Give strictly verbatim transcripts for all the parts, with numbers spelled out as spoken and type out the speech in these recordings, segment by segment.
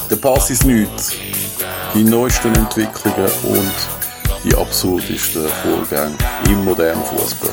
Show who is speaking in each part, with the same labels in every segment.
Speaker 1: Der Pass ist nichts. Die neuesten Entwicklungen und die absurdesten Vorgänge im modernen Fußball.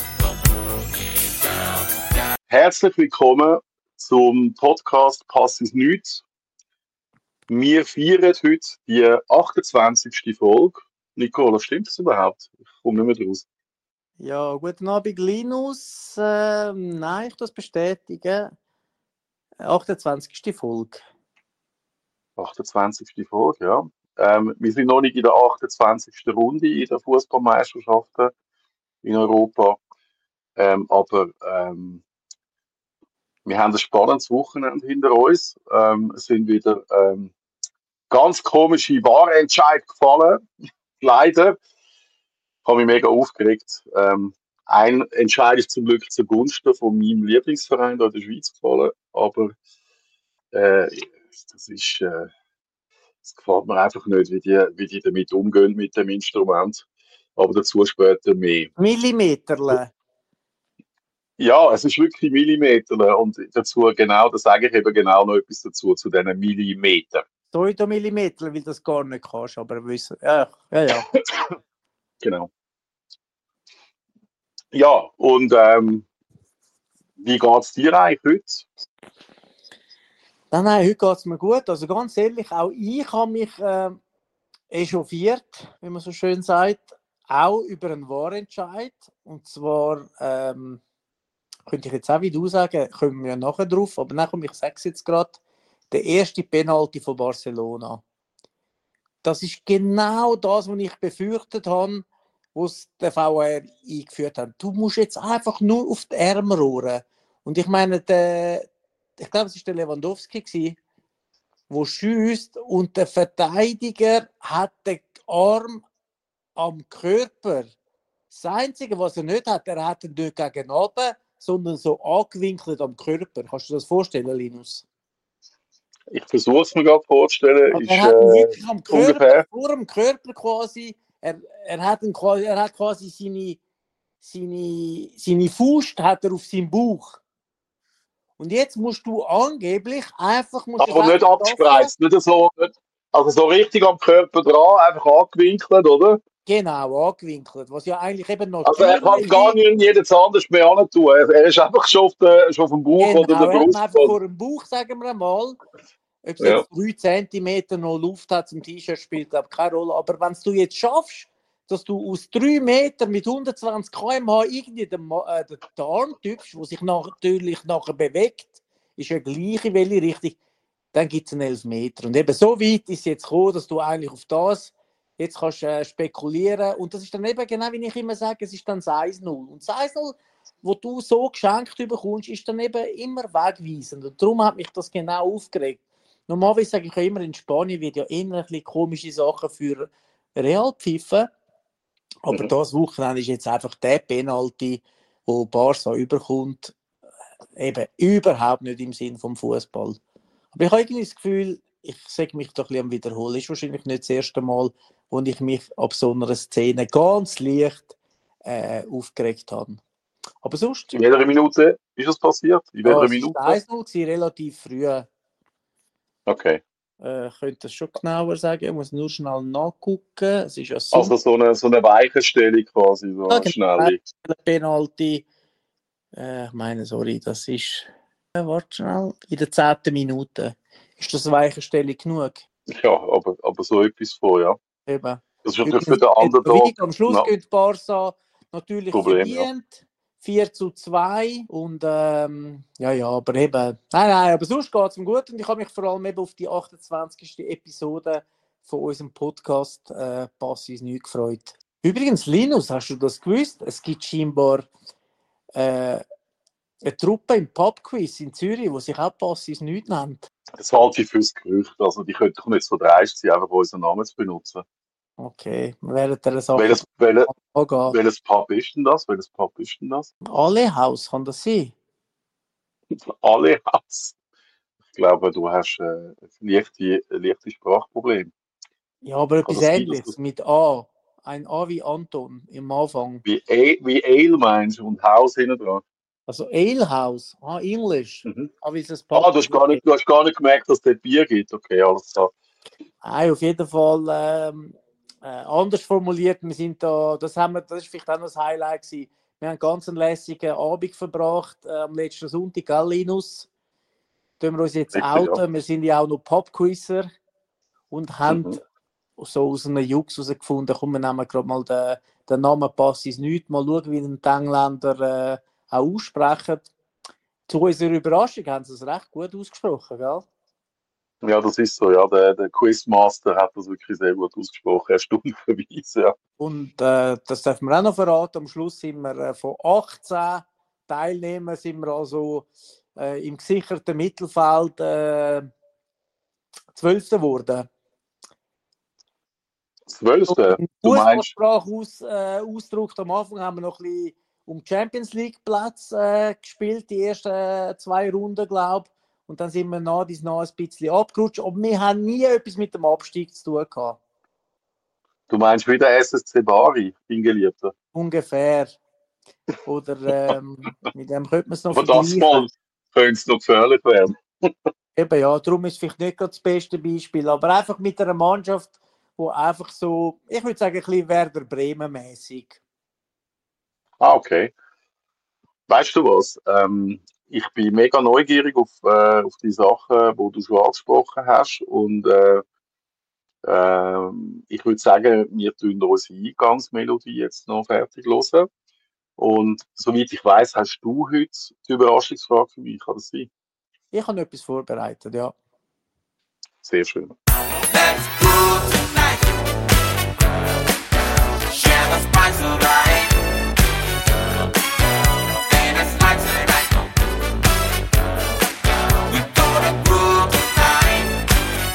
Speaker 1: Herzlich willkommen zum Podcast Pass ist nichts. Wir feiern heute die achtundzwanzigste Folge. Nicola, stimmt das überhaupt? Ich komme nicht mehr draus.
Speaker 2: Ja, guten Abend, Linus. Äh, nein, ich das bestätigen. achtundzwanzigste Folge.
Speaker 1: achtundzwanzigste Folge, ja. Ähm, wir sind noch nicht in der achtundzwanzigsten Runde in den Fußballmeisterschaften in Europa. Ähm, aber ähm, wir haben ein spannendes Wochenende hinter uns. Ähm, es sind wieder ähm, ganz komische Wahlentscheid gefallen. Leider. Ich habe mich mega aufgeregt. Ähm, ein Entscheid ist zum Glück zugunsten von meinem Lieblingsverein da in der Schweiz gefallen. Aber äh, das ist, äh, das gefällt mir einfach nicht, wie die, wie die damit umgehen mit dem Instrument. Aber dazu später mehr.
Speaker 2: Millimeterle.
Speaker 1: Ja, es ist wirklich Millimeter und dazu genau, da sage ich eben genau noch etwas dazu, zu diesen Millimetern.
Speaker 2: Pseudomillimeter, weil das gar nicht kannst, aber wissen. Ja, ja, ja.
Speaker 1: Genau. Ja, und ähm, wie geht es dir eigentlich heute?
Speaker 2: Nein, nein, heute geht es mir gut. Also ganz ehrlich, auch ich habe mich äh, echauffiert, wie man so schön sagt, auch über einen Wahlentscheid. Und zwar, ähm, könnte ich jetzt auch wieder sagen, kommen wir ja nachher drauf, aber dann komme ich sage es jetzt gerade, der erste Penalty von Barcelona. Das ist genau das, was ich befürchtet habe, was der V A R eingeführt hat. Du musst jetzt einfach nur auf die Arme rohren. Und ich meine, der, ich glaube, es war der Lewandowski, der schiesst und der Verteidiger hat den Arm am Körper. Das Einzige, was er nicht hat, er hat ihn nicht gegen oben, sondern so angewinkelt am Körper. Kannst du dir das vorstellen, Linus?
Speaker 1: Ich versuche es mir gerade vorzustellen.
Speaker 2: Aber
Speaker 1: Ist,
Speaker 2: er hat ihn
Speaker 1: äh,
Speaker 2: wirklich am Körper,
Speaker 1: ungefähr.
Speaker 2: vor dem Körper quasi, er, er, hat ihn quasi, er hat quasi seine, seine, seine Faust hat er auf seinem Bauch. Und jetzt musst du angeblich einfach... Musst
Speaker 1: Aber nicht abgespreizt, nicht so, nicht, also so richtig am Körper dran, einfach angewinkelt, oder?
Speaker 2: Genau, angewinkelt, was ja eigentlich eben
Speaker 1: Also er kann
Speaker 2: natürlich
Speaker 1: gar nicht jedes anders mehr an tun. Er, er ist einfach schon auf, der, schon auf dem Bauch
Speaker 2: genau,
Speaker 1: oder der
Speaker 2: er hat ihn
Speaker 1: Brust.
Speaker 2: einfach vor dem Bauch, sagen wir einmal. Ob es
Speaker 1: Ja.
Speaker 2: jetzt drei Zentimeter noch Luft hat zum T-Shirt, spielt glaube keine Rolle. Aber wenn du jetzt schaffst, dass du aus drei Metern mit hundertzwanzig Kilometer pro Stunde irgendwie den, äh, den Arm tippst, der sich nach, natürlich nachher bewegt, ist ja gleich in welche Richtung, dann gibt es einen Elfmeter. Und eben so weit ist es jetzt gekommen, dass du eigentlich auf das jetzt kannst äh, spekulieren. Und das ist dann eben genau, wie ich immer sage, es ist dann das eins null. Und das eins null, wo du so geschenkt bekommst, ist dann eben immer wegweisend. Und darum hat mich das genau aufgeregt. Normalerweise sage ich ja immer, in Spanien wird ja immer komische Sachen für Real pfiffen. Aber
Speaker 1: Mhm.
Speaker 2: das Wochenende ist jetzt einfach der Penalty, wo Barca überkommt, eben überhaupt nicht im Sinn vom Fußball. Aber ich habe irgendwie das Gefühl, ich sage mich doch ein bisschen am Wiederholen. Es ist wahrscheinlich nicht das erste Mal, wo ich mich ab so einer Szene ganz leicht äh, aufgeregt habe. Aber sonst...
Speaker 1: In welcher Minute ist das passiert? In welcher
Speaker 2: Ja, es
Speaker 1: Minute?
Speaker 2: war eins null, relativ früh.
Speaker 1: Okay.
Speaker 2: Äh, ich könnte das schon genauer sagen. Ich muss nur schnell nachgucken. Es ist ja so.
Speaker 1: Also so eine, so eine Weichenstellung quasi, so eine schnelle.
Speaker 2: Penalty. Äh, ich meine, sorry, das ist. Äh, warte schnell. In der zehnten Minute. Ist das Weichenstellung genug?
Speaker 1: Ja, aber, aber so etwas vor, ja.
Speaker 2: Eben.
Speaker 1: Das ist natürlich für den Underdog
Speaker 2: Am Schluss
Speaker 1: no.
Speaker 2: geht Barca natürlich
Speaker 1: Problem,
Speaker 2: verdient. Ja. vier zu zwei. Und ähm, ja, ja, aber eben. Nein, nein, aber sonst geht es mir gut. Und ich habe mich vor allem eben auf die achtundzwanzigste Episode von unserem Podcast äh, Pass ist nicht gefreut. Übrigens, Linus, hast du das gewusst? Es gibt scheinbar äh, eine Truppe im Pubquiz in Zürich, die sich auch Pass ist nicht nennt.
Speaker 1: Das halte ich fürs Gerücht. Also die könnten doch nicht so dreist sein, einfach unseren Namen zu benutzen.
Speaker 2: Okay, wir werden dieser Sache
Speaker 1: welches, welches,
Speaker 2: angehen.
Speaker 1: welches Pub ist denn das? Welches Pub ist denn das?
Speaker 2: Alle Haus, kann das sein?
Speaker 1: Alle Haus. Ich glaube, du hast äh, ein leichtes leichte Sprachproblem.
Speaker 2: Ja, aber
Speaker 1: Kann
Speaker 2: etwas
Speaker 1: das sein,
Speaker 2: Ähnliches
Speaker 1: dass du-
Speaker 2: mit A. Ein A wie Anton im Anfang.
Speaker 1: Wie, A- wie Ale meinst du und Haus hinten dran.
Speaker 2: Also Alehouse, ah, Englisch.
Speaker 1: Mhm.
Speaker 2: Ah, wie es ein
Speaker 1: Ah,
Speaker 2: Pub
Speaker 1: du hast gar nicht, du hast gar nicht gemerkt, dass es dort Bier gibt. Okay, alles klar.
Speaker 2: Nein, auf jeden Fall ähm, äh, anders formuliert. Wir sind da, das haben wir, das ist vielleicht auch noch das Highlight gewesen. Wir haben einen ganz lässigen Abend verbracht äh, am letzten Sonntag, gell, Linus? Tun wir uns jetzt
Speaker 1: Richtig, ja.
Speaker 2: outen. Wir sind ja auch noch Pubquizzer und haben
Speaker 1: Mhm.
Speaker 2: so aus einem Jux herausgefunden, komm, wir nehmen gerade mal den, den Namen passt ins Nichts, mal schauen, wie den die Engländer äh, auch aussprechen. Zu unserer Überraschung haben sie es recht gut ausgesprochen, gell?
Speaker 1: Ja, das ist so, ja. Der, der Quizmaster hat das wirklich sehr gut ausgesprochen, erstaunlicherweise, ja.
Speaker 2: Und äh, das dürfen wir auch noch verraten. Am Schluss sind wir äh, von achtzehn Teilnehmern sind wir also äh, im gesicherten Mittelfeld äh, zwölfter geworden.
Speaker 1: Zwölfte,
Speaker 2: In
Speaker 1: du meinst,
Speaker 2: Fußballsprache aus, äh, ausgedrückt, am Anfang haben wir noch ein bisschen um Champions League Platz äh, gespielt, die ersten äh, zwei Runden, glaube ich. Und dann sind wir nach dies nach ein bisschen abgerutscht. Aber wir haben nie etwas mit dem Abstieg zu tun gehabt.
Speaker 1: du meinst wieder S S C Bari, dein Geliebter.
Speaker 2: Ungefähr. Oder ähm, mit dem könnte man es noch
Speaker 1: Aber das
Speaker 2: vergleichen.
Speaker 1: mal könnte es noch gefährlich werden.
Speaker 2: Eben ja, darum ist es vielleicht nicht gerade das beste Beispiel, aber einfach mit einer Mannschaft, die einfach so, ich würde sagen, ein bisschen Werder Bremen-mäßig.
Speaker 1: Ah, okay. Weißt du was? Ähm, ich bin mega neugierig auf, äh, auf die Sachen, die du schon angesprochen hast. Und äh, ähm, ich würde sagen, wir tun unsere Eingangsmelodie jetzt noch fertig hören. Und soweit ich weiß, hast du heute die Überraschungsfrage für mich, kann das sein?
Speaker 2: Ich habe etwas vorbereitet, ja.
Speaker 1: Sehr schön.
Speaker 3: Let's groove tonight. Share the spice of life. And it's like tonight. We're gonna groove tonight.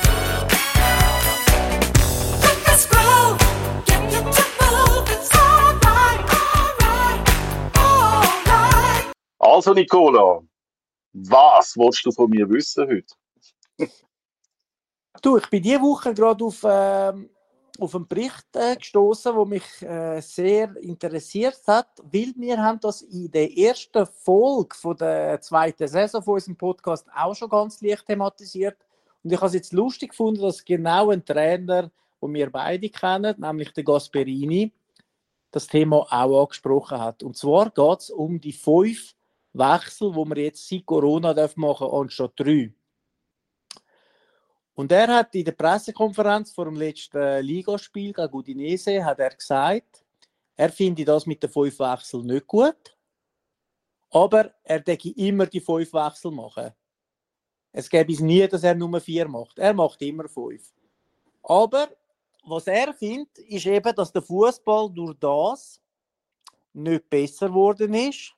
Speaker 3: Let us groove. Get you to move. It's alright, alright, alright.
Speaker 1: Also, Nicola, was willst du von mir wissen heute?
Speaker 2: Du, ich bin diese Woche gerade auf, ähm, auf einen Bericht äh, gestoßen, der mich äh, sehr interessiert hat, weil wir haben das in der ersten Folge von der zweiten Saison von unserem Podcast auch schon ganz leicht thematisiert. Und ich habe es jetzt lustig gefunden, dass genau ein Trainer, den wir beide kennen, nämlich der Gasperini, das Thema auch angesprochen hat. Und zwar geht es um die fünf Wechsel, die wir jetzt seit Corona machen dürfen, anstatt drei. Und er hat in der Pressekonferenz vor dem letzten Ligaspiel gegen Udinese hat er gesagt, er finde das mit den fünf Wechseln nicht gut, aber er denke immer die fünf Wechsel machen. Es gäbe es nie, dass er nur vier macht. Er macht immer fünf. Aber was er findet, ist eben, dass der Fußball durch das nicht besser geworden ist,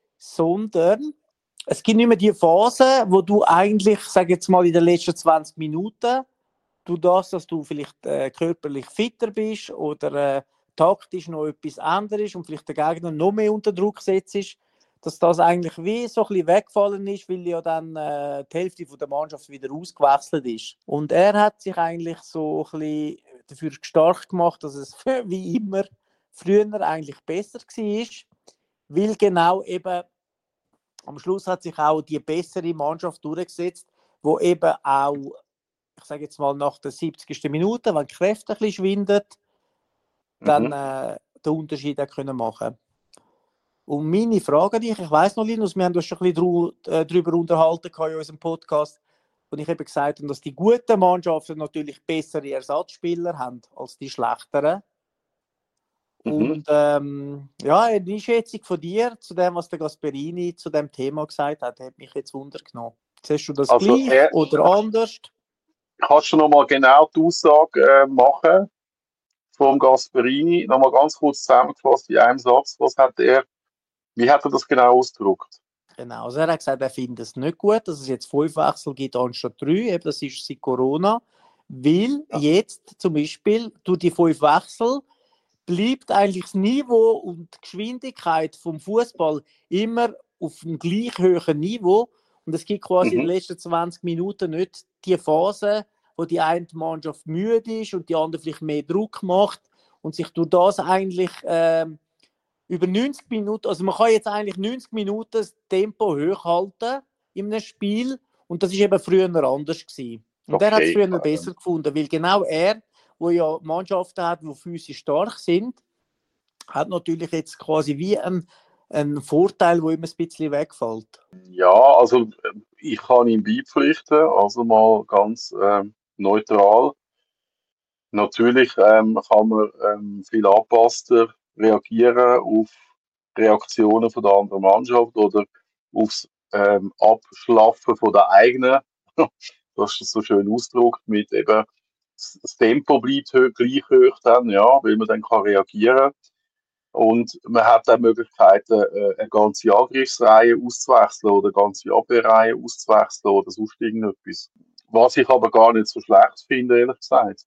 Speaker 2: sondern es gibt nicht mehr die Phase, wo du eigentlich, sage jetzt mal, in den letzten zwanzig Minuten, du das, dass du vielleicht äh, körperlich fitter bist oder äh, taktisch noch etwas anderes und vielleicht der Gegner noch mehr unter Druck setzt, dass das eigentlich wie so ein bisschen weggefallen ist, weil ja dann äh, die Hälfte von der Mannschaft wieder ausgewechselt ist. Und er hat sich eigentlich so ein bisschen dafür stark gemacht, dass es wie immer früher eigentlich besser war, weil genau eben am Schluss hat sich auch die bessere Mannschaft durchgesetzt, wo eben auch, ich sage jetzt mal nach der siebzigsten Minute, wenn die Kräfte ein bisschen schwinden, dann
Speaker 1: Mhm.
Speaker 2: äh, den Unterschied auch können machen. Und meine Frage an dich, ich weiss noch, Linus, wir haben uns schon ein bisschen darüber unterhalten in unserem Podcast, und ich habe gesagt, dass die guten Mannschaften natürlich bessere Ersatzspieler haben als die schlechteren.
Speaker 1: Mhm.
Speaker 2: Und ähm, ja, eine Einschätzung von dir zu dem, was der Gasperini zu dem Thema gesagt hat, hat mich jetzt wundergenommen. Siehst du das
Speaker 1: Also,
Speaker 2: gleich
Speaker 1: er,
Speaker 2: oder anders?
Speaker 1: kannst du noch mal genau die Aussage äh, machen vom Gasperini? Noch mal ganz kurz zusammengefasst in einem Satz. Was hat er, wie hat er das genau ausgedrückt?
Speaker 2: Genau, also er hat gesagt, er findet es nicht gut, dass es jetzt fünf Wechsel gibt anstatt drei. Eben, das ist seit Corona. Weil
Speaker 1: Ja.
Speaker 2: jetzt zum Beispiel durch die fünf Wechsel bleibt eigentlich das Niveau und die Geschwindigkeit vom Fußball immer auf einem gleich hohen Niveau. Und es gibt quasi in den
Speaker 1: Mhm.
Speaker 2: letzten zwanzig Minuten nicht die Phase, wo die eine Mannschaft müde ist und die andere vielleicht mehr Druck macht und sich durch das eigentlich ähm, über neunzig Minuten, also man kann jetzt eigentlich neunzig Minuten das Tempo hochhalten in einem Spiel und das ist eben früher anders gewesen. Und er hat es
Speaker 1: Okay.
Speaker 2: früher besser gefunden, weil genau er, wo ja Mannschaften hat, die physisch stark sind, hat natürlich jetzt quasi wie einen, einen Vorteil, wo immer ein bisschen wegfällt.
Speaker 1: Ja, also äh, ich kann ihm beipflichten, also mal ganz ähm, neutral. Natürlich ähm, kann man ähm, viel angepasster reagieren auf Reaktionen von der anderen Mannschaft oder aufs ähm, Abschlaffen von der eigenen. Das ist so schön ausgedrückt mit eben, das Tempo bleibt hö- gleich hoch dann, ja, weil man dann kann reagieren. Und man hat auch Möglichkeiten, äh, eine ganze Angriffsreihe auszuwechseln oder eine ganze Abwehrreihe auszuwechseln oder sonst irgendetwas. Was ich aber gar nicht so schlecht finde, ehrlich gesagt.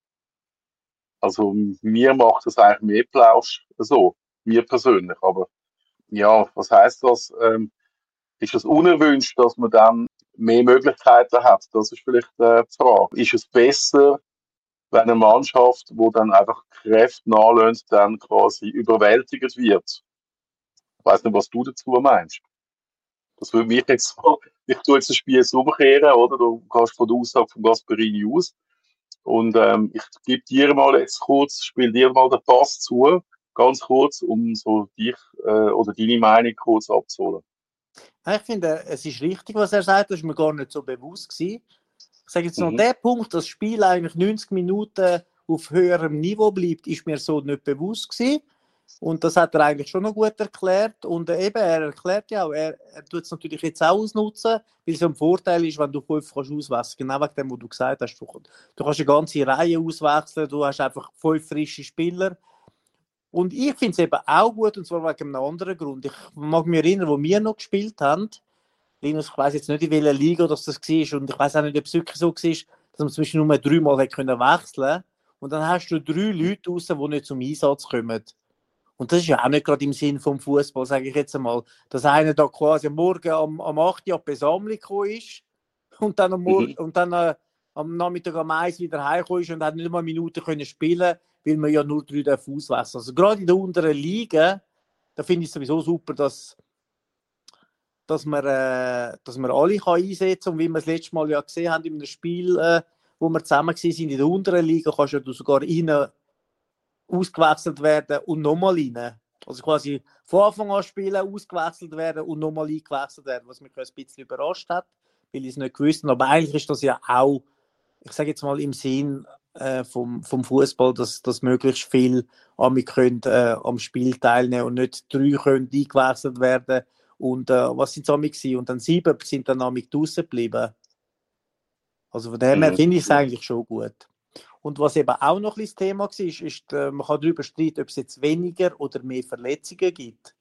Speaker 1: Also mir macht das eigentlich mehr Plausch so, mir persönlich. Aber ja, was heißt das? Ähm, ist es unerwünscht, dass man dann mehr Möglichkeiten hat? Das ist vielleicht äh, die Frage. Ist es besser, wenn eine Mannschaft, wo dann einfach Kräfte nachlässt, dann quasi überwältigt wird? Ich weiß nicht, was du dazu meinst. Das würde mich jetzt so, ich tue jetzt das Spiel jetzt umkehren, oder? Du gehst von der Aussage von Gasperini aus. Und ähm, ich gebe dir mal jetzt kurz, spiel dir mal den Pass zu, ganz kurz, um so dich äh, oder deine Meinung kurz abzuholen.
Speaker 2: Ich finde, es ist richtig, was er sagt, das ist mir gar nicht so bewusst gewesen. Ich sage jetzt noch,
Speaker 1: Mhm.
Speaker 2: der Punkt, dass das Spiel eigentlich neunzig Minuten auf höherem Niveau bleibt, ist mir so nicht bewusst gewesen. Und das hat er eigentlich schon noch gut erklärt. Und äh, eben, er erklärt ja auch, er, er tut es natürlich jetzt auch ausnutzen, weil es ein Vorteil ist, wenn du fünf kannst auswechseln. Genau wegen dem, was du gesagt hast. Du, du kannst eine ganze Reihe auswechseln, du hast einfach fünf frische Spieler. Und ich finde es eben auch gut, und zwar wegen einem anderen Grund. Ich mag mich erinnern, wo wir noch gespielt haben. Linus, ich weiss jetzt nicht, in welcher Liga das, das war. Und ich weiss auch nicht, ob es wirklich so war, dass man zum Beispiel nur dreimal hätte können wechseln. Und dann hast du drei Leute raus, die nicht zum Einsatz kommen. Und das ist ja auch nicht gerade im Sinn vom Fußball, sage ich jetzt einmal. Dass einer da quasi am Morgen am, am acht Uhr an die Besammlung gekommen ist und dann am, Morgen,
Speaker 1: Mhm.
Speaker 2: und dann, äh, am Nachmittag am eins wieder heimgekommen ist und hat nicht mal eine Minute können spielen, weil man ja nur drei auswechseln darf. Also gerade in der unteren Liga, da finde ich es sowieso super, dass, dass, man, äh, dass man alle kann einsetzen kann. Und wie wir das letzte Mal ja gesehen haben in einem Spiel, äh, wo wir zusammen waren, in der unteren Liga, kannst du ja sogar rein ausgewechselt werden und nochmal rein. Also quasi von Anfang an spielen, ausgewechselt werden und nochmal eingewechselt werden, was mich ein bisschen überrascht hat, weil ich es nicht gewusst habe. Aber eigentlich ist das ja auch, ich sage jetzt mal im Sinn äh, vom, vom Fußball, dass, dass möglichst viel Ami können, äh, am Spiel teilnehmen und nicht drei können eingewechselt werden. Und äh, was sind es Ami gewesen? Und dann sieben sind dann Ami draußen geblieben. Also von dem her
Speaker 1: Mhm.
Speaker 2: finde ich es eigentlich schon gut. Und was eben auch noch ein bisschen das Thema war, ist, ist äh, man kann darüber streiten, ob es jetzt weniger oder mehr Verletzungen gibt.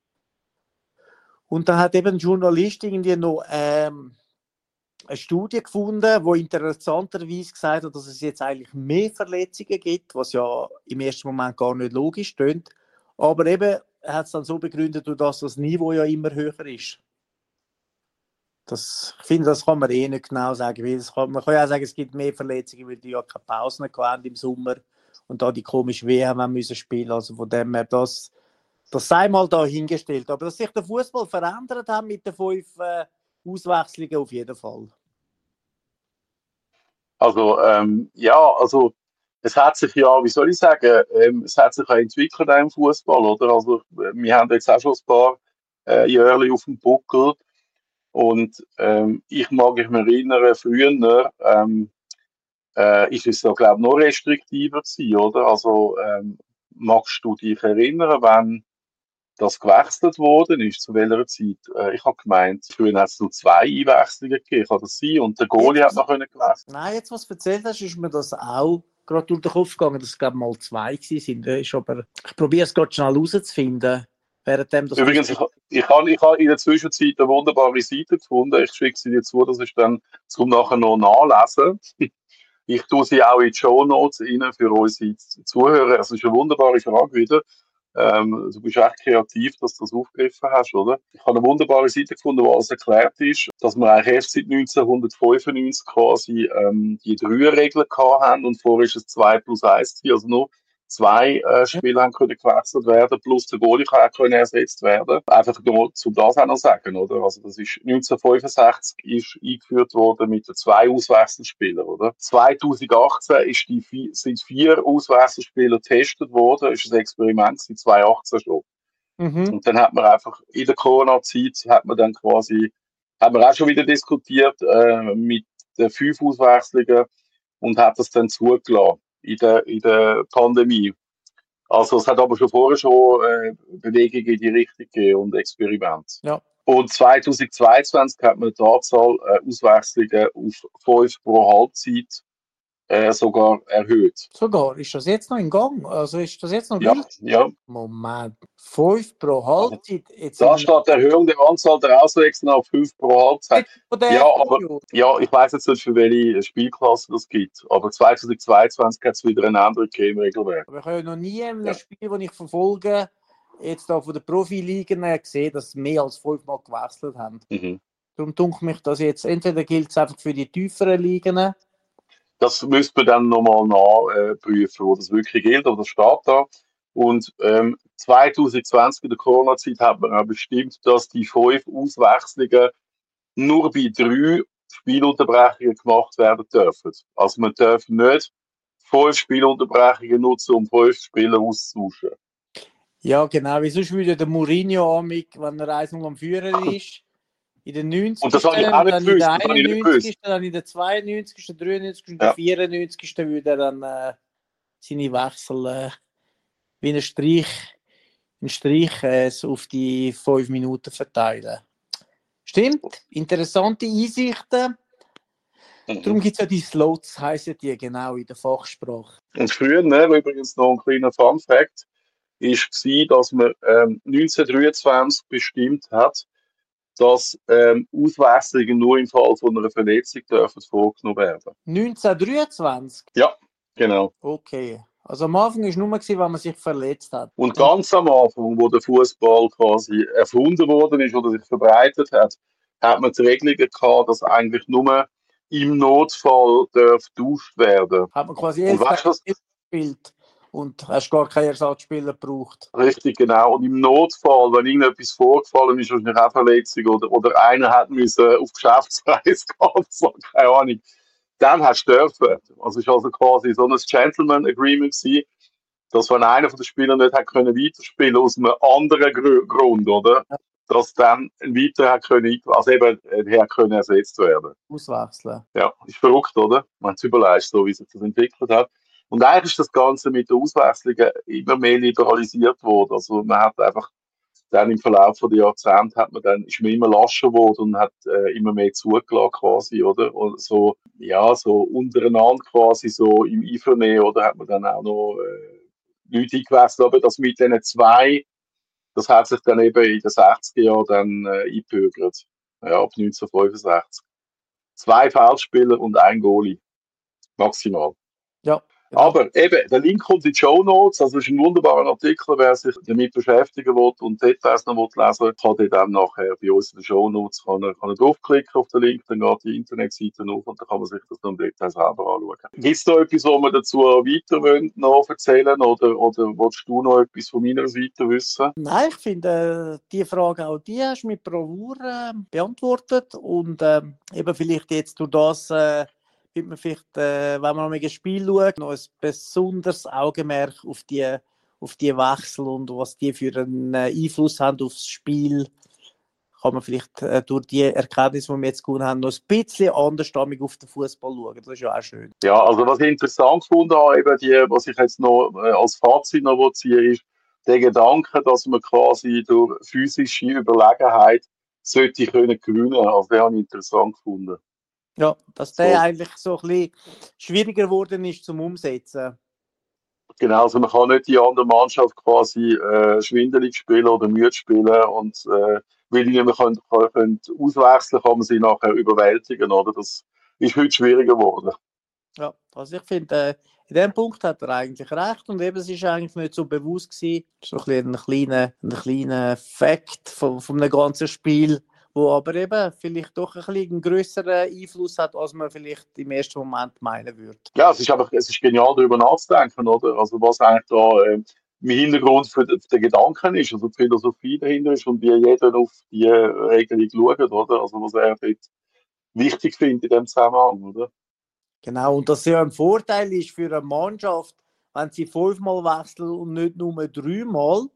Speaker 2: Und dann hat eben ein Journalist irgendwie noch ähm, eine Studie gefunden, wo interessanterweise gesagt hat, dass es jetzt eigentlich mehr Verletzungen gibt, was ja im ersten Moment gar nicht logisch klingt. Aber eben, er hat es dann so begründet, dass das Niveau ja immer höher ist. Das, ich finde, das kann man eh nicht genau sagen. Weil es kann, man kann ja auch sagen, es gibt mehr Verletzungen, weil die ja keine Pausen hatten im Sommer und da die komische W M haben müssen spielen. Also von dem her, das, das sei mal da hingestellt. Aber dass sich der Fußball verändert hat mit den fünf äh, Auswechslungen auf jeden Fall.
Speaker 1: Also ähm, ja, also es hat sich ja, wie soll ich sagen, ähm, es hat sich ja entwickelt auch im Fußball, oder? Also äh, wir haben jetzt auch schon ein paar äh, Jahre auf dem Buckel und ähm, ich mag mich erinnern, früher ähm, äh, ist es ja, glaube ich, noch restriktiver gewesen, oder? Also ähm, magst du dich erinnern, wenn das gewechselt worden ist, zu welcher Zeit? Äh, ich habe gemeint, früher hat es nur zwei Einwechslungen gegeben, kann das sein? Und der Goalie hat
Speaker 2: Jetzt,
Speaker 1: noch können gewechselt.
Speaker 2: nein, jetzt, was du erzählt hast, ist mir das auch gerade durch den Kopf gegangen, dass es, glaube ich, mal zwei gewesen sind. Ist aber, ich probiere es gerade schnell herauszufinden, währenddem das...
Speaker 1: Übrigens, ich, ich habe ich hab in der Zwischenzeit eine wunderbare Seite gefunden. Ich schicke sie dir zu, das ist dann zum nachher noch nachlesen. Ich tue sie auch in die Shownotes rein für unsere Zuhörer. Es ist eine wunderbare Frage wieder. Ähm, du bist echt kreativ, dass du das aufgegriffen hast, oder? Ich habe eine wunderbare Seite gefunden, wo alles erklärt ist, dass wir eigentlich erst seit neunzehnhundertfünfundneunzig quasi ähm, die Dreierregel gehabt haben und vorher ist es zwei plus eins gewesen, also nur zwei äh, Spieler haben können gewechselt werden, plus der Goalie kann auch können ersetzt werden. Einfach nur zum das auch noch sagen, oder? Also das ist neunzehnhundertfünfundsechzig ist eingeführt worden mit den zwei Auswechselspielern, oder? zweitausendachtzehn ist die, vi- sind vier Auswechselspieler getestet worden, ist ein Experiment in zweitausendachtzehn schon.
Speaker 2: Mhm.
Speaker 1: Und dann hat man einfach in der Corona-Zeit hat man dann quasi, hat man auch schon wieder diskutiert äh, mit den fünf Auswechslungen und hat das dann zugelassen in der, in der Pandemie. Also es hat aber schon vorher schon äh, Bewegungen in die Richtung gegeben und Experimente.
Speaker 2: Ja.
Speaker 1: Und zweitausendzweiundzwanzig hat man die Anzahl äh, Auswechslungen auf fünf pro Halbzeit äh, sogar erhöht.
Speaker 2: Sogar, ist das jetzt noch in Gang? Also ist das jetzt noch
Speaker 1: Ja,
Speaker 2: gültig?
Speaker 1: ja.
Speaker 2: Moment, fünf pro Halbzeit. Jetzt
Speaker 1: Da
Speaker 2: sind
Speaker 1: steht Erhöhung der Anzahl der Auswechslung auf fünf pro Halbzeit.
Speaker 2: von der
Speaker 1: Ja, aber
Speaker 2: Periode.
Speaker 1: ja, ich weiß jetzt nicht, für welche Spielklasse das gibt. Aber zweitausendzweiundzwanzig hat es wieder eine andere gegeben im Regelwerk.
Speaker 2: Aber ich habe ja noch nie in einem
Speaker 1: Ja.
Speaker 2: Spiel, das ich verfolge, jetzt da von der Profiligen her gesehen, dass sie mehr als fünfmal gewechselt haben.
Speaker 1: Mhm.
Speaker 2: Darum dunkelt mich das jetzt, entweder gilt es einfach für die tieferen Ligen.
Speaker 1: Das müsste man dann nochmal nachprüfen, wo das wirklich gilt, aber das steht da. Und ähm, zweitausendzwanzig in der Corona-Zeit hat man auch bestimmt, dass die fünf Auswechslungen nur bei drei Spielunterbrechungen gemacht werden dürfen. Also man darf nicht fünf Spielunterbrechungen nutzen, um fünf Spieler auszutauschen.
Speaker 2: Ja, genau. Wie sonst würde der Mourinho amig, wenn er eins null am Führer ist, in den neunzigsten,
Speaker 1: Und das habe ich auch nicht
Speaker 2: dann in
Speaker 1: gewusst,
Speaker 2: den
Speaker 1: das habe ich nicht
Speaker 2: einundneunzigsten, dann in den zweiundneunzigsten, dreiundneunzigsten und
Speaker 1: Ja.
Speaker 2: vierundneunzigsten würde er dann äh, seine Wechsel äh, wie ein Strich, ein Strich äh, so auf die fünf Minuten verteilen. Stimmt, interessante Einsichten. Darum
Speaker 1: Mhm.
Speaker 2: gibt es ja die Slots, heissen die genau in der Fachsprache.
Speaker 1: Und früher, ne, übrigens noch ein kleiner Fun-Fact, ist gewesen, dass man ähm, neunzehnhundertdreiundzwanzig bestimmt hat, dass ähm, Auswechslungen nur im Fall von einer Verletzung dürfen vorgenommen werden.
Speaker 2: neunzehnhundertdreiundzwanzig?
Speaker 1: Ja, genau.
Speaker 2: Okay. Also am Anfang war es nur, gewesen, wenn man sich verletzt hat.
Speaker 1: Und ganz am Anfang, wo der Fußball quasi erfunden worden ist oder sich verbreitet hat, hat man die Regelungen gehabt, dass eigentlich nur im Notfall darf getauscht werden.
Speaker 2: Hat man quasi
Speaker 1: Und
Speaker 2: elf
Speaker 1: weißt du was?
Speaker 2: Tage gespielt und hast gar keinen Ersatzspieler gebraucht.
Speaker 1: Richtig, genau. Und im Notfall, wenn irgendetwas vorgefallen ist, wahrscheinlich auch Verletzung oder, oder einer hat müssen auf Geschäftsreise gehen oder so, keine Ahnung, dann hast du dürfen. Also es war also quasi so ein Gentleman Agreement gewesen, dass wenn einer von den Spielern nicht hat können weiterspielen aus einem anderen Gr Grund, oder? Dass dann ein weiterer hat können, also eben, er hat können ersetzt werden.
Speaker 2: Auswechseln.
Speaker 1: Ja, ist verrückt, oder? Man sich überlegt, so wie sich das entwickelt hat. Und eigentlich ist das Ganze mit den Auswechslungen immer mehr liberalisiert worden. Also man hat einfach dann im Verlauf der Jahrzehnte hat man dann, ist man immer lascher geworden und hat äh, immer mehr zugelassen quasi, oder? Und so, ja, so untereinander quasi so im Einvernehmen, oder hat man dann auch noch äh, Leute eingewechselt, aber das mit diesen zwei, das hat sich dann eben in den sechziger Jahren dann äh, eingebürgert. Ja, ab neunzehnhundertfünfundsechzig. Zwei Feldspieler und ein Goalie. Maximal.
Speaker 2: Ja. Genau.
Speaker 1: Aber eben, der Link kommt in die Show Notes. Also, es ist ein wunderbarer Artikel. Wer sich damit beschäftigen will und Details noch lesen will, kann der dann nachher bei uns in den Show Notes kann er, kann er draufklicken auf den Link, dann geht die Internetseite auf und dann kann man sich das noch im Detail selber anschauen. Gibt es da etwas, was wir dazu weiter wollen, noch erzählen oder, oder willst du noch etwas von meiner Seite wissen?
Speaker 2: Nein, ich finde, äh, die Frage auch die hast du mit Bravour äh, beantwortet und ähm, eben vielleicht jetzt durch das äh, wird man vielleicht, äh, wenn man ein Spiel schaut, noch ein besonderes Augenmerk auf die, auf die Wechsel und was die für einen äh, Einfluss haben aufs Spiel. Kann man vielleicht äh, durch die Erkenntnisse, die wir jetzt gewonnen haben, noch ein bisschen anders auf den Fußball schauen. Das ist ja auch schön.
Speaker 1: Ja, also was ich interessant gefunden habe, eben die, was ich jetzt noch äh, als Fazit noch ziehen ist, der Gedanke, dass man quasi durch physische Überlegenheit sollte können gewinnen. Also den habe ich interessant gefunden.
Speaker 2: Ja, dass der
Speaker 1: So.
Speaker 2: eigentlich so ein bisschen schwieriger geworden ist zum Umsetzen.
Speaker 1: Genau, also man kann nicht die andere Mannschaft quasi äh, schwindelig spielen oder müde spielen und äh, weil die nicht mehr können, können auswechseln, kann man sie nachher überwältigen, oder? Das ist heute schwieriger geworden.
Speaker 2: Ja, also ich finde, äh, in dem Punkt hat er eigentlich recht und eben es ist eigentlich nicht so bewusst gewesen. So ein, bisschen ein kleiner, ein kleiner Fakt von, von einem ganzen Spiel, wo aber eben vielleicht doch ein bisschen einen grösseren Einfluss hat, als man vielleicht im ersten Moment meinen würde.
Speaker 1: Ja, es ist einfach, es ist genial, darüber nachzudenken, oder? Also was eigentlich da äh, im Hintergrund für, den- für den Gedanken ist, also die Philosophie dahinter ist und wie jeder auf die Regelung schaut, oder? Also was er dort wichtig findet in dem Zusammenhang, oder?
Speaker 2: Genau, und das ja ein Vorteil ist für eine Mannschaft, wenn sie fünfmal wechseln und nicht nur dreimal.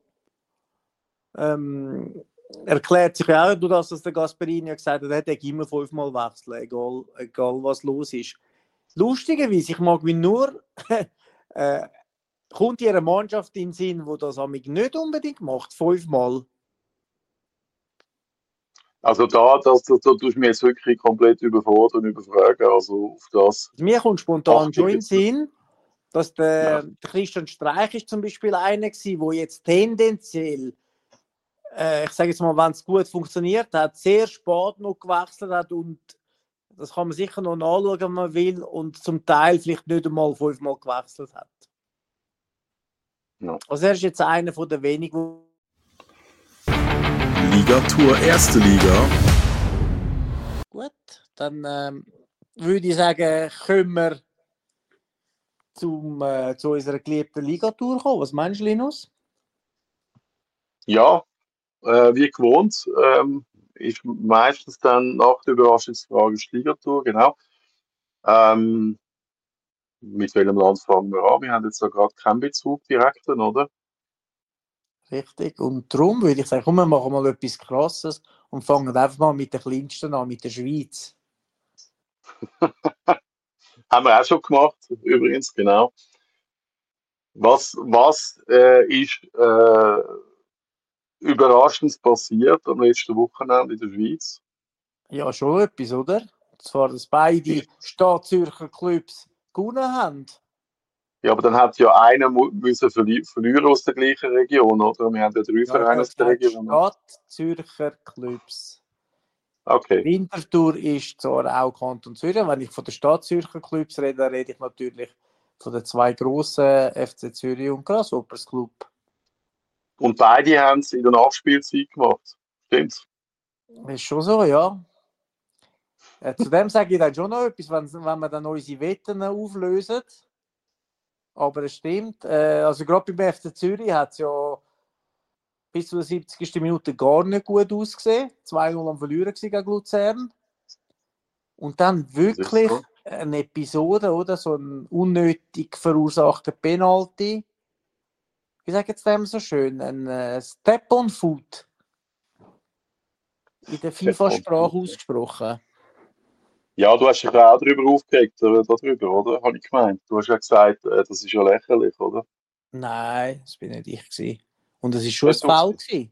Speaker 2: Ähm, erklärt sich ja auch, durch das, was der Gasperini ja gesagt hat, er hat immer fünfmal wechseln, egal, egal was los ist. Lustigerweise, ich mag mich nur, äh, kommt ihre Mannschaft in den Sinn, wo das amig nicht unbedingt macht, fünfmal.
Speaker 1: Also da, das, das, da tust du mich jetzt wirklich komplett überfordern und überfragen, also auf das
Speaker 2: Mir kommt spontan
Speaker 1: achte
Speaker 2: schon
Speaker 1: ich
Speaker 2: in den
Speaker 1: jetzt nicht.
Speaker 2: Sinn, dass
Speaker 1: Ja.
Speaker 2: der, der Christian Streich ist zum Beispiel einer gewesen, wo jetzt tendenziell, äh, ich sage jetzt mal, wenn es gut funktioniert hat, sehr spät noch gewechselt hat und das kann man sicher noch nachschauen, wenn man will, und zum Teil vielleicht nicht einmal fünfmal gewechselt hat.
Speaker 1: Ja.
Speaker 2: Also er ist jetzt einer von den wenigen,
Speaker 4: Ligatur Erste Liga.
Speaker 2: gut, dann ähm, würde ich sagen, können wir zum, äh, zu unserer geliebten Ligatour kommen. Was meinst du, Linus?
Speaker 1: Ja, äh, wie gewohnt, ähm, ist meistens dann nach der Überraschungsfrage Schlägertour, genau. Ähm, mit welchem Land fangen wir an? Wir haben jetzt da gerade keinen Bezug direkten, oder?
Speaker 2: Richtig. Und darum würde ich sagen, komm, wir machen mal etwas Krasses und fangen einfach mal mit der kleinsten an, mit der Schweiz.
Speaker 1: Haben wir auch schon gemacht, übrigens, genau. Was, was äh, ist äh, überraschend passiert am letzten Wochenende in der Schweiz?
Speaker 2: Ja, schon etwas, oder? Und zwar, dass beide Stadtzürcher Clubs gewonnen haben.
Speaker 1: Ja, aber dann hat ja einer mu- müssen verli verlieren aus der gleichen Region, oder? Wir haben ja drei
Speaker 2: Ja, ich
Speaker 1: Vereine
Speaker 2: habe
Speaker 1: aus der
Speaker 2: gesagt,
Speaker 1: Region. Oder?
Speaker 2: Stadtzürcher Clubs.
Speaker 1: Okay,
Speaker 2: Winterthur ist zwar auch Kanton Zürich. Wenn ich von den Stadtzürcher Clubs rede, dann rede ich natürlich von den zwei grossen F C Zürich und Grasshoppers Club.
Speaker 1: und beide haben es in der Nachspielzeit gemacht. Stimmt's?
Speaker 2: Ist schon so, ja. Äh, zudem sage ich dann schon noch etwas, wenn, wenn wir dann unsere Wetten auflösen. Aber es stimmt, äh, also gerade beim F C Zürich hat es ja bis zur siebzigsten Minute gar nicht gut ausgesehen. zwei null am Verlieren gewesen gegen Luzern. Und dann
Speaker 1: Das ist
Speaker 2: wirklich
Speaker 1: so.
Speaker 2: eine Episode, oder? So ein unnötig verursachter Penalty. Wie sagt jetzt dem so schön? Ein äh, Step on Foot. In der
Speaker 1: Step on
Speaker 2: FIFA-Sprache
Speaker 1: Foot.
Speaker 2: ausgesprochen.
Speaker 1: Ja, du hast dich ja auch darüber aufgeregt, äh, darüber, oder? Habe ich gemeint. Du hast ja gesagt, äh, das ist ja lächerlich, oder?
Speaker 2: Nein, das bin nicht ich gewesen. Und es war schon ein
Speaker 1: Nicht du
Speaker 2: Foul
Speaker 1: gewesen?
Speaker 2: gewesen.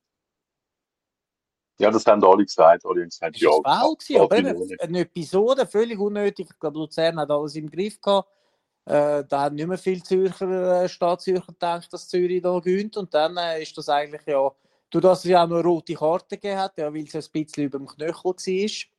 Speaker 1: Ja, das haben alle gesagt. Alle haben gesagt,
Speaker 2: Es
Speaker 1: ja,
Speaker 2: war ein Foul
Speaker 1: macht
Speaker 2: gewesen, aber
Speaker 1: halt
Speaker 2: eben
Speaker 1: nur nicht.
Speaker 2: eine Episode, völlig unnötig. Ich glaube, Luzern hat alles im Griff gehabt. Äh, da haben nicht mehr viele Zürcher, äh, Stadtzürcher gedacht, dass Zürich da gewinnt. Und dann äh, ist das eigentlich ja, durch das es ja auch noch eine rote Karte gegeben hat, ja, weil es ein bisschen über dem Knöchel war.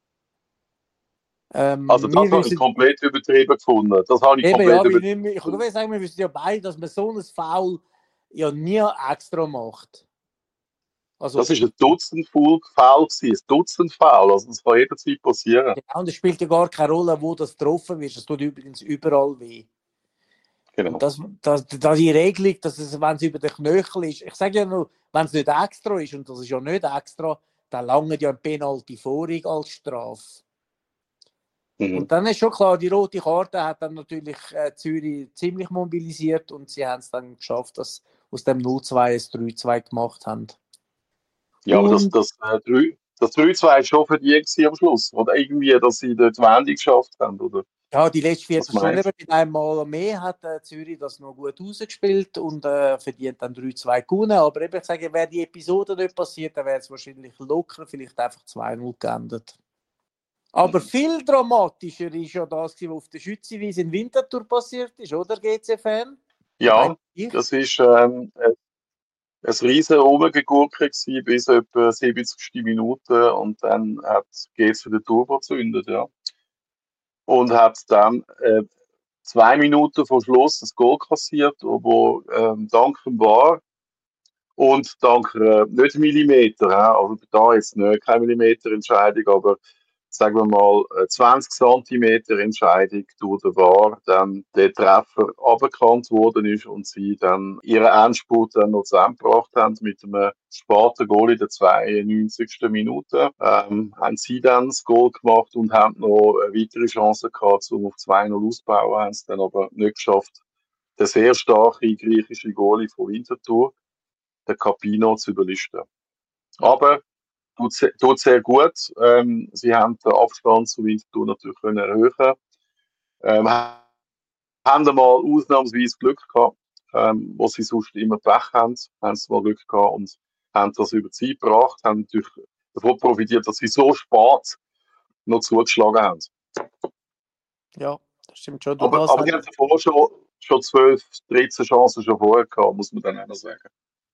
Speaker 2: Ähm,
Speaker 1: Also das
Speaker 2: wir
Speaker 1: habe ich
Speaker 2: wissen,
Speaker 1: komplett übertrieben gefunden. Das habe ich
Speaker 2: eben,
Speaker 1: komplett
Speaker 2: ja, weil
Speaker 1: übertrieben
Speaker 2: nicht mehr, ich
Speaker 1: gefunden.
Speaker 2: würde sagen, wir wissen ja beide, dass man so ein Foul ja nie extra macht. Also,
Speaker 1: Das ist ein Dutzend Foul gewesen, ein Dutzend Foul. Also das kann jederzeit passieren.
Speaker 2: genau, und es spielt ja gar keine Rolle, wo das getroffen wird. Das tut übrigens überall weh.
Speaker 1: Genau.
Speaker 2: Und das, das, das die Regelung, dass es, wenn es über den Knöchel ist, ich sage ja nur, wenn es nicht extra ist, und das ist ja nicht extra, dann lange ja ein Penalty vorig als Strafe.
Speaker 1: Mhm.
Speaker 2: Und dann ist schon klar, die rote Karte hat dann natürlich äh, Zürich ziemlich mobilisiert und sie haben es dann geschafft, dass aus dem null zwei ein drei zwei gemacht haben.
Speaker 1: Ja, aber das,
Speaker 2: Und
Speaker 1: das, äh, drei- das drei zwei ist schon verdient gewesen am Schluss. Oder irgendwie, dass sie dort die Wende geschafft haben, oder?
Speaker 2: ja, die letzte
Speaker 1: Was
Speaker 2: Viertelstunde
Speaker 1: meinst
Speaker 2: eben mit einem Mal mehr hat äh, Zürich das noch gut rausgespielt und äh, verdient dann drei zwei gewonnen. Aber eben, ich sage, wäre die Episode nicht passiert, dann wäre es wahrscheinlich locker, vielleicht einfach zwei null geendet. Aber
Speaker 1: Mhm.
Speaker 2: viel dramatischer ist ja das, was auf der Schützenwiese in Winterthur passiert ist, oder, G C-Fan?
Speaker 1: Ja, das ist ähm, ein ein riesen Rumgegurke gewesen bis etwa siebzigste Minute und dann hat geht's für den Turbo gezündet, ja. Und hat dann äh, zwei Minuten vor Schluss das Goal kassiert, wo ähm, dank dem V A R Und dank äh, nicht Millimeter, hä, also da jetzt nicht keine Millimeter-Entscheidung, aber sagen wir mal äh, zwanzig Zentimeter Entscheidung durch den V A R, dann der Treffer aberkannt worden ist und sie dann ihren Endspurt dann noch zusammengebracht haben mit einem späten Goal in der zweiundneunzigsten Minute. Ähm, haben sie dann das Goal gemacht und haben noch eine weitere Chance gehabt, um auf zwei null auszubauen, haben es dann aber nicht geschafft, der sehr starke griechische Goalie von Winterthur, der Capino, zu überlisten. Aber tut, se- tut sehr gut. Ähm, sie haben den Abstand zu Winterthur natürlich können erhöhen. Ähm, haben einmal ausnahmsweise Glück gehabt, ähm, wo sie sonst immer Pech haben, haben sie mal Glück gehabt und haben das über die Zeit gebracht, haben natürlich davon profitiert, dass sie so spät noch zugeschlagen haben.
Speaker 2: Ja, das stimmt schon. Durch
Speaker 1: Aber,
Speaker 2: das
Speaker 1: aber
Speaker 2: hat,
Speaker 1: die haben davor schon, schon zwölf, dreizehn Chancen schon vorher gehabt, muss man dann auch noch sagen.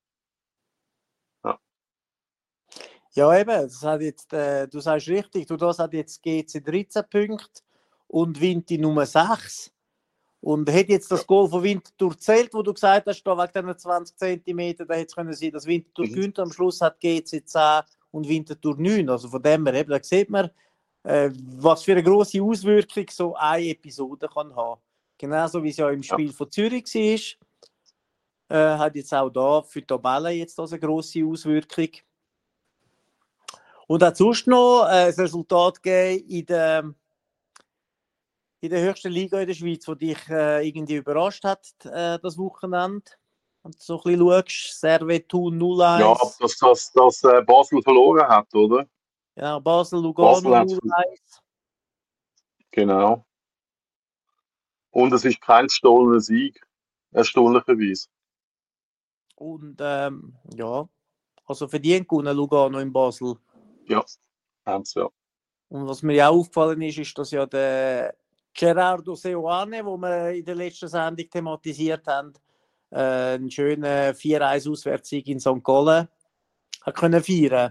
Speaker 1: Ja.
Speaker 2: ja, eben, das hat jetzt, äh, du sagst richtig, durch das hat jetzt G C dreizehn Punkte und Vinti Nummer sechs. Und hätte jetzt das Goal von Winterthur zählt, wo du gesagt hast, da wegen diesen zwanzig Zentimeter, da hätte es können sein, dass Winterthur
Speaker 1: Mhm.
Speaker 2: gewinnt. Am Schluss hat G C zehn und Winterthur neun. Also von dem her, eben, da sieht man, äh, was für eine grosse Auswirkung so eine Episode kann haben. Genauso wie es ja im
Speaker 1: Ja.
Speaker 2: Spiel von Zürich war, äh, hat jetzt auch da für die Tabelle jetzt das eine grosse Auswirkung. Und hat sonst noch äh, ein Resultat gegeben in der, in der höchsten Liga in der Schweiz, die dich äh, irgendwie überrascht hat, äh, das Wochenende? Und du so ein bisschen schaust, Servet Thun null
Speaker 1: Ja,
Speaker 2: eins,
Speaker 1: dass, dass, dass äh, Basel verloren hat, oder?
Speaker 2: ja, Basel
Speaker 1: Basel
Speaker 2: Lugano
Speaker 1: hat
Speaker 2: null eins.
Speaker 1: genau. Und es ist kein gestohlener Sieg, erstaunlicherweise.
Speaker 2: Und ähm, ja, also verdient gewonnen Lugano in Basel.
Speaker 1: Ja, haben sie ja.
Speaker 2: Und was mir ja auch aufgefallen ist, ist, dass ja der Gerardo Seoane, wo wir in der letzten Sendung thematisiert haben, äh, einen schönen vier eins Auswärtssieg in Sankt Gallen hat können feiern.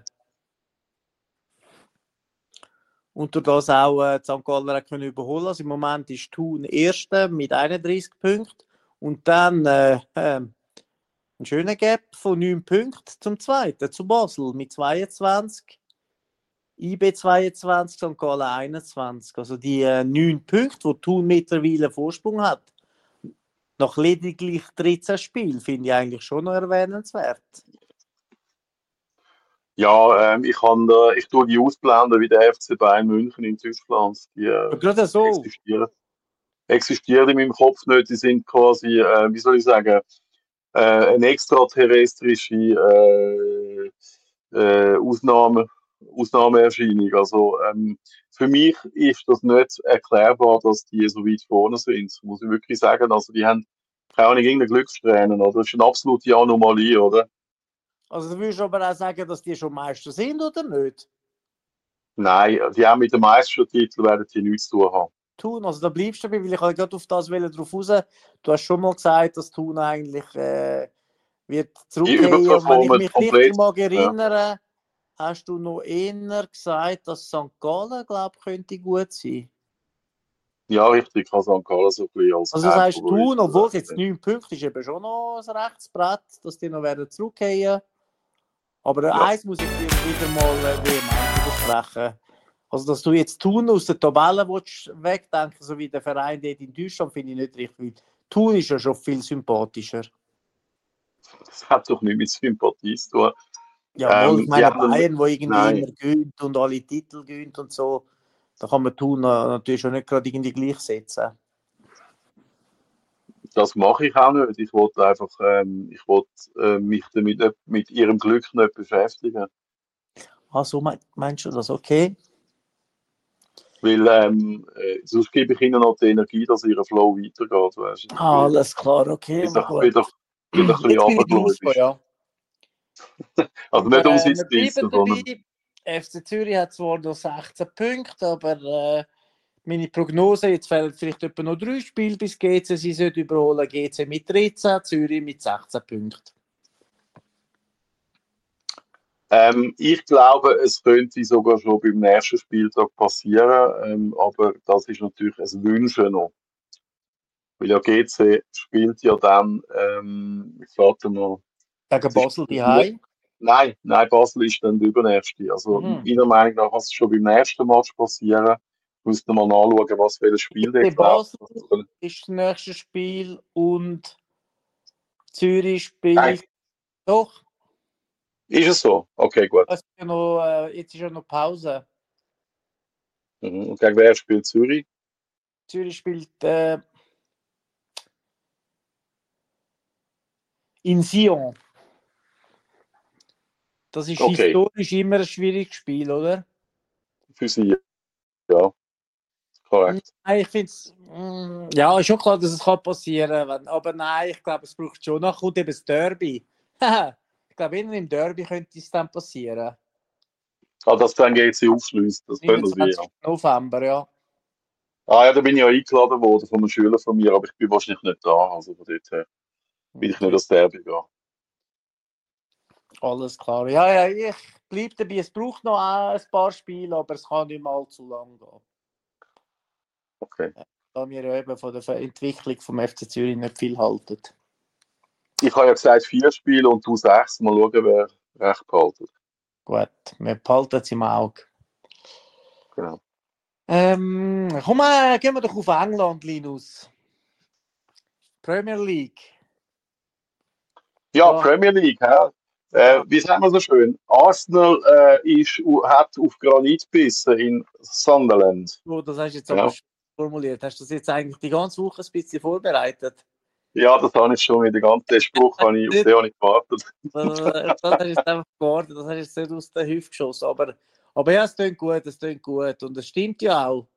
Speaker 2: Und durch das auch äh, die Sankt Galler hat können überholen. Also im Moment ist Thun Erster mit einunddreißig Punkten. Und dann äh, äh, ein schöner Gap von neun Punkten zum Zweiten, zu Basel mit zweiundzwanzig. I B zweiundzwanzig, Sankt Gallen einundzwanzig. Also die äh, neun Punkte, die Thun mittlerweile Vorsprung hat, nach lediglich dreizehn Spielen, finde ich eigentlich schon noch erwähnenswert.
Speaker 1: Ja, ähm, ich, kann, äh, ich tue die ausblenden wie der F C Bayern München in Deutschland. Die
Speaker 2: Ja,
Speaker 1: äh,
Speaker 2: gerade so.
Speaker 1: existieren, existieren in meinem Kopf nicht. Die sind quasi, äh, wie soll ich sagen, äh, eine extraterrestrische äh, äh, Ausnahme, Ausnahmeerscheinung. Also ähm, für mich ist das nicht erklärbar, dass die so weit vorne sind, muss ich wirklich sagen. Also die haben keine Ahnung, irgendeine Glückssträhne, oder? Das ist eine absolute Anomalie, oder?
Speaker 2: Also du würdest aber auch sagen, dass die schon Meister sind, oder nicht?
Speaker 1: Nein, die haben mit dem Meistertitel werden die nichts zu tun haben.
Speaker 2: Thun, also da bleibst du dabei, weil ich halt gerade auf das will, drauf raus. Du hast schon mal gesagt, dass Thun eigentlich äh, wird
Speaker 1: Die
Speaker 2: zurückkehren. Und wenn ich
Speaker 1: überperformen
Speaker 2: mich
Speaker 1: komplett.
Speaker 2: richtig mag
Speaker 1: Ja.
Speaker 2: erinnere, hast du noch eher gesagt, dass Sankt Gallen, glaube ich, könnte gut sein.
Speaker 1: Ja, richtig, ich kann Sankt Gallen so ein bisschen als
Speaker 2: Also das heisst,
Speaker 1: Kernfavorit
Speaker 2: Thun, obwohl es
Speaker 1: äh,
Speaker 2: jetzt neun Punkte ist, eben schon noch ein Rechtsbrett, dass die noch werden zurückkehren. Aber
Speaker 1: Ja.
Speaker 2: eins muss ich dir wieder mal äh, vehement widersprechen. Also, dass du jetzt Thun aus der Tabelle willst wegdenken, so wie der Verein dort in Deutschland, finde ich nicht richtig. Weil Thun ist ja schon viel sympathischer.
Speaker 1: Das hat doch nichts mit Sympathie zu tun.
Speaker 2: Ja, mal,
Speaker 1: Ähm,
Speaker 2: ich
Speaker 1: die
Speaker 2: meine
Speaker 1: haben,
Speaker 2: Bayern, wo irgendwie
Speaker 1: nein,
Speaker 2: immer gönnt und alle Titel gönnt und so, da kann man Thun äh, natürlich schon nicht gerade irgendwie gleichsetzen.
Speaker 1: das mache ich auch nicht. Ich wollte einfach, ähm, ich wollte äh, mich damit nicht- mit ihrem Glück nicht beschäftigen.
Speaker 2: Ah, so mein, meinst du das? Okay.
Speaker 1: Weil ähm, äh, sonst gebe ich ihnen noch die Energie, dass ihr Flow weitergeht. Weißt du?
Speaker 2: Ah, alles klar, okay.
Speaker 1: Wieder,
Speaker 2: Gut.
Speaker 1: wieder, wieder ein bisschen
Speaker 2: Jetzt bin ich drauf,
Speaker 1: runtergläubisch.
Speaker 2: ja.
Speaker 1: Also nicht
Speaker 2: Äh,
Speaker 1: ums
Speaker 2: wir
Speaker 1: ins
Speaker 2: bleiben
Speaker 1: Dissen, sondern
Speaker 2: dabei. F C Zürich hat zwar noch sechzehn Punkte, aber äh, meine Prognose, jetzt fehlen vielleicht etwa noch drei Spiele bis G C. Sie sollte überholen. G C mit dreizehn, Zürich mit sechzehn Punkten.
Speaker 1: Ähm, ich glaube, es könnte sogar schon beim nächsten Spieltag passieren, ähm, aber das ist natürlich ein Wünschen noch. Weil ja G C spielt ja dann, ähm, jetzt warte mal,
Speaker 2: Gegen
Speaker 1: Das ist
Speaker 2: Basel
Speaker 1: das
Speaker 2: die
Speaker 1: Nein, nein, Basel ist dann der übernächste. Also
Speaker 2: Mhm.
Speaker 1: meiner Meinung nach kann es schon beim nächsten Match passieren. Ich muss noch mal nachschauen, was für ein Spiel
Speaker 2: Bei
Speaker 1: dort läuft.
Speaker 2: Basel ist das nächste Spiel und Zürich
Speaker 1: Nein,
Speaker 2: spielt. Doch,
Speaker 1: ist es so? Okay, gut.
Speaker 2: es ist ja noch, äh, jetzt ist ja noch Pause.
Speaker 1: Mhm. Und gegen wer spielt Zürich?
Speaker 2: Zürich spielt äh, in Sion. Das ist
Speaker 1: Okay,
Speaker 2: historisch immer ein schwieriges Spiel, oder?
Speaker 1: für sie, ja, korrekt.
Speaker 2: Nein, ich finde es. Ja, ist schon klar, dass es kann passieren kann. Aber nein, ich glaube, es braucht schon. Nachher kommt eben das Derby. Ich glaube, innen im Derby könnte es dann passieren.
Speaker 1: Ah, das dann geht sie aufschließen, das können sie, ja.
Speaker 2: neunundzwanzigsten November, ja.
Speaker 1: Ah ja, da bin ich ja eingeladen worden von einem Schüler von mir, aber ich bin wahrscheinlich nicht da. Also von dort her bin ich nicht das Derby gehen.
Speaker 2: Alles klar. Ja, ja, ich bleibe dabei. Es braucht noch ein paar Spiele, aber es kann nicht mal zu lang gehen.
Speaker 1: Okay.
Speaker 2: Da wir ja eben von der Entwicklung vom F C Zürich nicht viel halten.
Speaker 1: Ich habe ja gesagt vier Spiele und du sechs. Mal schauen, wer recht behalten.
Speaker 2: Gut, wir behalten es im Auge.
Speaker 1: Genau.
Speaker 2: Ähm, komm mal, gehen wir doch auf England, Linus. Premier League.
Speaker 1: Ja,
Speaker 2: Ja.
Speaker 1: Premier League, hä? Äh,
Speaker 2: Ja.
Speaker 1: wie sagt man so schön? Arsenal äh, ist, hat auf Granit gebissen in Sunderland.
Speaker 2: Oh, das hast du jetzt
Speaker 1: Ja.
Speaker 2: aber schön formuliert. Hast du das jetzt eigentlich die ganze Woche ein bisschen vorbereitet?
Speaker 1: Ja, das habe ich schon wieder. Den ganzen Spruch habe ich, auf den habe ich gewartet.
Speaker 2: Das, das hast du jetzt einfach gewartet, das hast du jetzt nicht aus der Hüfte geschossen. Aber, aber ja, es klingt gut, es klingt gut. Und es stimmt ja auch.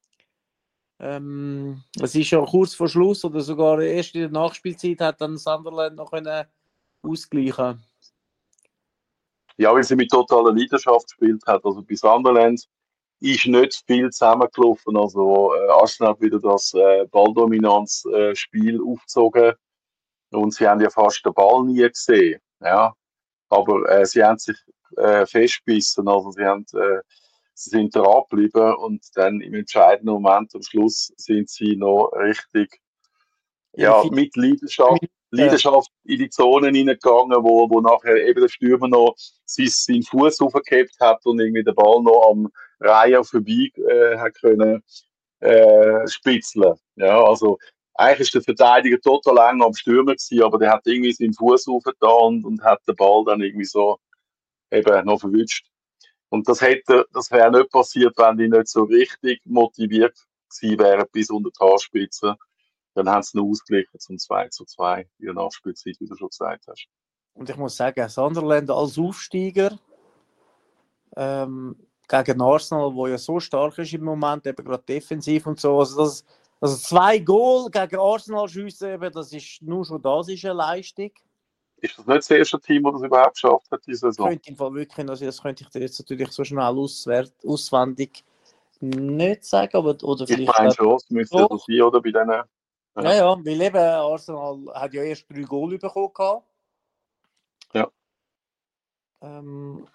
Speaker 2: Ähm, es ist schon kurz vor Schluss oder sogar erst in der Nachspielzeit hat dann Sunderland noch können ausgleichen.
Speaker 1: Ja, weil sie mit totaler Leidenschaft gespielt hat. Also bei Sunderland ist nicht viel zusammengelaufen. Also äh, Arsenal hat wieder das äh, Balldominanz-Spiel aufgezogen und sie haben ja fast den Ball nie gesehen. Ja, aber äh, sie haben sich äh, festgebissen. Also sie haben, äh, sie sind dran geblieben und dann im entscheidenden Moment am Schluss sind sie noch richtig ja,
Speaker 2: Ihre
Speaker 1: mit Leidenschaft,
Speaker 2: Minuten.
Speaker 1: Leidenschaft in die Zonen hineingegangen, wo, wo nachher eben der Stürmer noch sein, seinen Fuß aufgehabt hat und irgendwie den Ball noch am Reihe vorbei äh, hat können äh, spitzeln. Ja, also eigentlich ist der Verteidiger total eng am Stürmer gewesen, aber der hat irgendwie seinen Fuß aufgetan und, und hat den Ball dann irgendwie so eben noch verwünscht. Und das hätte, das wäre nicht passiert, wenn die nicht so richtig motiviert gewesen wären bis unter die Haarspitze. Dann haben sie noch ausgeglichen zum zwei zu zwei in der Nachspielzeit, wie du schon gesagt hast.
Speaker 2: Und ich muss sagen, Sunderland als Aufsteiger ähm, gegen Arsenal, wo ja so stark ist im Moment, eben gerade defensiv und so. Also, das, also zwei Goal gegen Arsenal schiessen, eben, das ist nur schon das ist eine Leistung.
Speaker 1: Ist das nicht das erste Team, das das überhaupt geschafft hat, diese
Speaker 2: Das
Speaker 1: Saison?
Speaker 2: könnte im Fall wirklich, also das könnte ich dir jetzt natürlich so schnell auswert, auswendig nicht sagen, aber oder
Speaker 1: Ich
Speaker 2: vielleicht
Speaker 1: meine
Speaker 2: auch-
Speaker 1: schon, es müsste ja so sein, oder? Bei denen.
Speaker 2: ja, ja, weil eben Arsenal hat ja erst drei Goal bekommen. gehabt.
Speaker 1: Ja.
Speaker 2: Ähm,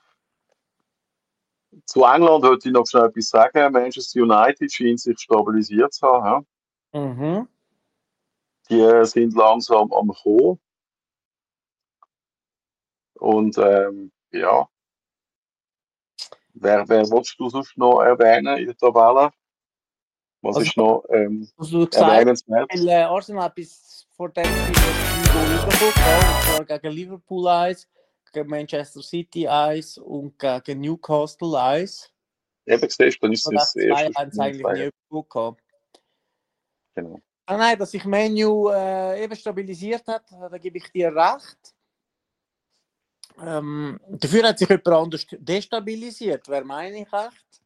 Speaker 1: Zu England wollte ich noch schnell etwas sagen. Manchester United scheint sich stabilisiert zu haben. Ja?
Speaker 2: mhm.
Speaker 1: Die äh, sind langsam am Kommen. Und ähm, ja, wer, wer willst du sonst noch erwähnen in der Tabelle? Was
Speaker 2: Also-
Speaker 1: ist noch ähm,
Speaker 2: Also, du gesagt,
Speaker 1: erwähnenswert?
Speaker 2: weil, äh, Arsenal hat bis vor dem Spiel drei Goal bekommen, gehabt, und zwar gegen Liverpool eins, gegen Manchester City eins und gegen Newcastle eins.
Speaker 1: Eben siehst du, dann ist
Speaker 2: Und
Speaker 1: es das
Speaker 2: zwei
Speaker 1: erste
Speaker 2: haben es
Speaker 1: Spiel.
Speaker 2: eigentlich nie bekommen. gehabt.
Speaker 1: Genau.
Speaker 2: Ah, nein, dass sich Menu äh, eben stabilisiert hat, da gebe ich dir recht. Ähm, dafür hat sich jemand anders destabilisiert. Wer meine ich recht?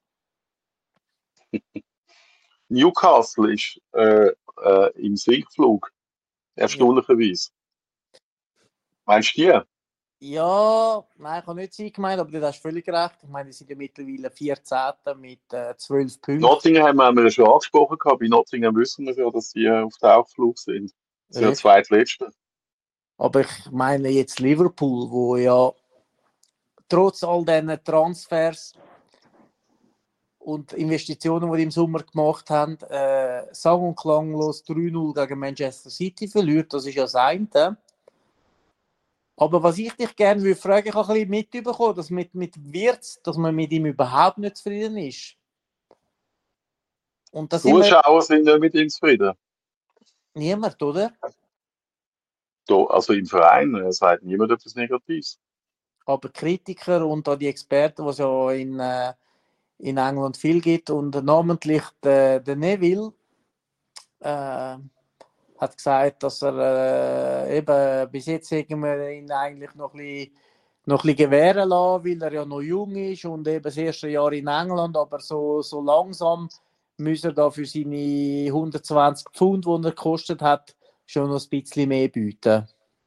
Speaker 1: Newcastle ist äh, äh, im Sinkflug. Erstaunlicherweise. Meinst du die?
Speaker 2: Ja, nein, ich habe nicht sie gemeint, aber du hast völlig recht. Ich meine, die sind ja mittlerweile vierzehnten mit äh, zwölf Punkten.
Speaker 1: Nottingham haben wir ja schon angesprochen gehabt. Bei Nottingham wissen wir ja, dass sie äh, auf Tauchflug sind. Das sind ja
Speaker 2: Richtig.
Speaker 1: zweitletzte.
Speaker 2: Aber ich meine jetzt Liverpool, wo ja trotz all diesen Transfers und Investitionen, die die im Sommer gemacht haben, äh, sang- und klanglos drei null gegen Manchester City verliert. Das ist ja das eine. Aber was ich dich gerne würde fragen, ich habe ein bisschen mitbekommen, dass mit, mit Wirtz, dass man mit ihm überhaupt nicht zufrieden ist. Und da sind wir
Speaker 1: Zuschauer sind ja mit ihm zufrieden.
Speaker 2: niemand, oder?
Speaker 1: Da, also im Verein äh, sagt niemand etwas Negatives.
Speaker 2: Aber Kritiker und auch die Experten, die es ja in, äh, in England viel gibt, und namentlich der, der Neville, äh, hat gesagt, dass er äh, eben bis jetzt haben wir ihn eigentlich noch ein bisschen, noch ein bisschen gewähren lassen, weil er ja noch jung ist und eben das erste Jahr in England, aber so, so langsam muss er da für seine hundertzwanzig Pfund, die er gekostet hat, schon noch ein bisschen mehr bieten.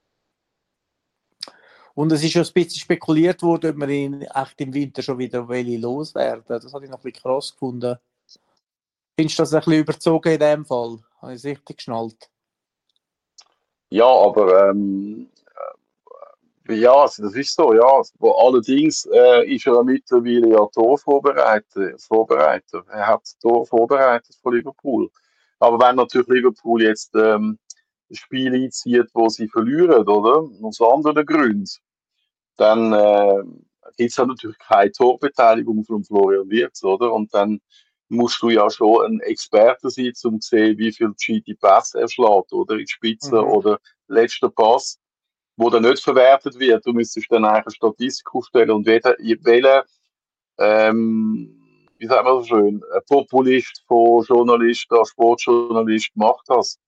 Speaker 2: Und es ist schon ein bisschen spekuliert worden, ob wir ihn echt im Winter schon wieder loswerden. Das habe ich noch ein bisschen krass gefunden. Findest du das ein bisschen überzogen in dem Fall? Habe ich es richtig geschnallt?
Speaker 1: Ja, aber ähm, ja, also das ist so, ja. Aber allerdings äh, ist er mittlerweile ja Torvorbereiter. Vorbereiter. Er hat das Tor vorbereitet von Liverpool. Aber wenn natürlich Liverpool jetzt ähm, ein Spiel einzieht, wo sie verlieren, oder? Aus anderen Gründen, dann äh, gibt es ja natürlich keine Torbeteiligung von Florian Wirtz, oder? Und dann musst du ja schon ein Experte sein, um zu sehen, wie viel gescheite Pässe er schlägt, oder? In die Spitze
Speaker 2: Mhm.
Speaker 1: oder letzter Pass, wo dann nicht verwertet wird. Du müsstest dann eigentlich eine Statistik aufstellen und welcher, welcher ähm, wie sagt man so schön, ein Populist von Journalist, ein Sportjournalist macht das.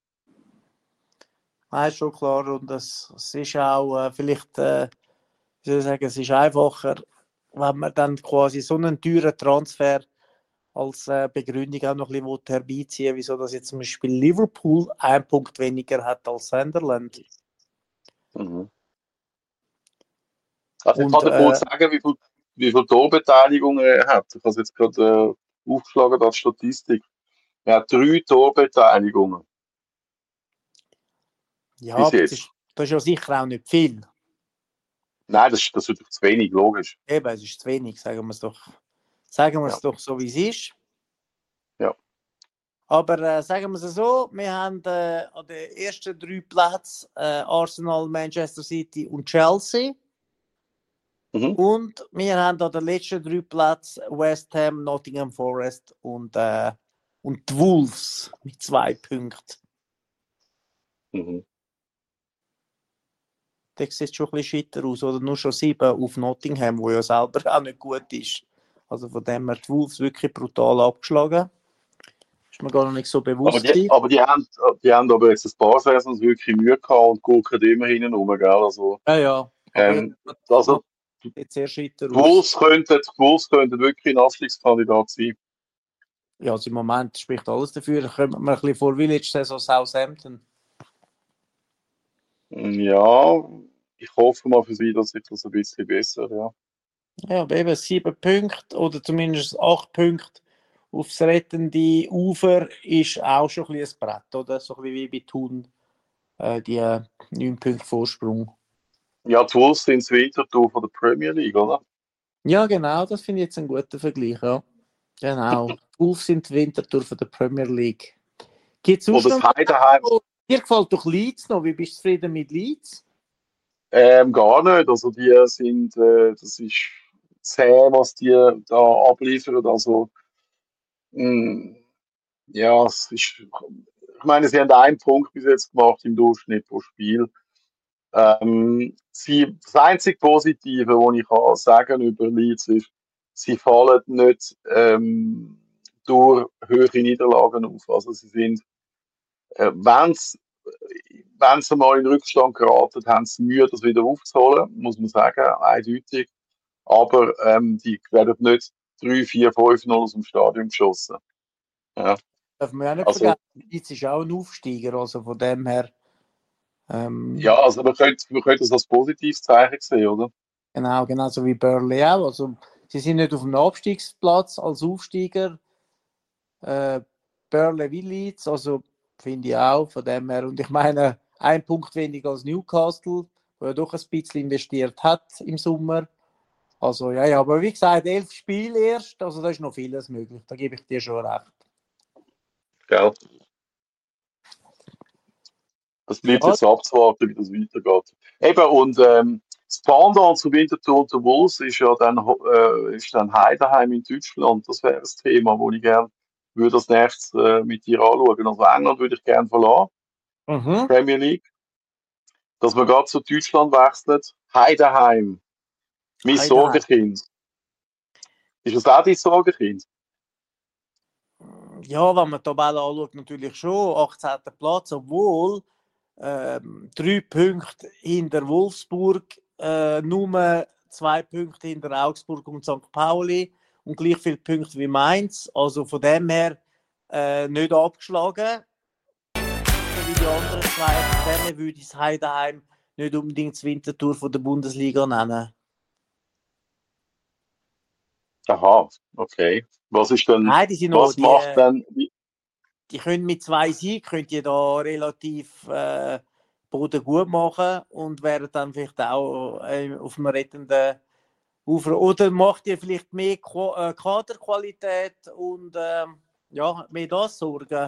Speaker 2: Nein, ist schon klar. Und es, es ist auch äh, vielleicht, äh, wie soll ich sagen, es ist einfacher, wenn man dann quasi so einen teuren Transfer als äh, Begründung auch noch ein bisschen herbeiziehen, wieso das jetzt zum Beispiel Liverpool einen Punkt weniger hat als Sunderland.
Speaker 1: Mhm. Also ich
Speaker 2: Und
Speaker 1: kann dir kurz
Speaker 2: äh,
Speaker 1: sagen, wie viel, wie viel Torbeteiligung er hat. Ich habe es jetzt gerade äh, aufgeschlagen als Statistik. Er hat drei Torbeteiligungen
Speaker 2: ja,
Speaker 1: bis
Speaker 2: aber das ist,
Speaker 1: jetzt.
Speaker 2: das ist ja sicher auch nicht viel.
Speaker 1: Nein, das, ist- das ist natürlich zu wenig, logisch.
Speaker 2: Eben, es ist zu wenig, sagen wir es doch, sagen wir
Speaker 1: Ja,
Speaker 2: es doch so, wie es ist.
Speaker 1: ja.
Speaker 2: Aber äh, sagen wir es so, wir haben äh, an den ersten drei Plätzen äh, Arsenal, Manchester City und Chelsea.
Speaker 1: Mhm.
Speaker 2: Und wir haben an den letzten drei Plätzen West Ham, Nottingham Forest und, äh, und die Wolves mit zwei Punkten.
Speaker 1: Mhm.
Speaker 2: Das sieht schon ein bisschen schitter aus. Oder nur schon sieben auf Nottingham, wo ja selber auch nicht gut ist. Also von dem her die Wolves wirklich brutal abgeschlagen. Ist mir gar nicht so
Speaker 1: Aber
Speaker 2: bewusst
Speaker 1: die,
Speaker 2: gewesen.
Speaker 1: aber die haben, die haben aber jetzt ein paar Saisons wirklich Mühe gehabt und gucken immer hinten rum, gell? Also,
Speaker 2: Ja, ja. Aber jetzt
Speaker 1: ähm, also
Speaker 2: sieht es sehr schitter
Speaker 1: die
Speaker 2: aus.
Speaker 1: Wolves könnten, die Wolves könnten wirklich ein Abstiegskandidat sein.
Speaker 2: Ja, also im Moment spricht alles dafür. Da kommt mir ein bisschen vor Village-Saison Southampton.
Speaker 1: Ja, ich hoffe mal für sie, dass sich das ein bisschen besser, ja.
Speaker 2: Ja, aber eben sieben Punkte oder zumindest acht Punkte aufs rettende Ufer ist auch schon ein bisschen ein Brett, oder? So ein bisschen wie bei Thun, äh, die äh, neun Punkte Vorsprung.
Speaker 1: Ja, die Wolves sind das Winterthur von der Premier League, oder?
Speaker 2: Ja, genau, das finde ich jetzt ein guter Vergleich, ja. Genau. Die Wolves sind die Winterthur von der Premier League. Gibt es sonst
Speaker 1: Oder das
Speaker 2: noch?
Speaker 1: Heidenheim,
Speaker 2: Dir gefällt doch Leeds noch. Wie bist du zufrieden mit Leeds?
Speaker 1: ähm, gar nicht. Also die sind, äh, das ist zäh, was die da abliefern. Also, mh, ja, es ist, ich meine, sie haben einen Punkt bis jetzt gemacht im Durchschnitt pro Spiel. Ähm, sie, das einzige Positive, was ich kann sagen über Leeds ist, sie fallen nicht ähm, durch höhere Niederlagen auf. Also sie sind, äh, wenn sie wenn sie mal in Rückstand geraten, haben sie Mühe, das wieder aufzuholen, muss man sagen, eindeutig. Aber ähm, die werden nicht drei, vier, fünf null aus dem Stadion geschossen. Ja,
Speaker 2: Darf man ja nicht
Speaker 1: also,
Speaker 2: vergessen. Leeds ist auch ein Aufsteiger, also von dem her.
Speaker 1: ja,
Speaker 2: Ähm,
Speaker 1: also man könnte, man könnte das als positives Zeichen sehen, oder?
Speaker 2: Genau, genauso wie Burnley auch. Also, sie sind nicht auf dem Abstiegsplatz als Aufsteiger. Äh, Burnley wie Leeds, also finde ich auch von dem her. Und ich meine, ein Punkt weniger als Newcastle, wo ja doch ein bisschen investiert hat im Sommer. Also ja, ja, aber wie gesagt, elf Spiele erst, also da ist noch vieles möglich, da gebe ich dir schon recht.
Speaker 1: Gell? Das bleibt
Speaker 2: Ja,
Speaker 1: jetzt abzuwarten, wie das weitergeht. Eben, und ähm, das Pendant zu Winterthur und zu Wolves ist ja dann, ho- äh, ist dann Heidenheim in Deutschland. Das wäre das Thema, wo ich gerne würde als nächstes äh, mit dir anschauen. Also England würde ich gerne verlassen,
Speaker 2: mhm.
Speaker 1: Premier League. Dass wir gerade zu Deutschland wechseln. Heidenheim, mein
Speaker 2: Heidenheim.
Speaker 1: Sorgenkind. Ist das auch dein Sorgenkind?
Speaker 2: Ja, wenn man die Tabelle anschaut, natürlich schon. achtzehnten Platz, obwohl ähm, drei Punkte hinter Wolfsburg, äh, nur zwei Punkte hinter Augsburg und Sankt Pauli und gleich viele Punkte wie Mainz. Also von dem her äh, nicht abgeschlagen, so wie die anderen zwei. Von dem her würde ich das Heidenheim nicht unbedingt das Winterthur von der Bundesliga nennen.
Speaker 1: Aha, okay. Was ist denn,
Speaker 2: Nein, die sind noch,
Speaker 1: was
Speaker 2: die,
Speaker 1: macht
Speaker 2: äh,
Speaker 1: denn, wie-
Speaker 2: die können mit zwei Siegen könnt ihr da relativ äh, Boden gut machen und wären dann vielleicht auch äh, auf einem rettenden Ufer. Oder macht ihr vielleicht mehr Ko äh, Kaderqualität und ähm, ja, mehr das Sorgen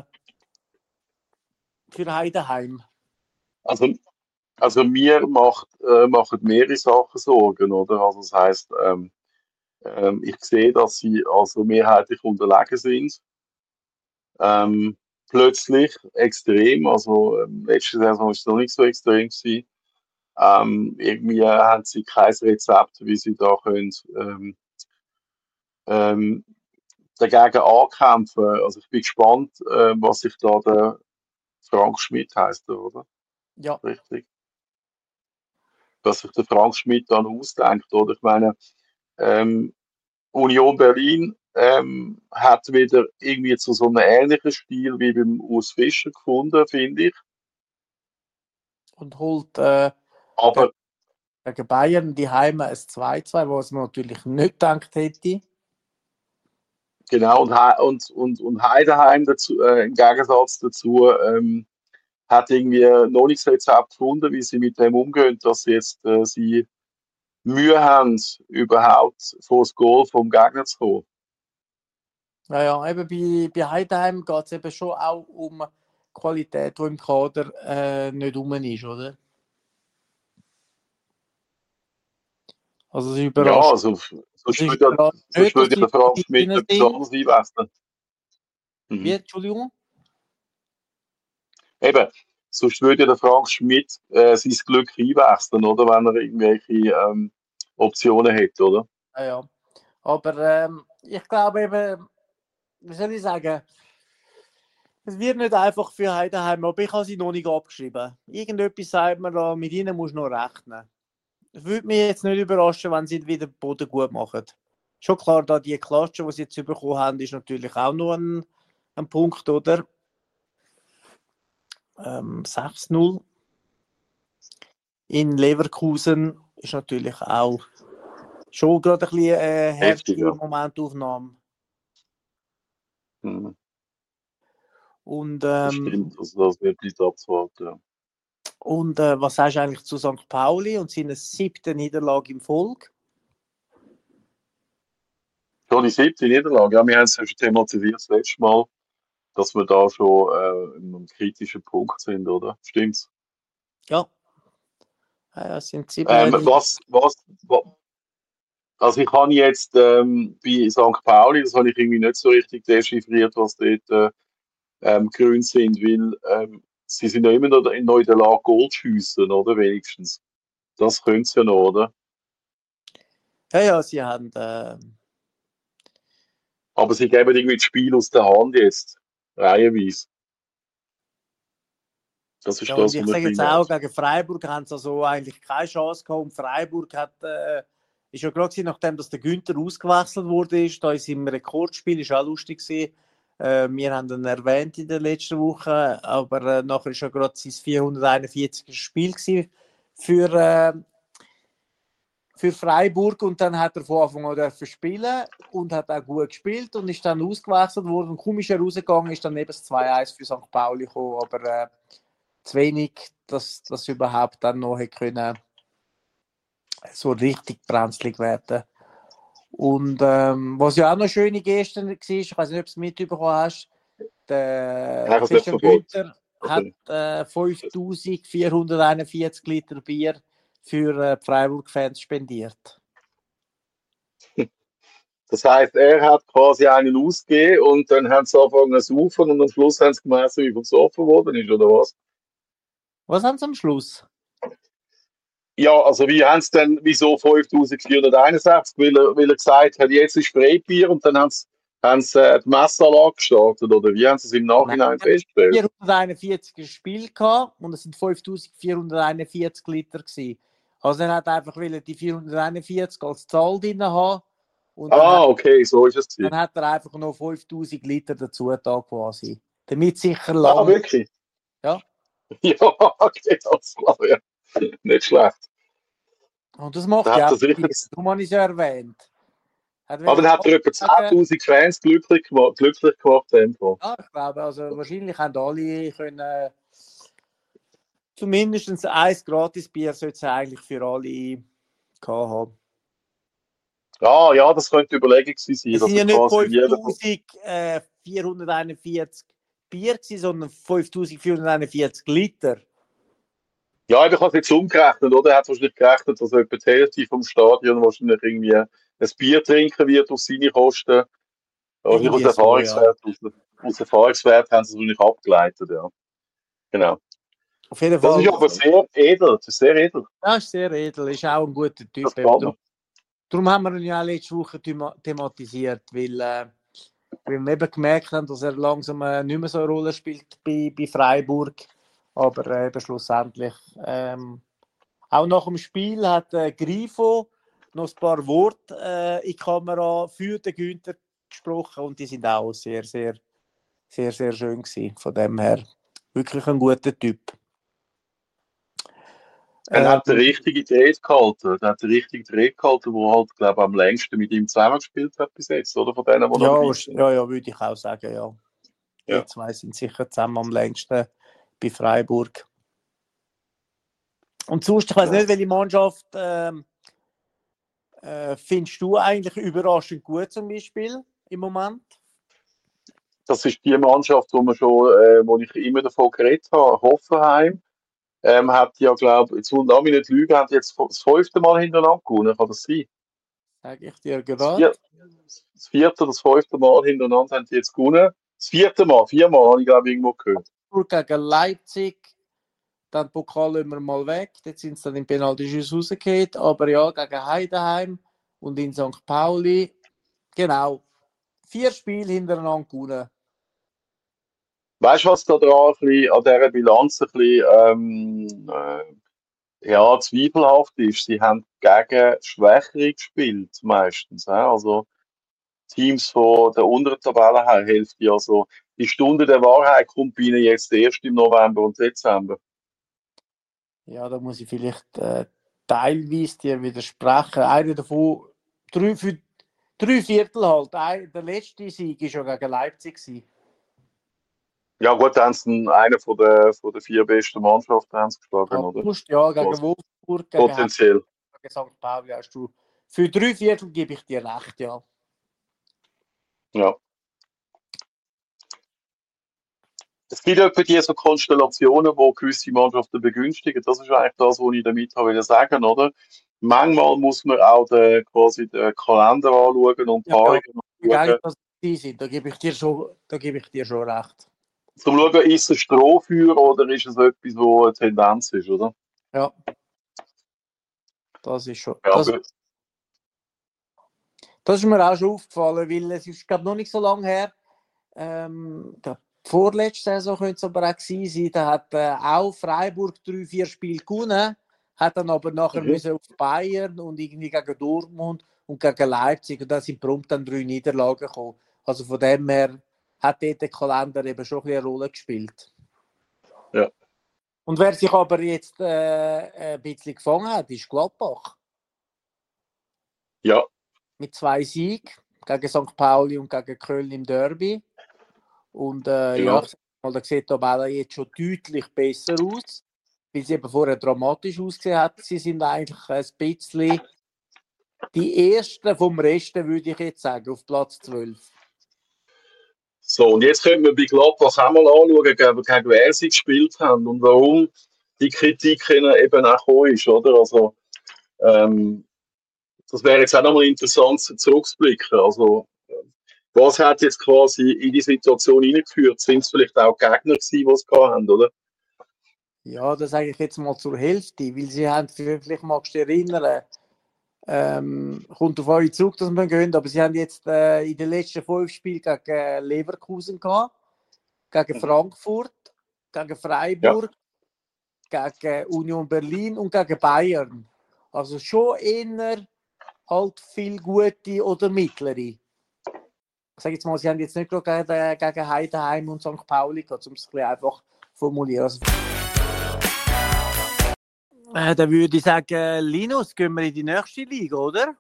Speaker 2: für Heidenheim?
Speaker 1: also, also mir macht, äh, machen mehrere Sachen Sorgen, oder? Also das heißt, ähm, ähm, ich sehe, dass sie also mehrheitlich unterlegen sind. Ähm, plötzlich extrem, also ähm, letzte Saison ist es noch nicht so extrem gewesen. Ähm, irgendwie äh, haben sie kein Rezept, wie sie da können, ähm, ähm, dagegen ankämpfen. Also ich bin gespannt, äh, was sich da der Frank Schmidt heißt, er, oder?
Speaker 2: Ja,
Speaker 1: Richtig. Was sich der Frank Schmidt dann ausdenkt, oder? Ich meine, ähm, Union Berlin ähm, hat wieder irgendwie zu so einem ähnlichen Stil wie beim Urs Fischer gefunden, finde ich.
Speaker 2: und holt äh,
Speaker 1: Aber
Speaker 2: gegen Bayern die Heime ein zwei zwei, was man natürlich nicht gedacht hätte.
Speaker 1: genau, und, Hei- und, und, und Heidenheim dazu, äh, im Gegensatz dazu, ähm, hat irgendwie noch nicht das Rezept gefunden, wie sie mit dem umgehen, dass sie jetzt äh, sie Mühe haben, überhaupt vor das Goal vom Gegner zu kommen.
Speaker 2: Naja, eben bei, bei Heidenheim geht es eben schon auch um Qualität, die im Kader äh, nicht rum ist, oder? Also es
Speaker 1: Ja,
Speaker 2: überrascht,
Speaker 1: also
Speaker 2: es
Speaker 1: sonst
Speaker 2: ist
Speaker 1: würde ja,
Speaker 2: überrascht
Speaker 1: sonst
Speaker 2: nicht, dass
Speaker 1: würde ja
Speaker 2: die
Speaker 1: der Frank
Speaker 2: die
Speaker 1: Schmidt
Speaker 2: drin
Speaker 1: etwas
Speaker 2: sind.
Speaker 1: anderes einwechseln.
Speaker 2: Wie,
Speaker 1: Mhm.
Speaker 2: Entschuldigung?
Speaker 1: Eben, sonst würde ja der Frank Schmidt äh, sein Glück einwechseln, oder? Wenn er irgendwelche ähm, Optionen hätte, oder?
Speaker 2: Ja, ja. Aber ähm, ich glaube eben, wie soll ich sagen, es wird nicht einfach für Heidenheim, aber ich habe sie noch nicht abgeschrieben. Irgendetwas sagt mir da, mit ihnen musst du noch rechnen. Es würde mich jetzt nicht überraschen, wenn sie wieder den Boden gut machen. Schon klar, da die Klatsche, die sie jetzt bekommen haben, ist natürlich auch noch ein, ein Punkt, oder? Ähm, sechs null in Leverkusen ist natürlich auch schon gerade ein bisschen eine
Speaker 1: Heftiger.
Speaker 2: heftige Momentaufnahme.
Speaker 1: Mhm.
Speaker 2: Und,
Speaker 1: Das
Speaker 2: ähm,
Speaker 1: stimmt, also das wird nicht abzuwarten. Ja.
Speaker 2: und äh, was sagst du eigentlich zu Sankt Pauli und seiner siebten Niederlage im Folge?
Speaker 1: Schon die siebte Niederlage. Ja, wir haben es ja schon thematisiert das letzte Mal, dass wir da schon äh, in einem kritischen Punkt sind, oder? Stimmt's?
Speaker 2: Ja, ja, es sind sieben.
Speaker 1: Ähm, was, was, wa- also ich habe jetzt ähm, bei Sankt Pauli, das habe ich irgendwie nicht so richtig dechiffriert, was dort äh, ähm, Gründe sind, weil ähm, sie sind ja immer noch in noch in der Lage, Goal zu schiessen, oder? Wenigstens. Das können sie ja noch, oder?
Speaker 2: Ja, ja, sie haben. Äh,
Speaker 1: Aber sie geben irgendwie das Spiel aus der Hand jetzt. Reihenweise. Das
Speaker 2: ja,
Speaker 1: ist
Speaker 2: und
Speaker 1: das, was
Speaker 2: ich
Speaker 1: mich ein
Speaker 2: sage jetzt
Speaker 1: bisschen
Speaker 2: auch,
Speaker 1: nervt.
Speaker 2: gegen Freiburg haben sie also eigentlich keine Chance gehabt. Und Freiburg hat, äh, ist ja gerade gewesen, nachdem dass der Günther ausgewechselt wurde, ist, da ist im Rekordspiel, ist auch lustig gewesen. Äh, wir haben ihn erwähnt in der letzten Woche, aber äh, nachher ist ja gerade sein vierhunderteinundvierzigste Spiel gewesen für, äh, für Freiburg und dann hat er von Anfang an dürfen spielen und hat auch gut gespielt und ist dann ausgewechselt worden und kaum ist er rausgegangen, ist dann eben das zwei eins für Sankt Pauli gekommen, aber äh, zu wenig, dass das überhaupt dann noch hätte können so richtig brenzlig werden. Und ähm, was ja auch noch schöne Geste war, ich weiß nicht, ob du es mitbekommen hast, der
Speaker 1: Ich habe es nicht
Speaker 2: Christian
Speaker 1: verfolgt.
Speaker 2: Günther hat äh, fünftausendvierhunderteinundvierzig Liter Bier für äh, die Freiburg-Fans spendiert.
Speaker 1: Das heisst, er hat quasi einen ausgegeben und dann haben sie angefangen zu saufen und am Schluss haben sie gemessen, wie viel gesoffen worden ist, oder was?
Speaker 2: Was haben sie am Schluss?
Speaker 1: Ja, also wie haben sie denn, wieso fünftausendvierhunderteinundsechzig? Weil er, weil er gesagt hat, jetzt ist Spreebier und dann haben sie, haben sie äh, die Messanlage gestartet, oder wie haben sie es im Nachhinein
Speaker 2: Nein,
Speaker 1: festgestellt?
Speaker 2: vierhunderteinundvierzig Spiel gehabt und es sind fünftausendvierhunderteinundvierzig Liter gewesen. Also er hat einfach wollen die vierhunderteinundvierzig als Zahl drin haben und dann,
Speaker 1: Ah,
Speaker 2: hat,
Speaker 1: okay, so ist es
Speaker 2: dann
Speaker 1: gewesen.
Speaker 2: hat er einfach noch fünftausend Liter dazu da quasi. Damit sicher
Speaker 1: Ah,
Speaker 2: lang.
Speaker 1: wirklich?
Speaker 2: Ja.
Speaker 1: Ja, okay, alles klar, ja. Nicht schlecht.
Speaker 2: Und das macht
Speaker 1: Da
Speaker 2: ja
Speaker 1: hat
Speaker 2: auch
Speaker 1: er sicher,
Speaker 2: Bier. Darum habe ich es ja erwähnt. Hat
Speaker 1: aber dann hat er etwa
Speaker 2: sagen,
Speaker 1: zehntausend Fans glücklich gemacht, glücklich gemacht in dem Fall.
Speaker 2: ja, ich glaube, also wahrscheinlich haben alle können, äh, zumindest ein Gratis-Bier sollte es eigentlich für alle gehabt haben.
Speaker 1: Ah, ja, das könnte die Überlegung gewesen sein,
Speaker 2: Es
Speaker 1: dass
Speaker 2: sind
Speaker 1: er
Speaker 2: ja nicht
Speaker 1: quasi jeder.
Speaker 2: fünftausendvierhunderteinundvierzig Bier gewesen, sondern fünftausendvierhunderteinundvierzig Liter.
Speaker 1: Ja, ich habe es jetzt umgerechnet, oder? Er hat wahrscheinlich gerechnet, dass etwa die Hälfte vom Stadion wahrscheinlich irgendwie ein Bier trinken wird auf seine Kosten. Wahrscheinlich aus
Speaker 2: Irgendwie so, ja.
Speaker 1: Erfahrungswert, aus, aus Erfahrungswert haben sie es wahrscheinlich abgeleitet, ja. Genau.
Speaker 2: Auf jeden
Speaker 1: Das
Speaker 2: Fall.
Speaker 1: ist aber sehr edel, das ist sehr edel.
Speaker 2: Das ist sehr edel, ist auch ein guter Typ.
Speaker 1: Das kann
Speaker 2: Darum,
Speaker 1: man.
Speaker 2: darum haben wir ihn ja auch letzte Woche thema thematisiert, weil, äh, weil wir eben gemerkt haben, dass er langsam äh, nicht mehr so eine Rolle spielt bei, bei Freiburg. Aber äh, eben schlussendlich, ähm, auch nach dem Spiel hat äh, Grifo noch ein paar Worte äh, in die Kamera für den Günther gesprochen und die sind auch sehr, sehr, sehr, sehr schön gewesen. Von dem her wirklich ein guter Typ.
Speaker 1: Er hat
Speaker 2: Ähm,
Speaker 1: die richtige Dreh gehalten. Er hat die richtige Dreh gehalten, wo er halt, glaube ich, am längsten mit ihm zusammengespielt hat bis jetzt, oder? Von denen, die
Speaker 2: ja,
Speaker 1: noch dabei
Speaker 2: wahrsch-
Speaker 1: sind.
Speaker 2: ja, ja, würde ich auch sagen, ja. Die
Speaker 1: Ja.
Speaker 2: zwei sind sicher zusammen am längsten bei Freiburg. Und sonst, ich weiß
Speaker 1: Ja.
Speaker 2: nicht, welche Mannschaft ähm, äh, findest du eigentlich überraschend gut zum Beispiel im Moment?
Speaker 1: Das ist die Mannschaft, wo, man schon, äh, wo ich immer davon geredet habe. Hoffenheim ähm, hat ja, glaube ich, jetzt lass mich nicht lügen, hat jetzt das fünfte Mal hintereinander gewonnen. Kann das sein?
Speaker 2: Sage ich dir
Speaker 1: Das,
Speaker 2: gerade.
Speaker 1: vier, das vierte, das fünfte Mal hintereinander haben die jetzt gewonnen. Das vierte Mal, viermal habe ich, glaube ich, irgendwo gehört.
Speaker 2: Gegen Leipzig, dann Pokal lassen wir mal weg. Jetzt sind sie dann im Penalty-Schuss rausgefallen. Aber ja, gegen Heidenheim und in Sankt Pauli. Genau. Vier Spiele hintereinander gewonnen.
Speaker 1: Weißt du, was da dran ein bisschen, an dieser Bilanz ein bisschen ähm, äh, ja, zweifelhaft ist? Sie haben gegen Schwächere gespielt, meistens. He? Also Teams von der unteren Tabellenhälfte. Also die Stunde der Wahrheit kommt bei ihnen jetzt erst im November und Dezember.
Speaker 2: Ja, da muss ich vielleicht äh, teilweise dir widersprechen. Einer davon, drei, für drei Viertel halt. Ein, der letzte Sieg war schon gegen Leipzig gewesen.
Speaker 1: Ja gut, dann haben sie einen von der, von der vier besten Mannschaften haben sie geschlagen,
Speaker 2: Aber
Speaker 1: oder?
Speaker 2: sonst, ja, gegen
Speaker 1: Was?
Speaker 2: Wolfsburg, gegen Heidenheim,
Speaker 1: Potenziell.
Speaker 2: gegen Sankt Pauli hast du. Für drei Viertel gebe ich dir recht, ja.
Speaker 1: Ja. Es gibt etwa diese so Konstellationen, wo gewisse Mannschaften begünstigen. Das ist eigentlich das, was ich damit habe sagen, oder? Manchmal muss man auch den, quasi den Kalender anschauen und
Speaker 2: Ja, ja.
Speaker 1: Paarungen
Speaker 2: Wie geil,
Speaker 1: anschauen.
Speaker 2: dass die sind, da gebe ich dir schon, da gebe ich dir schon recht.
Speaker 1: Zum schauen, ist es ein Strohfeuer oder ist es etwas, wo eine Tendenz ist, oder?
Speaker 2: Ja. Das ist schon.
Speaker 1: Ja,
Speaker 2: Das,
Speaker 1: aber
Speaker 2: das ist mir auch schon aufgefallen, weil es ist, glaube noch nicht so lange her. Ähm, ich glaube, vorletzte Saison könnte es aber auch gewesen sein. Da hat äh, auch Freiburg drei, vier Spiele gewonnen, hat dann aber nachher
Speaker 1: Mhm.
Speaker 2: müssen auf Bayern und irgendwie gegen Dortmund und gegen Leipzig und da sind prompt dann drei Niederlagen gekommen. Also von dem her hat dort der Kalender eben schon ein bisschen eine Rolle gespielt.
Speaker 1: Ja.
Speaker 2: Und wer sich aber jetzt äh, ein bisschen gefangen hat, ist Gladbach.
Speaker 1: ja,
Speaker 2: Mit zwei Siegen gegen Sankt Pauli und gegen Köln im Derby. Und äh,
Speaker 1: Genau.
Speaker 2: ja, ich sag mal, da sieht die Tabelle jetzt schon deutlich besser aus, weil sie eben vorher dramatisch ausgesehen hat. Sie sind eigentlich ein bisschen die Ersten vom Resten, würde ich jetzt sagen, auf Platz zwölf.
Speaker 1: So, und jetzt können wir bei Gladbach auch mal anschauen, gegen, gegen wer sie gespielt haben und warum die Kritik ihnen eben auch gekommen ist, oder? Also, ähm, das wäre jetzt auch nochmal interessant zurückzublicken. Also, was hat jetzt quasi in die Situation hineingeführt? Sind es vielleicht auch Gegner gewesen, die es gehabt haben, oder?
Speaker 2: Ja, das sage ich jetzt mal zur Hälfte, weil sie haben, vielleicht magst du dich erinnern, ähm, kommt auf euch zurück, dass wir gehen, aber sie haben jetzt äh, in den letzten fünf Spielen gegen Leverkusen gehabt, gegen Frankfurt, gegen
Speaker 1: Ja,
Speaker 2: Freiburg, gegen Union Berlin und gegen Bayern. Also schon eher halt viel gute oder mittlere. Ich sage jetzt mal, sie haben jetzt nicht gerade gegen, gegen Heidenheim und Sankt Pauli gehabt, um es ein bisschen einfach zu formulieren. Also, äh, dann würde ich sagen, Linus, gehen wir in die nächste Liga, oder?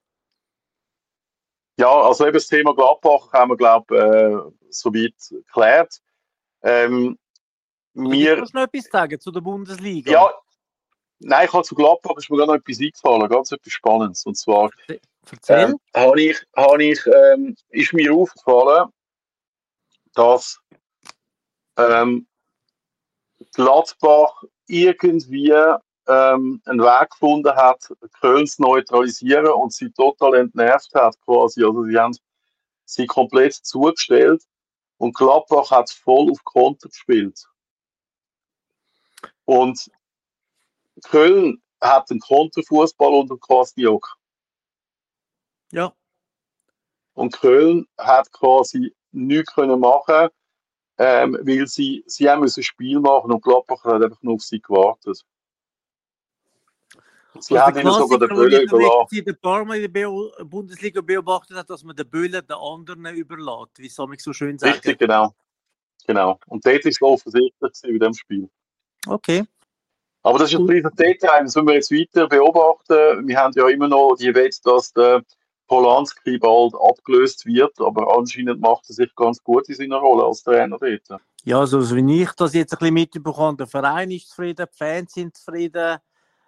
Speaker 1: ja, also eben das Thema Gladbach haben wir, glaube ich, äh, soweit geklärt. Ähm,
Speaker 2: Oder gibt
Speaker 1: wir,
Speaker 2: es noch etwas zu sagen zu der Bundesliga?
Speaker 1: ja, nein, ich habe zu Gladbach ist mir gerade noch etwas eingefallen, ganz etwas Spannendes. Und zwar
Speaker 2: Erzähl.
Speaker 1: ähm, habe ich, habe ich, ähm, ist mir aufgefallen, dass ähm, Gladbach irgendwie ähm, einen Weg gefunden hat, Köln zu neutralisieren und sie total entnervt hat quasi. Also sie haben sie komplett zugestellt und Gladbach hat voll auf Konter gespielt. Und Köln hat einen Konterfußball unter Kwasniok.
Speaker 2: Ja.
Speaker 1: Und Köln hat quasi nichts können machen, ähm, weil sie, sie haben müssen ein Spiel machen und Gladbach hat einfach nur auf sie gewartet. Sie
Speaker 2: Also
Speaker 1: haben
Speaker 2: der
Speaker 1: ihnen sogar den
Speaker 2: Klassiker, den
Speaker 1: Böllen
Speaker 2: ich in der
Speaker 1: überlassen.
Speaker 2: letzten Zeit ein paar Mal in der Beo- Bundesliga beobachtet habe, dass man den Böllen den anderen überlässt, wie soll ich so schön sagen.
Speaker 1: Richtig, genau. genau. Und dort ist es offensichtlich gewesen in dem Spiel.
Speaker 2: Okay.
Speaker 1: Aber das ist ein
Speaker 2: Gut.
Speaker 1: kleines Detail, das müssen wir jetzt weiter beobachten. Wir haben ja immer noch die Wette, dass der Polanski bald abgelöst wird, aber anscheinend macht er sich ganz gut in seiner Rolle als Trainer dort.
Speaker 2: Ja, also so wie ich das jetzt ein bisschen mitbekomme, der Verein ist zufrieden, die Fans sind zufrieden,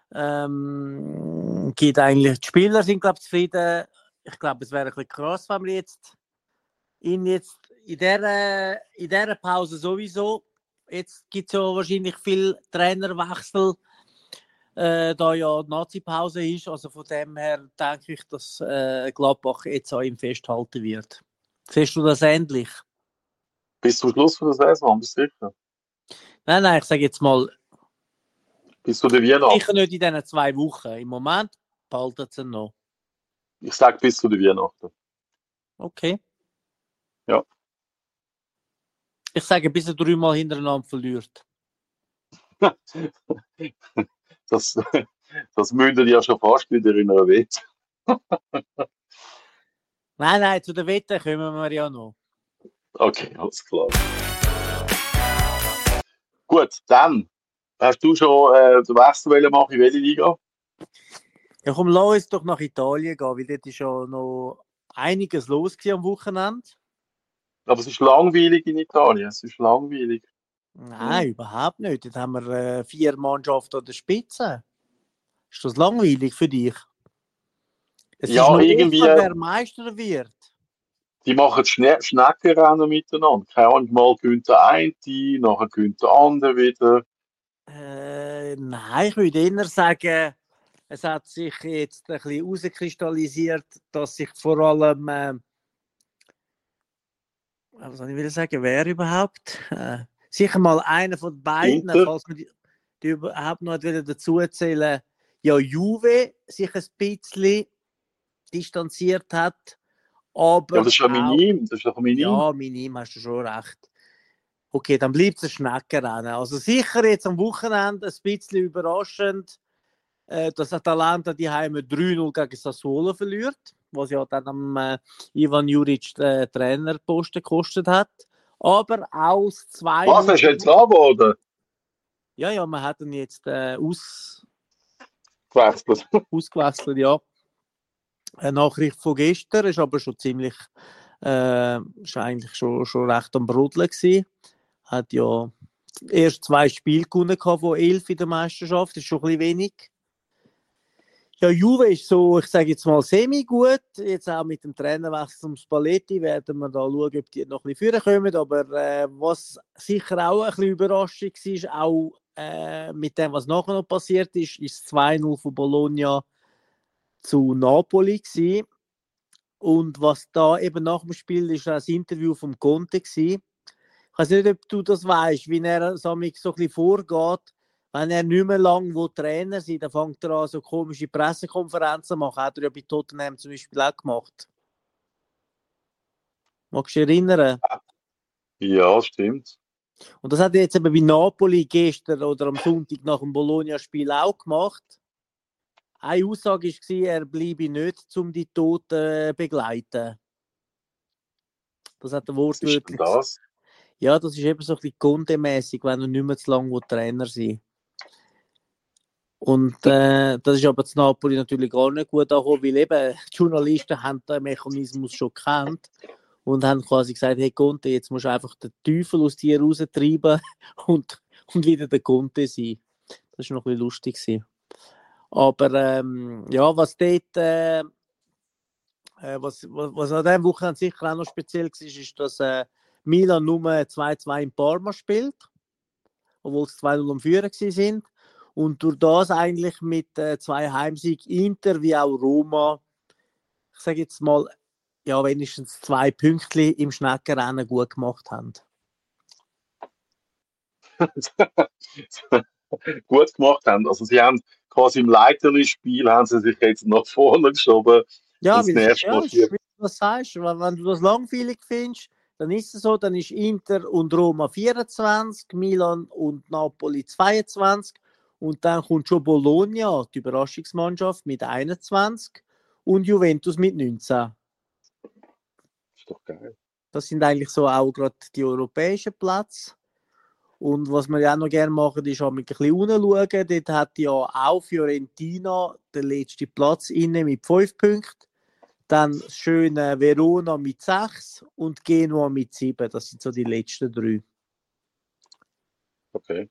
Speaker 2: ähm, geht eigentlich, die Spieler sind, glaube ich, zufrieden. Ich glaube, es wäre ein bisschen krass, wenn wir jetzt ihn jetzt in dieser, in dieser Pause sowieso, jetzt gibt es ja wahrscheinlich viel Trainerwechsel, äh, da ja die Nazi-Pause ist. Also von dem her denke ich, dass äh, Gladbach jetzt auch ihm festhalten wird. Siehst du das ähnlich?
Speaker 1: Bis zum Schluss von der Saison, bist du sicher?
Speaker 2: Nein, nein, ich sage jetzt mal,
Speaker 1: Bis zu der Weihnachten.
Speaker 2: sicher nicht in diesen zwei Wochen. Im Moment behalten sie ihn noch.
Speaker 1: Ich sage bis zu der Weihnachten.
Speaker 2: Okay.
Speaker 1: Ja.
Speaker 2: Ich sage, bis er dreimal hintereinander verliert.
Speaker 1: Das, das mündet ja schon fast wieder in einer Wette.
Speaker 2: Nein, nein, zu der Wette kommen wir ja noch.
Speaker 1: Okay, alles klar. Gut, dann hast du schon äh, den Wechsel wollen machen in welche Liga?
Speaker 2: Ja, komm, lass uns doch nach Italien gehen, weil dort ist ja noch einiges los gewesen am Wochenende.
Speaker 1: Aber es ist langweilig in Italien. Es ist langweilig.
Speaker 2: Nein, überhaupt nicht. Dort haben wir äh, vier Mannschaften an der Spitze. Ist das langweilig für dich? Es
Speaker 1: Ja,
Speaker 2: ist noch
Speaker 1: irgendwie-
Speaker 2: offen, wer Meister wird.
Speaker 1: Die machen Schne Schneckenrennen miteinander. Keine Ahnung, mal gewinnt der eine, nachher gewinnt der andere wieder.
Speaker 2: Äh, nein, ich würde eher sagen, es hat sich jetzt ein bisschen herauskristallisiert, dass sich vor allem, äh, was soll ich wieder sagen, wer überhaupt? Äh, sicher mal einer von beiden,
Speaker 1: Inter.
Speaker 2: falls man die, die überhaupt noch wieder dazu zählen, ja, Juve sich ein bisschen distanziert hat. Aber,
Speaker 1: Ja, aber das ist ja
Speaker 2: auch-
Speaker 1: minim. Das ist doch minim.
Speaker 2: Ja, minim, hast du schon recht. Okay, dann bleibt es ein Schneckenrennen. Also sicher jetzt am Wochenende ein bisschen überraschend, äh, dass Atalanta die Heime drei null gegen Sassuolo verliert, was ja dann am äh, Ivan Juric den Trainerposten gekostet hat. Aber aus zwei
Speaker 1: Was, hast du jetzt angeboten?
Speaker 2: Ja, ja, man hat ihn jetzt äh, aus,
Speaker 1: Gewechselt.
Speaker 2: ausgewechselt, ja. Eine Nachricht von gestern ist aber schon ziemlich, äh, ist eigentlich schon, schon recht am Brodeln gewesen. Hat ja erst zwei Spiele gewonnen von elf in der Meisterschaft, das ist schon ein bisschen wenig. Ja, Juve ist so, ich sage jetzt mal, semi-gut. Jetzt auch mit dem Trainerwechsel zum Spalletti werden wir da schauen, ob die noch ein bisschen führen kommen. Aber äh, was sicher auch ein bisschen Überraschung war, auch äh, mit dem, was nachher noch passiert ist, ist das zwei null von Bologna zu Napoli gewesen. Und was da eben nach dem Spiel ist, das Interview vom Conte gewesen. Ich weiß nicht, ob du das weißt, wie er so ein bisschen vorgeht. Wenn er nicht mehr lange will Trainer sein, dann fängt er an, so komische Pressekonferenzen zu machen. Hat er ja bei Tottenham zum Beispiel auch gemacht. Magst du dich erinnern?
Speaker 1: Ja, stimmt.
Speaker 2: Und das hat er jetzt eben bei Napoli gestern oder am Sonntag nach dem Bologna-Spiel auch gemacht. Eine Aussage war, er bleibe nicht, um die Toten zu begleiten. Das hat er
Speaker 1: Was ist denn
Speaker 2: wortwörtlich.
Speaker 1: das?
Speaker 2: Ja, das ist eben so ein bisschen Conte-mässig, wenn er nicht mehr zu lange Trainer sein will. Und äh, das ist aber zu Napoli natürlich gar nicht gut angekommen, weil eben die Journalisten haben den Mechanismus schon gekannt und haben quasi gesagt, hey Conte, jetzt musst du einfach den Teufel aus dir raustreiben und, und wieder der Conte sein. Das war noch ein bisschen lustig gewesen. Aber ähm, ja, was dort, äh, äh, was, was, was an diesem Wochenende sicher auch noch speziell war, ist, dass äh, Milan nur zwei zwei in Parma spielt, obwohl es zwei null am Führen waren. Und durch das eigentlich mit äh, zwei Heimsiegen Inter wie auch Roma, ich sage jetzt mal, ja, wenigstens zwei Pünktchen im Schneckenrennen gut gemacht haben.
Speaker 1: Gut gemacht haben. Also sie haben quasi im Leiterli-Spiel haben sie sich jetzt nach vorne geschoben.
Speaker 2: Ja,
Speaker 1: Das
Speaker 2: weil
Speaker 1: nächste
Speaker 2: ja,
Speaker 1: Mal
Speaker 2: ist,
Speaker 1: vier.
Speaker 2: wie du das sagst, wenn, wenn du das langweilig findest, dann ist es so, dann ist Inter und Roma vierundzwanzig, Milan und Napoli zweiundzwanzig und dann kommt schon Bologna, die Überraschungsmannschaft, mit einundzwanzig und Juventus mit neunzehn.
Speaker 1: Ist doch geil.
Speaker 2: Das sind eigentlich so auch gerade die europäischen Plätze. Und was wir ja auch noch gerne machen, ist auch mit ein bisschen runterschauen. Dort hat ja auch Fiorentina den letzten Platz inne mit fünf Punkten. Dann das schöne Verona mit sechs und Genua mit sieben. Das sind so die letzten drei.
Speaker 1: Okay.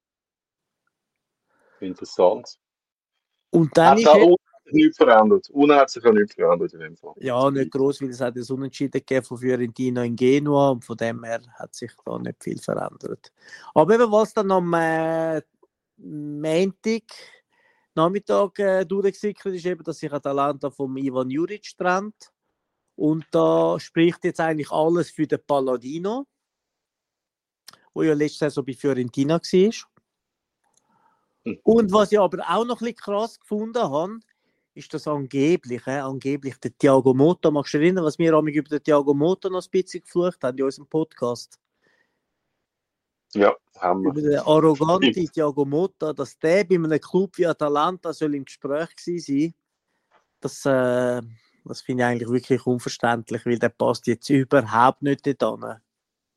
Speaker 1: Interessant.
Speaker 2: Und dann
Speaker 1: Hat
Speaker 2: ist
Speaker 1: da
Speaker 2: eben,
Speaker 1: nichts verändert. Unten hat sich auch nichts verändert in dem Fall.
Speaker 2: ja, nicht gross, weil es hat das Unentschieden gegeben von Fiorentina in Genua und von dem her hat sich da nicht viel verändert. Aber eben, was dann am äh, Montag Nachmittag äh, durchgesickert ist, eben, dass sich Atalanta vom Ivan Juric trennt. Und da spricht jetzt eigentlich alles für den Palladino, der ja letzte Saison bei Fiorentina war.
Speaker 1: Hm.
Speaker 2: Und was ich aber auch noch ein bisschen krass gefunden habe, ist das angeblich, äh, angeblich der Thiago Motta. Magst du dich erinnern, was wir einmal über den Thiago Motta noch ein bisschen geflucht haben in unserem Podcast?
Speaker 1: Ja, haben
Speaker 2: Über
Speaker 1: wir.
Speaker 2: den arroganten
Speaker 1: Stimmt.
Speaker 2: Thiago Motta, dass der bei einem Club wie Atalanta soll im Gespräch gewesen sein. Das, äh, das finde ich eigentlich wirklich unverständlich, weil der passt jetzt überhaupt nicht dort hin.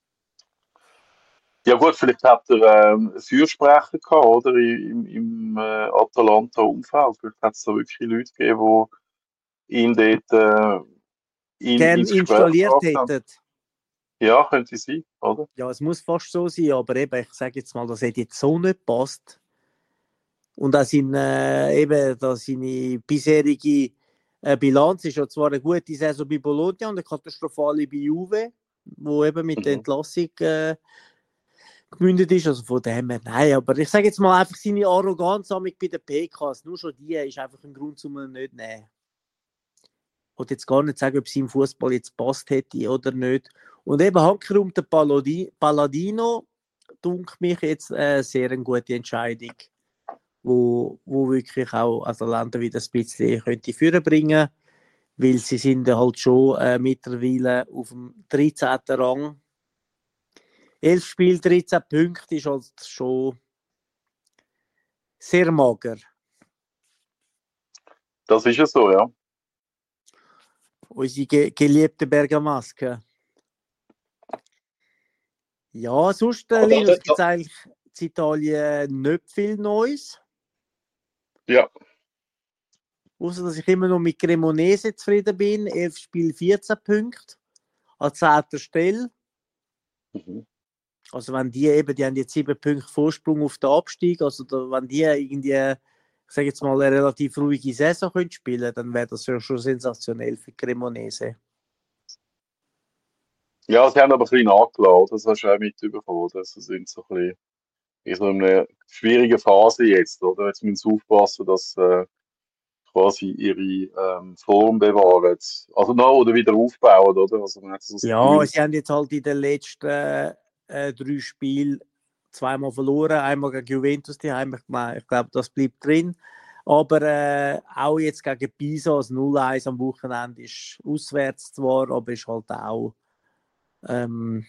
Speaker 1: Ja gut, vielleicht hat er ähm, einen Fürsprecher gehabt, oder? Im, im äh, Atalanta-Umfeld. Vielleicht hat es da wirklich Leute gegeben, die ihn dort äh, in,
Speaker 2: Gern
Speaker 1: ins Gespräch
Speaker 2: installiert
Speaker 1: gebracht haben.
Speaker 2: hätten.
Speaker 1: Ja, könnte sein, oder?
Speaker 2: Ja, es muss fast so sein, aber eben, ich sage jetzt mal, das hätte jetzt so nicht gepasst. Und auch sein, äh, eben, da seine bisherige äh, Bilanz ist ja zwar eine gute Saison bei Bologna und eine katastrophale bei Juve, wo eben mit der
Speaker 1: Mhm.
Speaker 2: Entlassung äh, gemündet ist. Also von dem her, nein, aber ich sage jetzt mal einfach seine Arroganz bei den P Ks, nur schon die ist einfach ein Grund, um ihn nicht zu nehmen. Ich wollte jetzt gar nicht sagen, ob es im Fußball jetzt passt hätte oder nicht. Und eben Hankerum der Paladi- Palladino, dunkt mich jetzt eine sehr eine gute Entscheidung, wo, wo wirklich auch Atalanta wieder ein bisschen könnte führen bringen, weil sie sind halt schon äh, mittlerweile auf dem dreizehnten Rang. elf Spiele, dreizehn Punkte ist halt schon sehr mager.
Speaker 1: Das ist ja so, ja.
Speaker 2: Unsere ge geliebte Bergamasque. Ja, sonst, äh, Linus, gibt es eigentlich in Italien nicht viel Neues.
Speaker 1: Ja,
Speaker 2: Außer dass ich immer noch mit Cremonese zufrieden bin. elf Spiele, vierzehn Punkte. An zehnter Stelle.
Speaker 1: mhm.
Speaker 2: Also wenn die eben, die haben jetzt sieben Punkte Vorsprung auf den Abstieg. Also da, wenn die irgendwie ich sage jetzt mal, eine relativ ruhige Saison können spielen, dann wäre das ja schon sensationell für Cremonese.
Speaker 1: Ja, sie haben aber ein bisschen nachgeladen, das hast du auch mitbekommen, oder? Sie sind so ein bisschen in so einer schwierigen Phase jetzt, oder? Jetzt müssen sie aufpassen, dass äh, quasi ihre ähm, Form bewahren. Also noch oder wieder aufbauen, oder? Also man hat so das
Speaker 2: Ja,
Speaker 1: Gefühl,
Speaker 2: sie haben jetzt halt in den letzten äh, drei Spielen zweimal verloren, einmal gegen Juventus daheim. Ich, mein, ich glaube, das bleibt drin. Aber äh, auch jetzt gegen Pisa, das null eins am Wochenende ist auswärts zwar, aber ist halt auch ähm,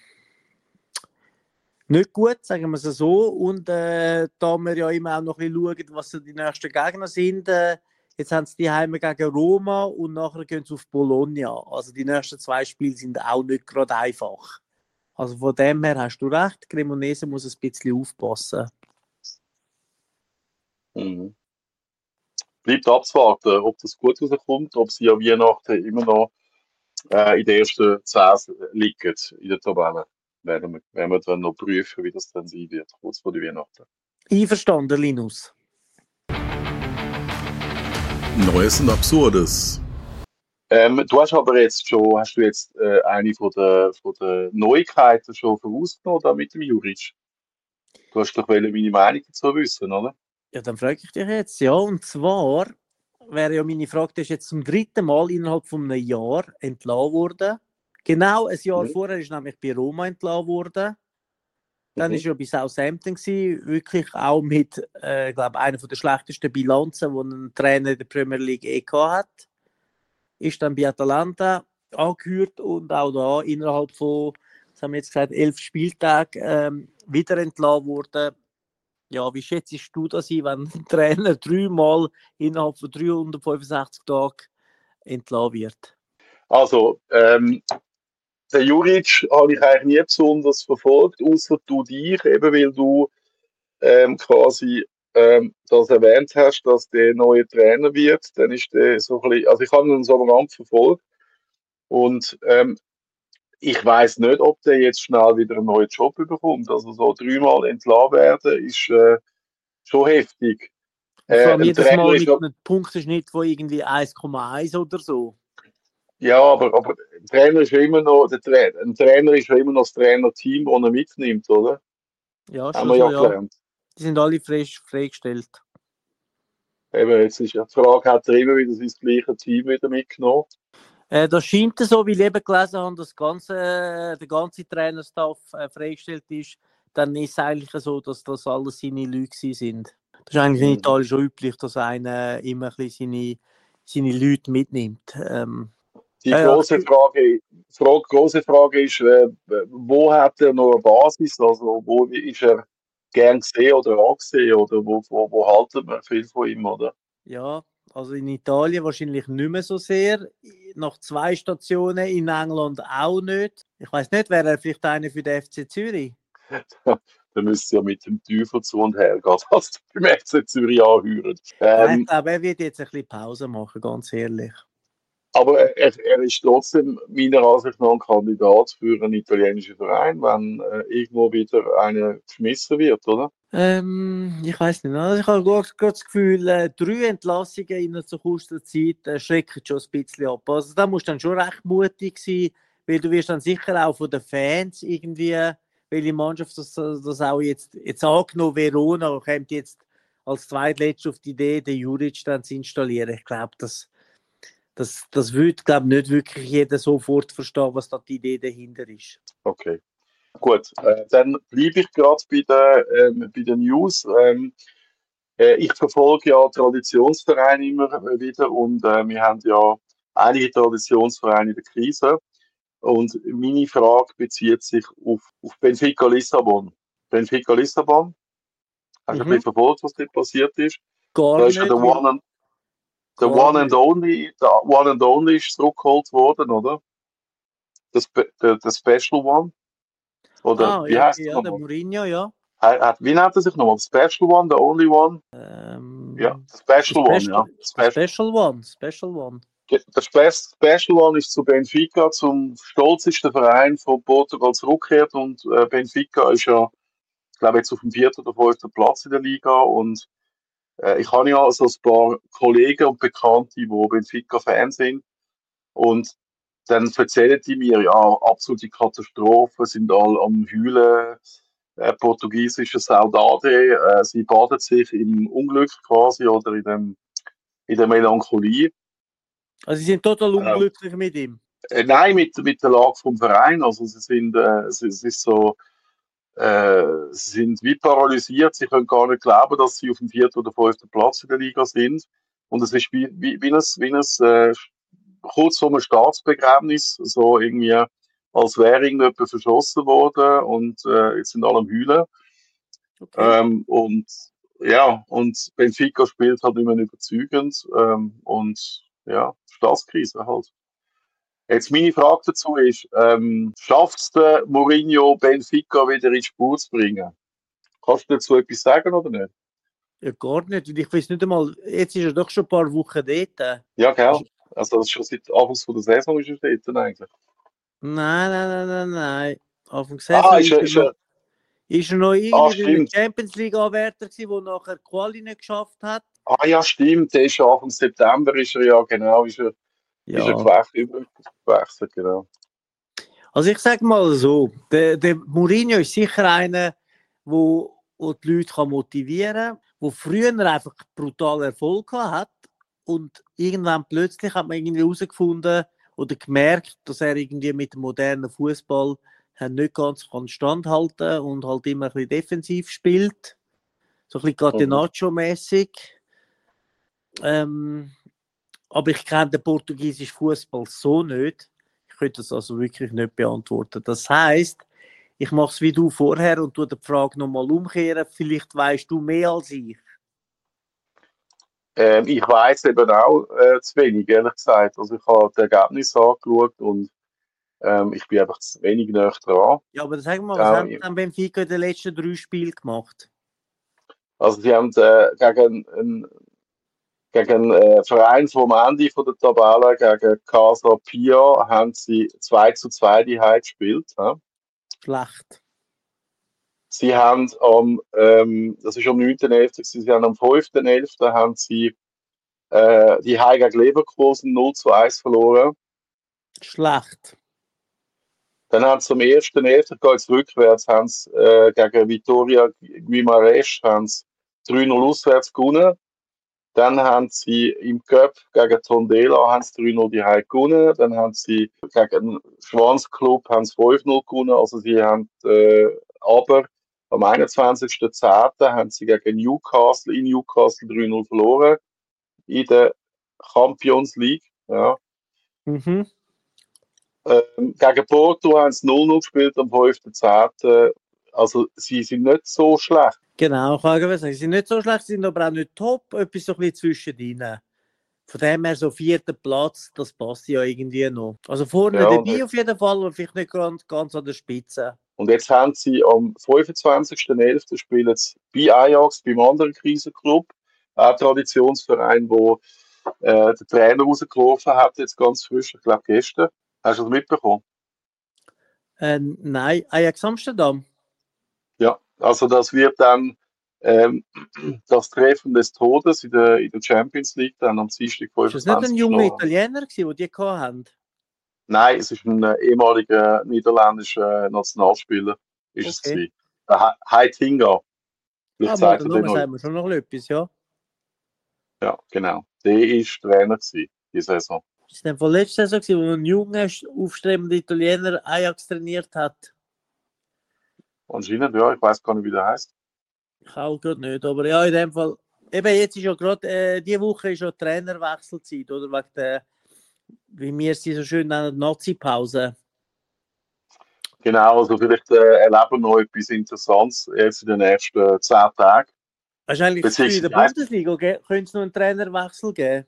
Speaker 2: nicht gut, sagen wir es so. Und äh, da wir ja immer auch noch ein bisschen schauen, was so die nächsten Gegner sind, äh, jetzt haben sie die Heime gegen Roma und nachher gehen sie auf Bologna. Also die nächsten zwei Spiele sind auch nicht gerade einfach. Also von dem her hast du recht, Cremonese muss ein bisschen aufpassen.
Speaker 1: mhm. Bleibt abzuwarten, ob das gut rauskommt, ob sie an Weihnachten immer noch äh, in den ersten zehn liegen in der Tabelle. Werden wir, werden wir dann noch prüfen, wie das dann sein wird, kurz vor der Weihnachten.
Speaker 2: Einverstanden, Linus?
Speaker 4: Neues und Absurdes.
Speaker 1: Ähm, du hast aber jetzt schon, hast du jetzt äh, eine von der, von der Neuigkeiten schon vorausgenommen da mit dem Juric? Du hast doch wollen meine Meinung dazu wissen, oder?
Speaker 2: Ja, dann frage ich dich jetzt. Ja, und zwar wäre ja meine Frage, der ist jetzt zum dritten Mal innerhalb von einem Jahr entlassen worden. Genau ein Jahr
Speaker 1: Mhm.
Speaker 2: vorher ist nämlich bei Roma entlassen worden. Dann
Speaker 1: Mhm.
Speaker 2: ist er bei Southampton gewesen, wirklich auch mit, äh, glaube einer der schlechtesten Bilanzen, die ein Trainer in der Premier League eh gehabt hat. Ist dann bei Atalanta angehört und auch da innerhalb von, was haben wir jetzt gesagt, elf Spieltagen ähm, wieder entlassen worden. Ja, wie schätzt du das ein, wenn ein Trainer dreimal innerhalb von dreihundertfünfundsechzig Tagen entlassen wird?
Speaker 1: Also, ähm, den Juric habe ich eigentlich nie besonders verfolgt, außer du dich, eben weil du ähm, quasi ähm, das erwähnt hast, dass der neue Trainer wird. Dann ist der so ein bisschen, also ich habe ihn so am Rand verfolgt und ähm, ich weiß nicht, ob der jetzt schnell wieder einen neuen Job bekommt. Also so dreimal entlassen werden ist äh, schon heftig.
Speaker 2: Und vor
Speaker 1: Äh,
Speaker 2: allem
Speaker 1: ein
Speaker 2: jedes
Speaker 1: Trainer
Speaker 2: Mal
Speaker 1: ist
Speaker 2: mit
Speaker 1: ja,
Speaker 2: einem Punkteschnitt von irgendwie eins Komma eins oder so.
Speaker 1: ja, aber, aber ein Trainer ist ja immer noch, der Tra ein Trainer ist ja immer noch das Trainerteam, das er mitnimmt, oder?
Speaker 2: Ja,
Speaker 1: Haben
Speaker 2: schon
Speaker 1: wir
Speaker 2: so,
Speaker 1: ja
Speaker 2: ja.
Speaker 1: gelernt.
Speaker 2: Die sind alle frisch freigestellt.
Speaker 1: Eben, jetzt ist ja die Frage, hat er immer wieder sein gleiche Team wieder mitgenommen?
Speaker 2: Äh, das scheint so, wie ich eben gelesen habe, dass das ganze, äh, der ganze Trainerstaff äh, freigestellt ist. Dann ist es eigentlich so, dass das alles seine Leute gewesen sind. Das ist eigentlich in
Speaker 1: Mhm.
Speaker 2: Italien schon üblich, dass einer immer ein bisschen seine, seine Leute mitnimmt. Ähm,
Speaker 1: Die
Speaker 2: ja, ja,
Speaker 1: große Frage, Frage, große Frage ist, äh, wo hat er noch eine Basis? Also, wo ist er gern gesehen oder angesehen? Oder wo, wo, wo halten wir viel von ihm, oder?
Speaker 2: ja, also in Italien wahrscheinlich nicht mehr so sehr. Nach zwei Stationen in England auch nicht. Ich weiß nicht, wäre er vielleicht einer für den F C Zürich?
Speaker 1: Da müsst ihr ja mit dem Teufel zu und her gehen, was ihr beim F C Zürich anhören.
Speaker 2: Nein, ich
Speaker 1: Ähm,
Speaker 2: glaube, er wird jetzt ein bisschen Pause machen, ganz ehrlich.
Speaker 1: aber er, er ist trotzdem meiner Ansicht nach ein Kandidat für einen italienischen Verein, wenn äh, irgendwo wieder einer geschmissen wird, oder?
Speaker 2: Ähm, ich weiß nicht. Also ich habe gerade das Gefühl, äh, drei Entlassungen in so kurzer Zeit äh, schrecken schon ein bisschen ab. Also da musst du dann schon recht mutig sein, weil du wirst dann sicher auch von den Fans irgendwie, welche Mannschaft das, das auch jetzt, jetzt angenommen, Verona kommt jetzt als zweitletzte auf die Idee, den Juric dann zu installieren. Ich glaube, das, das, das würde, glaube nicht wirklich jeder sofort verstehen, was da die Idee dahinter ist.
Speaker 1: Okay. Gut, äh, dann bleibe ich gerade bei, der, ähm, bei den News. Ähm, äh, ich verfolge ja Traditionsvereine immer wieder und äh, wir haben ja einige Traditionsvereine in der Krise. Und meine Frage bezieht sich auf, auf Benfica Lissabon. Benfica Lissabon, hast du ein
Speaker 2: Mhm.
Speaker 1: bisschen verfolgt, was dort passiert ist?
Speaker 2: Gar
Speaker 1: Da ist ja der
Speaker 2: nicht, weil,
Speaker 1: One and, der
Speaker 2: gar
Speaker 1: One and
Speaker 2: nicht.
Speaker 1: Only, der One and Only ist zurückgeholt worden, oder? Das, Spe- der, der Special One. Oder
Speaker 2: Ah,
Speaker 1: wie
Speaker 2: ja,
Speaker 1: heißt er
Speaker 2: ja, der
Speaker 1: nochmal?
Speaker 2: Mourinho, ja.
Speaker 1: Er- er- Wie nennt er sich nochmal? Special One, the Only One? Ja,
Speaker 2: Ähm,
Speaker 1: the Special One,
Speaker 2: Special,
Speaker 1: ja. Special.
Speaker 2: Special One, Special One.
Speaker 1: Der Spe- Special One ist zu Benfica, zum stolzesten Verein von Portugal zurückgekehrt und äh, Benfica ist ja, ich glaube, jetzt auf dem vierten oder fünften Platz in der Liga und Äh, ich habe ja so ein paar Kollegen und Bekannte, die Benfica-Fans sind. Und dann erzählen die mir, ja, absolute Katastrophe, sind alle am Heulen, äh, portugiesische Saudade, äh, sie baden sich im Unglück quasi oder in, dem, in der Melancholie.
Speaker 2: Also sie sind total
Speaker 1: Ähm,
Speaker 2: unglücklich mit ihm.
Speaker 1: äh, nein, mit, mit der Lage vom Verein, also sie sind, äh, es, es ist so, äh, sie sind wie paralysiert, sie können gar nicht glauben, dass sie auf dem vierten oder fünften Platz in der Liga sind. Und es ist wie, wie, wie ein, wie ein äh, kurz vor einem Staatsbegräbnis, so irgendwie, als wäre irgendjemand verschossen worden und äh, jetzt sind alle am Heulen.
Speaker 2: Okay.
Speaker 1: Ähm, und ja, und Benfica spielt halt nicht mehr überzeugend ähm, und ja, Staatskrise halt. Jetzt meine Frage dazu ist, ähm, schafft es der Mourinho Benfica wieder in die Spur zu bringen? Kannst du dazu etwas sagen oder nicht?
Speaker 2: Ja, gar nicht. Und ich weiß nicht einmal, jetzt ist er doch schon ein paar Wochen dort.
Speaker 1: Ja, gell?
Speaker 2: Ist-
Speaker 1: Also das ist schon seit Anfangs von der Saison ist er dort eigentlich.
Speaker 2: Nein, nein, nein, nein, nein. Anfang
Speaker 1: Ah,
Speaker 2: Saison
Speaker 1: ist
Speaker 2: ist
Speaker 1: er,
Speaker 2: er
Speaker 1: ist
Speaker 2: noch,
Speaker 1: er,
Speaker 2: ist er noch
Speaker 1: ah,
Speaker 2: irgendwie bei einem
Speaker 1: stimmt.
Speaker 2: Champions League-Anwärter gewesen, der nachher die Quali nicht geschafft hat.
Speaker 1: Ah ja, stimmt, der ist ja Anfang September ist er ja, genau, ist er, ist er
Speaker 2: Ja.
Speaker 1: gewechselt, gewechselt, genau.
Speaker 2: Also ich sage mal so, der, der Mourinho ist sicher einer, wo, wo die Leute kann motivieren kann, der früher einfach brutal Erfolg gehabt hat und irgendwann plötzlich hat man irgendwie herausgefunden oder gemerkt, dass er irgendwie mit dem modernen Fußball nicht ganz kann standhalten und halt immer ein bisschen defensiv spielt, so ein bisschen
Speaker 1: Mhm.
Speaker 2: Catenaccio-mäßig. Ähm, aber ich kenne den portugiesischen Fußball so nicht. Ich könnte das also wirklich nicht beantworten. Das heisst, ich mache es wie du vorher und tue die Frage nochmal umkehren. Vielleicht weißt du mehr als ich.
Speaker 1: Ähm, ich weiß eben auch äh, zu wenig, ehrlich gesagt. Also ich habe die Ergebnisse angeschaut und ähm, ich bin einfach zu wenig näher dran.
Speaker 2: Ja, aber sag mal, was
Speaker 1: Auch
Speaker 2: haben
Speaker 1: im-
Speaker 2: dann Benfica in den letzten drei Spielen gemacht?
Speaker 1: Also sie haben äh, gegen einen gegen einen Verein vom Ende von der Tabelle, gegen Casa Pia, haben sie zwei zu zwei die Heim gespielt. Ja.
Speaker 2: Schlecht.
Speaker 1: Sie haben am, ähm, das ist am neunten elften, gewesen, sie haben am fünften elften haben sie äh, die Heim gegen Leverkusen null zu eins verloren.
Speaker 2: Schlecht.
Speaker 1: Dann haben sie am ersten elften geht es rückwärts, haben sie äh, gegen Vitória Guimarães haben sie drei null auswärts gewonnen. Dann haben sie im Cup gegen Tondela haben sie drei null die Heim gewonnen. Dann haben sie gegen den Schwanz-Club haben sie fünf null gewonnen. Also sie haben äh, aber am einundzwanzigsten zehnten haben sie gegen Newcastle in Newcastle drei null verloren in der Champions League. Ja.
Speaker 2: Mhm.
Speaker 1: Ähm, gegen Porto haben sie null null gespielt am fünften zehnten Also sie sind nicht so schlecht.
Speaker 2: Genau, ich kann sagen, sie sind nicht so schlecht, sie sind aber auch nicht top, etwas so ein bisschen zwischendrin. Von dem her so vierter Platz, das passt ja irgendwie noch. Also vorne
Speaker 1: Ja, und
Speaker 2: dabei auf
Speaker 1: jetzt,
Speaker 2: jeden Fall, aber vielleicht nicht ganz, ganz an der Spitze.
Speaker 1: und jetzt haben sie am fünfundzwanzigsten elften spielen sie bei Ajax, beim anderen Krisenclub, ein Traditionsverein, wo äh, der Trainer rausgeworfen hat, jetzt ganz frisch, ich glaube gestern. Hast du das mitbekommen?
Speaker 2: Äh, nein, Ajax Amsterdam.
Speaker 1: Ja, also das wird dann ähm, das Treffen des Todes in der, in der Champions League, dann am Dienstag
Speaker 2: Ist das nicht ein
Speaker 1: fünfundzwanzigsten
Speaker 2: junger
Speaker 1: noch.
Speaker 2: Italiener gewesen, den die gehabt haben?
Speaker 1: Nein, es ist ein äh, ehemaliger niederländischer Nationalspieler, ist es
Speaker 2: Okay.
Speaker 1: gewesen. Der He- Heitinga. Vielleicht
Speaker 2: Ah, mal,
Speaker 1: sagt
Speaker 2: der
Speaker 1: er den
Speaker 2: Name
Speaker 1: noch.
Speaker 2: sagt mir schon noch etwas, ja.
Speaker 1: Ja, genau. Der ist Trainer gewesen, die Saison.
Speaker 2: Ist das von letzter Saison gewesen, wo ein junger, aufstrebender Italiener Ajax trainiert hat?
Speaker 1: Anscheinend, ja, ich weiß gar nicht, wie der heißt.
Speaker 2: Ich auch gerade nicht, aber ja, in dem Fall. Eben, jetzt ist ja gerade, äh, diese Woche ist ja Trainerwechselzeit, oder? Wegen der, wie wir sie so schön nennen, Nazi-Pause.
Speaker 1: Genau, also vielleicht äh, erleben wir noch etwas Interessantes jetzt in den nächsten zehn Tagen.
Speaker 2: Wahrscheinlich das Gefühl, in der
Speaker 1: Beziehungsweise,
Speaker 2: Bundesliga ge- könnte es noch einen Trainerwechsel geben.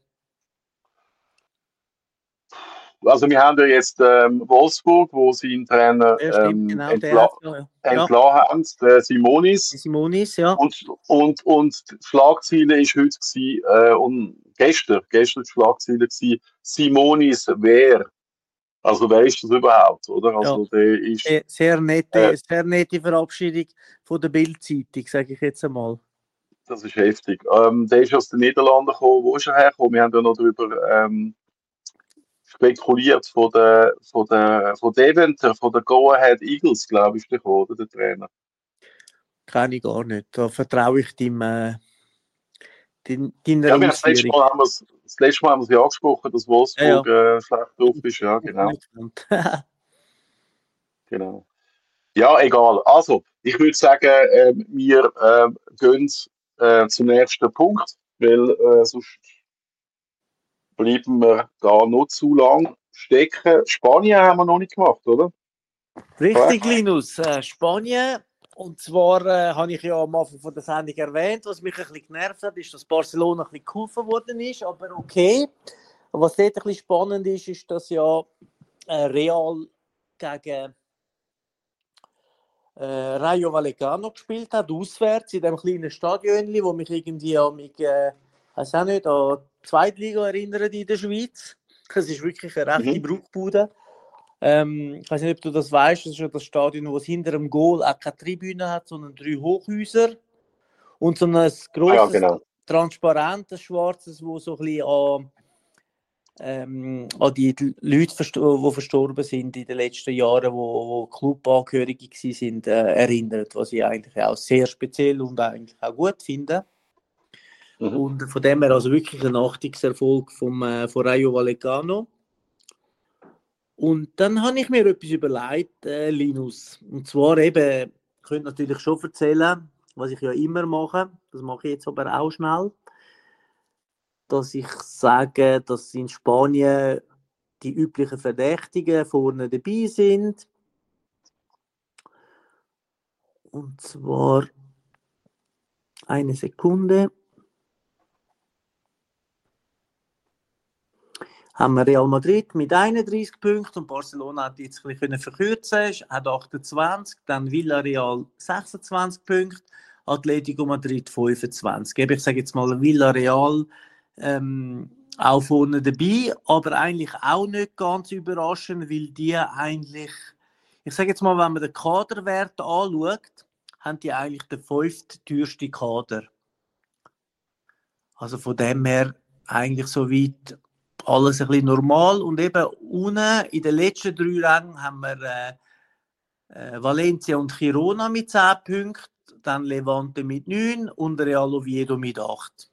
Speaker 1: also wir haben ja jetzt ähm, Wolfsburg, wo sie einen Trainer
Speaker 2: Ja, stimmt,
Speaker 1: ähm,
Speaker 2: genau, der
Speaker 1: entla
Speaker 2: hat ja. Ja,
Speaker 1: entlassen haben, der Simonis.
Speaker 2: Simonis, ja.
Speaker 1: Und, und, und die Schlagzeile ist heute gewesen, äh, und gestern, gestern die Schlagzeile gewesen, Simonis wer? Also wer ist das überhaupt, oder? Also der ist,
Speaker 2: Sehr, sehr, nette,
Speaker 1: äh,
Speaker 2: sehr nette Verabschiedung von der Bild-Zeitung, sage ich jetzt einmal.
Speaker 1: das ist heftig. Ähm, der ist aus den Niederlanden gekommen. Wo ist er hergekommen? Wir haben ja noch darüber ähm, spekuliert von der, von der, von Deventer, von der Go Ahead Eagles, glaube ich, ist der gekommen, oder der Trainer.
Speaker 2: Kann ich gar nicht. Da vertraue ich deinem, äh, dein, deiner
Speaker 1: Ja, wir haben das letzte
Speaker 2: Ausführung.
Speaker 1: Mal haben wir es, das letzte Mal haben wir es ja angesprochen, dass Wolfsburg äh, schlecht drauf ist. Ja, genau. genau. Ja, egal. Also, ich würde sagen, ähm, wir ähm, gehen äh, zum nächsten Punkt, weil äh, sonst bleiben wir da noch zu lang stecken. Spanien haben wir noch nicht gemacht, oder?
Speaker 2: Richtig, Linus. Äh, Spanien. Und zwar äh, habe ich ja am Anfang von der Sendung erwähnt, was mich ein bisschen genervt hat, ist, dass Barcelona ein bisschen geholfen worden ist, aber okay. Was dort ein bisschen spannend ist, ist, dass ja äh, Real gegen äh, Rayo Vallecano gespielt hat, auswärts in dem kleinen Stadion, wo mich irgendwie an mich, äh, weiß auch nicht, an die Zweitliga erinnert in der Schweiz. Es ist wirklich eine rechte
Speaker 1: Mhm.
Speaker 2: Bruchbude. Ähm, ich weiß nicht, ob du das weißt, das ist ja das Stadion, wo es hinter dem Goal auch keine Tribüne hat, sondern drei Hochhäuser und so ein
Speaker 1: Ah, ja,
Speaker 2: grosses,
Speaker 1: genau.
Speaker 2: transparentes, schwarzes, wo so ein bisschen an, ähm, an die Leute, versto- die verstorben sind in den letzten Jahren, wo, wo Clubangehörige gewesen sind, äh, erinnert, was ich eigentlich auch sehr speziell und eigentlich auch gut finde.
Speaker 1: Mhm.
Speaker 2: Und von dem her also wirklich ein Achtungserfolg vom, äh, von Rayo Vallecano. Und dann habe ich mir etwas überlegt, äh, Linus. Und zwar eben, ich könnte natürlich schon erzählen, was ich ja immer mache, das mache ich jetzt aber auch schnell, dass ich sage, dass in Spanien die üblichen Verdächtigen vorne dabei sind. Und zwar eine Sekunde. Haben wir Real Madrid mit einunddreißig Punkten und Barcelona hat jetzt ein bisschen verkürzen, hat achtundzwanzig, dann Villarreal sechsundzwanzig Punkte, Atletico Madrid fünfundzwanzig. Eben, ich sage jetzt mal Villarreal ähm, auch vorne dabei, aber eigentlich auch nicht ganz überraschend, weil die eigentlich, ich sage jetzt mal, wenn man den Kaderwert anschaut, haben die eigentlich den fünftteuersten Kader. Also von dem her eigentlich soweit alles ein bisschen normal. Und eben unten in den letzten drei Rängen haben wir äh, äh, Valencia und Girona mit zehn Punkten, dann Levante mit neun und Real Oviedo mit acht.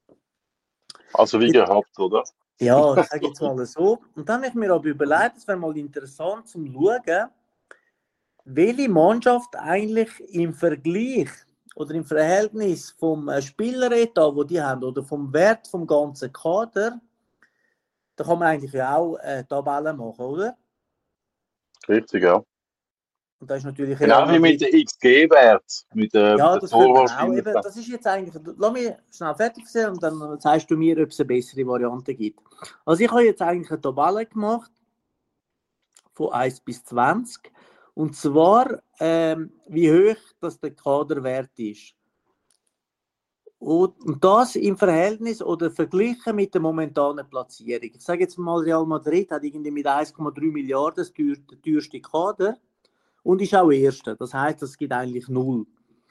Speaker 1: Also wie gehabt, oder?
Speaker 2: Ja, ich sage jetzt mal so. Und dann habe ich mir aber überlegt, es wäre mal interessant zum Schauen, welche Mannschaft eigentlich im Vergleich oder im Verhältnis vom äh, Spieleretat, wo die haben, oder vom Wert vom ganzen Kader, da kann man eigentlich ja auch äh, Tabellen machen, oder?
Speaker 1: Richtig, ja.
Speaker 2: Und da ist natürlich Real
Speaker 1: Genau wie mit
Speaker 2: Madrid.
Speaker 1: dem X G-Wert, mit der,
Speaker 2: Ja,
Speaker 1: mit der
Speaker 2: das können wir auch. Eben,
Speaker 1: Torwahrscheinlichkeit.
Speaker 2: das ist jetzt eigentlich. Lass mich schnell fertig erzählen und dann zeigst du mir, ob es eine bessere Variante gibt. Also ich habe jetzt eigentlich eine Tabelle gemacht von eins bis zwanzig. Und zwar, ähm, wie hoch das der Kaderwert ist. Und, und das im Verhältnis oder verglichen mit der momentanen Platzierung. Ich sage jetzt mal, Real Madrid hat irgendwie mit eins Komma drei Milliarden das teuer, der teuerste Kader und ist auch Erster. Das heißt, es gibt eigentlich null.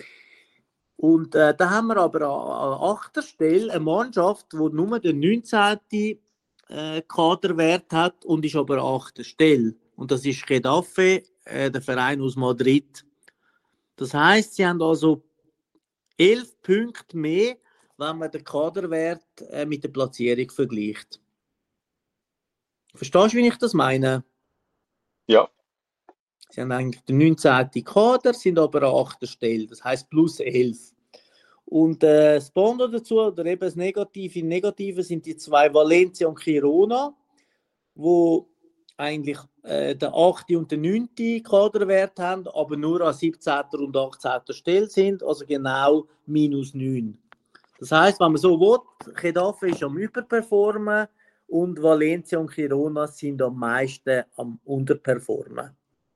Speaker 2: Und äh, da haben wir aber an, an achter Stelle eine Mannschaft, die nur den neunzehnten Äh, Kaderwert hat und ist aber an achter Stelle. Und das ist Getafe, äh, der Verein aus Madrid. Das heißt, sie haben also elf Punkte mehr, wenn man den Kaderwert äh, mit der Platzierung vergleicht. Verstehst du, wie ich das meine?
Speaker 1: Ja,
Speaker 2: Sie haben eigentlich den neunzehnten Kader, sind aber an achter Stelle. Das heißt plus elf. Und äh, das Bondo dazu, oder eben das Negative, Negative sind die zwei Valencia und Girona, wo eigentlich äh, der achte und der neunte Kaderwert haben, aber nur an siebzehnten und achtzehnten Stelle sind, also genau minus neun. Das heisst, wenn man so will, Getafe ist am Überperformen und Valencia und Girona sind am meisten am Unterperformen.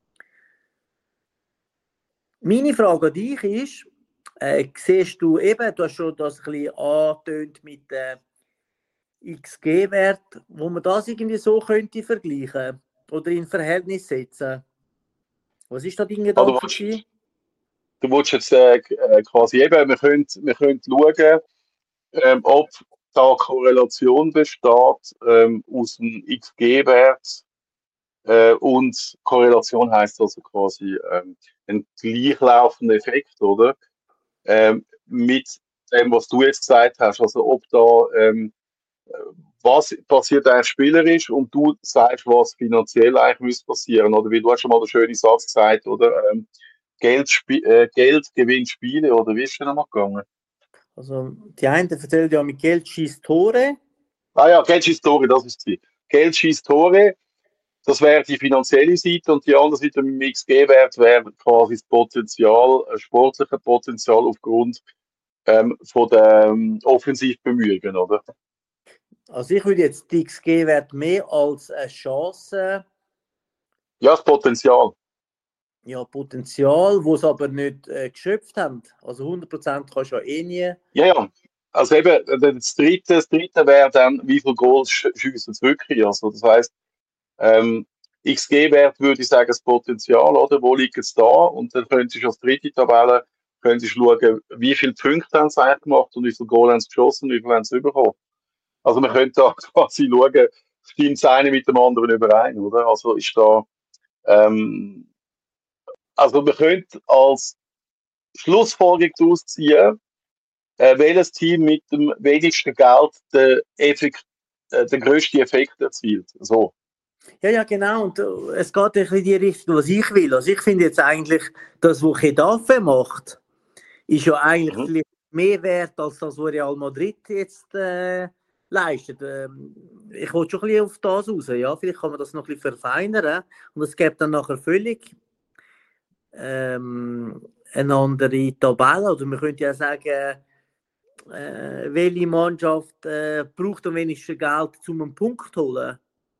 Speaker 2: Meine Frage an dich ist, äh, siehst du eben, du hast schon das ein bisschen angetönt mit dem X G-Wert, wo man das irgendwie so könnte vergleichen oder in Verhältnis setzen. Was ist da dein
Speaker 1: also
Speaker 2: Gedanke
Speaker 1: willst,
Speaker 2: gewesen?
Speaker 1: du willst jetzt äh, äh, quasi eben, wir können, wir können schauen, ähm, ob da Korrelation besteht ähm, aus dem X G-Wert. Äh, und Korrelation heißt also quasi ähm, ein gleichlaufender Effekt, oder? Ähm, mit dem, was du jetzt gesagt hast. Also ob da ähm, was passiert eigentlich spielerisch und du sagst, was finanziell eigentlich müsste passieren. Oder wie du hast schon mal den schönen Satz gesagt, oder? Ähm, Geld, spi- äh, Geld gewinnt Spiele, oder wie ist denn nochmal gegangen?
Speaker 2: Also die einen erzählen ja, mit Geld schießt Tore.
Speaker 1: Ah ja, Geld schießt Tore, das ist sie. Geld schießt Tore, das wäre die finanzielle Seite und die andere Seite mit dem X G-Wert wäre quasi das Potenzial, das sportliche Potenzial aufgrund ähm, von den ähm, Offensivbemühungen, oder?
Speaker 2: Also ich würde jetzt die X G-Wert mehr als eine Chance,
Speaker 1: Ja, das Potenzial.
Speaker 2: ja, Potenzial, wo sie aber nicht äh, geschöpft haben. Also hundert Prozent kannst du ja eh nie.
Speaker 1: Ja, ja. Also eben, äh, das dritte, das dritte wäre dann, wie viel Goals sch- schiessen sie wirklich? Also das heisst, ähm, X G-Wert würde ich sagen, das Potenzial, oder? Wo liegt es da? Und dann könntest du als dritte Tabelle könntest du schauen, wie viele Punkte haben sie eigentlich gemacht und wie viele Goal haben sie geschossen und wie viel haben sie bekommen. Also man könnte da quasi schauen, stimmt das eine mit dem anderen überein, oder? Also ist da, ähm, also man könnte als Schlussfolgerung daraus ziehen, äh, welches Team mit dem wenigsten Geld den, Effekt, äh, den grössten Effekt erzielt. So.
Speaker 2: Ja, ja, genau. Und äh, es geht ein bisschen in die Richtung, was ich will. Also ich finde jetzt eigentlich, das, was Getafe macht, ist ja eigentlich
Speaker 1: Mhm.
Speaker 2: vielleicht mehr wert als das, was Real Madrid jetzt äh, leistet. Ähm, ich wollte schon ein bisschen auf das raus. Ja, vielleicht kann man das noch ein bisschen verfeinern. Und es gibt dann nachher völlig ähm, eine andere Tabelle. Oder man könnte ja sagen, äh, welche Mannschaft äh, braucht am wenigsten Geld, um einen Punkt zu holen.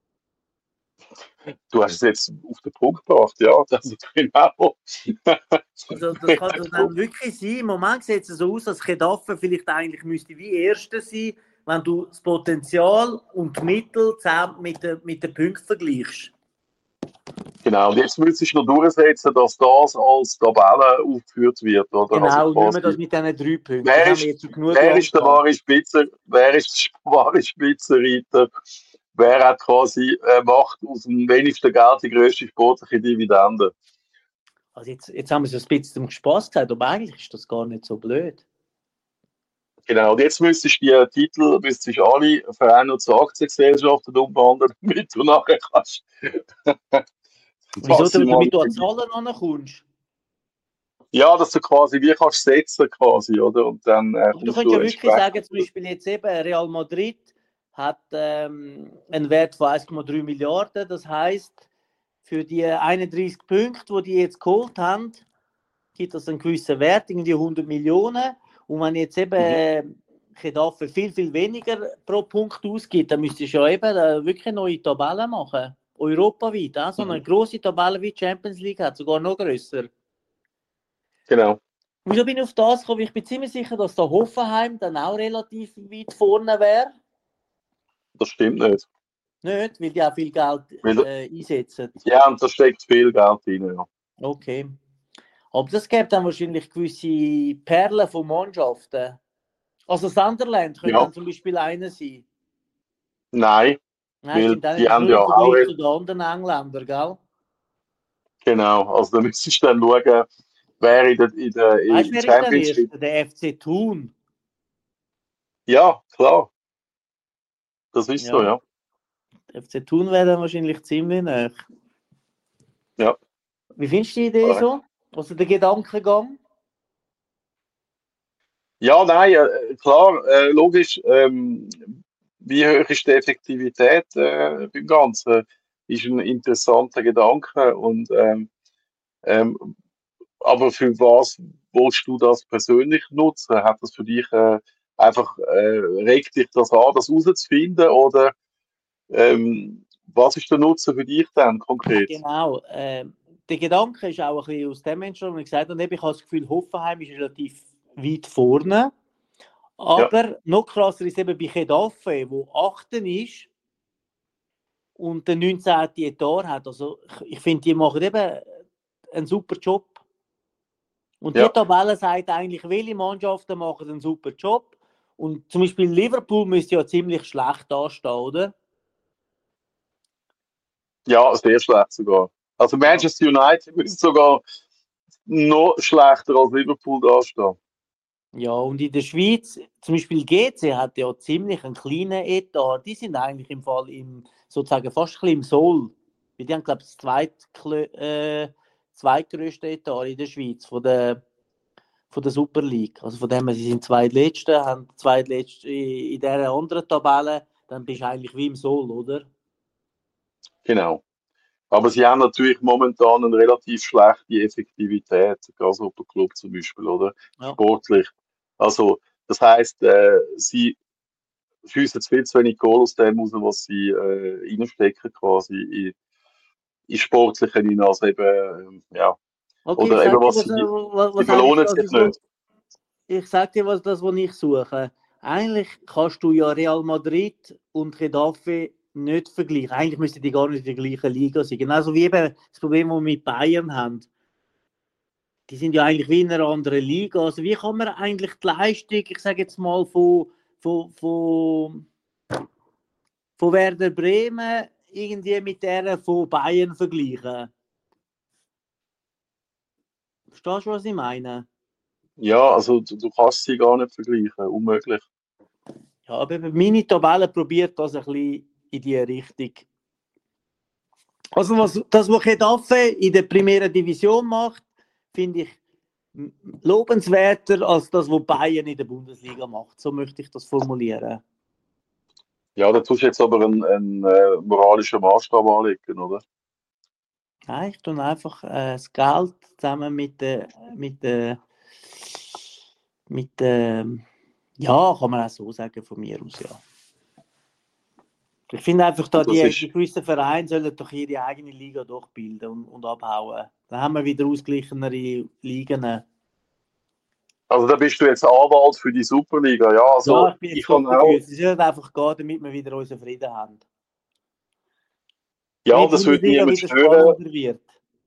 Speaker 1: Du hast es jetzt auf den Punkt gebracht, ja, das ist genau.
Speaker 2: Also das kann doch dann wirklich sein. Im Moment sieht es so aus, als Getafe vielleicht eigentlich müsste wie Erster sein, wenn du das Potenzial und die Mittel zusammen mit den, mit den Punkten vergleichst.
Speaker 1: Genau, und jetzt müsstest du noch durchsetzen, dass das als Tabelle aufgeführt wird, oder? Also
Speaker 2: Genau, nicht mehr das
Speaker 1: quasi,
Speaker 2: mit diesen drei Punkten. Das
Speaker 1: wer
Speaker 2: haben wir
Speaker 1: ist,
Speaker 2: jetzt schon genug
Speaker 1: wer
Speaker 2: lang
Speaker 1: ist der
Speaker 2: gehabt.
Speaker 1: wahre Spitze, wer ist der wahre Spitzenreiter? Wer hat quasi, äh, macht aus dem wenigsten Geld die grösste sportliche Dividende?
Speaker 2: Also jetzt, jetzt haben wir es ein bisschen zum Spaß gesagt, aber eigentlich ist das gar nicht so blöd.
Speaker 1: Genau, und jetzt müsstest du die Titel, müsstest du alle Vereine und zur Aktiengesellschaften umwandeln, damit du nachher kannst.
Speaker 2: Wieso, damit
Speaker 1: maximal-
Speaker 2: du an Zahlen ankommst?
Speaker 1: Ja, dass du quasi wie kannst setzen quasi, oder? Und dann äh,
Speaker 2: Aber du
Speaker 1: kommst
Speaker 2: könntest
Speaker 1: du
Speaker 2: ja wirklich sagen,
Speaker 1: entsprechend.
Speaker 2: zum Beispiel jetzt eben Real Madrid hat ähm, einen Wert von eins Komma drei Milliarden. Das heißt, für die einunddreißig Punkte, die die jetzt geholt haben, gibt es einen gewissen Wert, irgendwie hundert Millionen. Und wenn jetzt eben
Speaker 1: Mhm.
Speaker 2: Getafe viel, viel weniger pro Punkt ausgibt, dann müsstest du ja eben äh, wirklich eine neue Tabelle machen. Europaweit, auch so eine
Speaker 1: Mhm.
Speaker 2: grosse Tabelle wie die Champions League hat, sogar noch grösser.
Speaker 1: Genau,
Speaker 2: Wieso bin ich auf das gekommen? Ich bin ziemlich sicher, dass da Hoffenheim dann auch relativ weit vorne wäre.
Speaker 1: das stimmt nicht.
Speaker 2: Nicht, weil die auch viel Geld
Speaker 1: Weil,
Speaker 2: äh, einsetzen.
Speaker 1: ja, und da steckt viel Geld drin, ja.
Speaker 2: Okay. Aber das gibt dann wahrscheinlich gewisse Perlen von Mannschaften. Also Sunderland könnte
Speaker 1: Ja,
Speaker 2: dann zum Beispiel einer sein.
Speaker 1: nein,
Speaker 2: Nein,
Speaker 1: weil
Speaker 2: stimmt auch nicht.
Speaker 1: die
Speaker 2: Das ist
Speaker 1: haben
Speaker 2: nur
Speaker 1: ja
Speaker 2: im
Speaker 1: auch,
Speaker 2: Vergleich zu den anderen Engländern, gell?
Speaker 1: genau, also da müsstest du dann schauen, wer in der, in der
Speaker 2: Weißt du,
Speaker 1: in
Speaker 2: wer ist dann
Speaker 1: Championship.
Speaker 2: erster? Der F C Thun.
Speaker 1: Ja, klar, das ist so,
Speaker 2: Ja,
Speaker 1: ja.
Speaker 2: der F C Thun wäre dann wahrscheinlich ziemlich nah.
Speaker 1: Ja,
Speaker 2: Wie findest du die Idee
Speaker 1: korrekt.
Speaker 2: so? Also der Gedankengang?
Speaker 1: Ja, nein, äh, klar, äh, logisch, ähm, wie hoch ist die Effektivität äh, beim Ganzen? Ist ein interessanter Gedanke und ähm, ähm, aber für was willst du das persönlich nutzen? Hat das für dich äh, einfach äh, regt dich das an, das herauszufinden oder ähm, was ist der Nutzen für dich dann konkret?
Speaker 2: Genau. Äh, der Gedanke ist auch ein bisschen aus dem entstanden, wo ich gesagt habe, ich habe das Gefühl, Hoffenheim ist relativ weit vorne.
Speaker 1: Ja,
Speaker 2: Aber noch krasser ist eben bei Getafe, wo achten ist und den neunzehnten Etat hat. Also ich, ich finde, die machen eben einen super Job. Und
Speaker 1: Ja.
Speaker 2: die Tabelle sagt eigentlich, welche Mannschaften machen einen super Job. Und zum Beispiel Liverpool müsste ja ziemlich schlecht dastehen, oder?
Speaker 1: Ja, sehr schlecht sogar. Also Manchester United müsste sogar noch schlechter als Liverpool dastehen.
Speaker 2: Ja, und in der Schweiz, zum Beispiel G C hat ja ziemlich einen kleinen Etat. Die sind eigentlich im Fall im, sozusagen fast ein bisschen im Soll. Weil die haben, glaube ich, das zweit, äh, zweitgrößte Etat in der Schweiz von der, von der Super League. Also von dem her, sie sind zweitletzte, haben zweitletzte in in dieser anderen Tabelle, dann bist du eigentlich wie im Soll, oder?
Speaker 1: Genau. Aber sie haben natürlich momentan eine relativ schlechte Effektivität, der Grasshopper Club zum Beispiel, oder?
Speaker 2: Ja.
Speaker 1: Sportlich. Also, das heisst, äh, sie schiessen viel zu wenig Goal aus dem raus, was sie äh, reinstecken quasi in, in sportliche hinein. Also eben, ähm, ja.
Speaker 2: Okay, ich
Speaker 1: Oder eben,
Speaker 2: sag dir,
Speaker 1: was
Speaker 2: was,
Speaker 1: sie,
Speaker 2: was,
Speaker 1: sie
Speaker 2: was eigentlich
Speaker 1: belohnen
Speaker 2: das
Speaker 1: sich
Speaker 2: ist, was,
Speaker 1: nicht.
Speaker 2: ich sag dir, was das, was ich suche. Eigentlich kannst du ja Real Madrid und Getafe nicht vergleichen. Eigentlich müssten die gar nicht in der gleichen Liga sein. Genauso wie eben das Problem, das wir mit Bayern haben. Die sind ja eigentlich wie in einer anderen Liga. Also wie kann man eigentlich die Leistung, ich sage jetzt mal, von, von, von, von Werder Bremen irgendwie mit der von Bayern vergleichen? Verstehst du, was ich meine?
Speaker 1: Ja, also du, du kannst sie gar nicht vergleichen, unmöglich.
Speaker 2: Ja, aber eben meine Tabelle probiert das ein bisschen in die Richtung. Also was, das, was Getafe in der Primera Division macht, finde ich m- lobenswerter als das, was Bayern in der Bundesliga macht. So möchte ich das formulieren.
Speaker 1: Ja, da tust du jetzt aber einen, einen äh, moralischen Maßstab anlegen, oder?
Speaker 2: Nein, ich tue einfach äh, das Geld zusammen mit der, mit der, mit der, ja, kann man auch so sagen von mir aus, ja. Ich finde einfach, da
Speaker 1: Und das
Speaker 2: die,
Speaker 1: ist,
Speaker 2: die gewissen Vereine sollen doch ihre eigene Liga durchbilden und, und abhauen. Dann haben wir wieder ausgeglichenere Ligen.
Speaker 1: also da bist du jetzt Anwalt für die Superliga. Ja,
Speaker 2: Ja,
Speaker 1: also
Speaker 2: ich bin
Speaker 1: ich
Speaker 2: jetzt doch
Speaker 1: kann
Speaker 2: dafür.
Speaker 1: auch,
Speaker 2: Es sollte einfach gehen, damit wir wieder unseren Frieden haben.
Speaker 1: ja,
Speaker 2: Damit die
Speaker 1: das würde
Speaker 2: Bundesliga
Speaker 1: niemand
Speaker 2: wieder
Speaker 1: stören.
Speaker 2: spannender wird.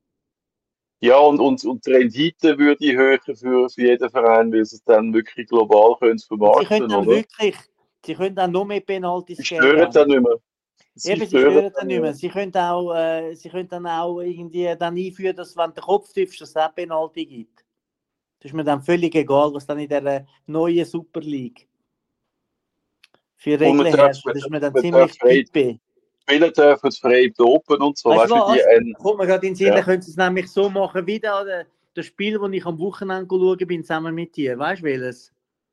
Speaker 1: Ja, und, und, und die Rendite würde höher für, für jeden Verein, weil sie es dann wirklich global können
Speaker 2: Und sie
Speaker 1: vermarkten,
Speaker 2: können dann
Speaker 1: oder?
Speaker 2: wirklich, sie können dann noch mehr Penalties
Speaker 1: Sie
Speaker 2: geben.
Speaker 1: stören dann nicht mehr. Sie
Speaker 2: Eben, sie
Speaker 1: stören
Speaker 2: stören
Speaker 1: dann
Speaker 2: dann
Speaker 1: nicht
Speaker 2: nicht
Speaker 1: mehr.
Speaker 2: mehr. Sie können auch, äh, sie können dann auch irgendwie dann einführen, dass wenn der Kopf tiefst, dass es auch Penalty gibt. Das ist mir dann völlig egal, was dann in der neuen Super League für
Speaker 1: Und man
Speaker 2: Regeln
Speaker 1: darf,
Speaker 2: herrschen.
Speaker 1: man
Speaker 2: Das ist
Speaker 1: darf,
Speaker 2: mir dann
Speaker 1: man darf
Speaker 2: ziemlich
Speaker 1: frei,
Speaker 2: pippe.
Speaker 1: Spieler dürfen frei dopen und so,
Speaker 2: Weißt du
Speaker 1: weißt du, wie die
Speaker 2: was?
Speaker 1: N,
Speaker 2: Kommt mir gerade in den Sinn,
Speaker 1: ja.
Speaker 2: dann können sie es nämlich so machen, wie da der, das Spiel, das ich am Wochenende schauen bin, zusammen mit dir. Weißt du welches?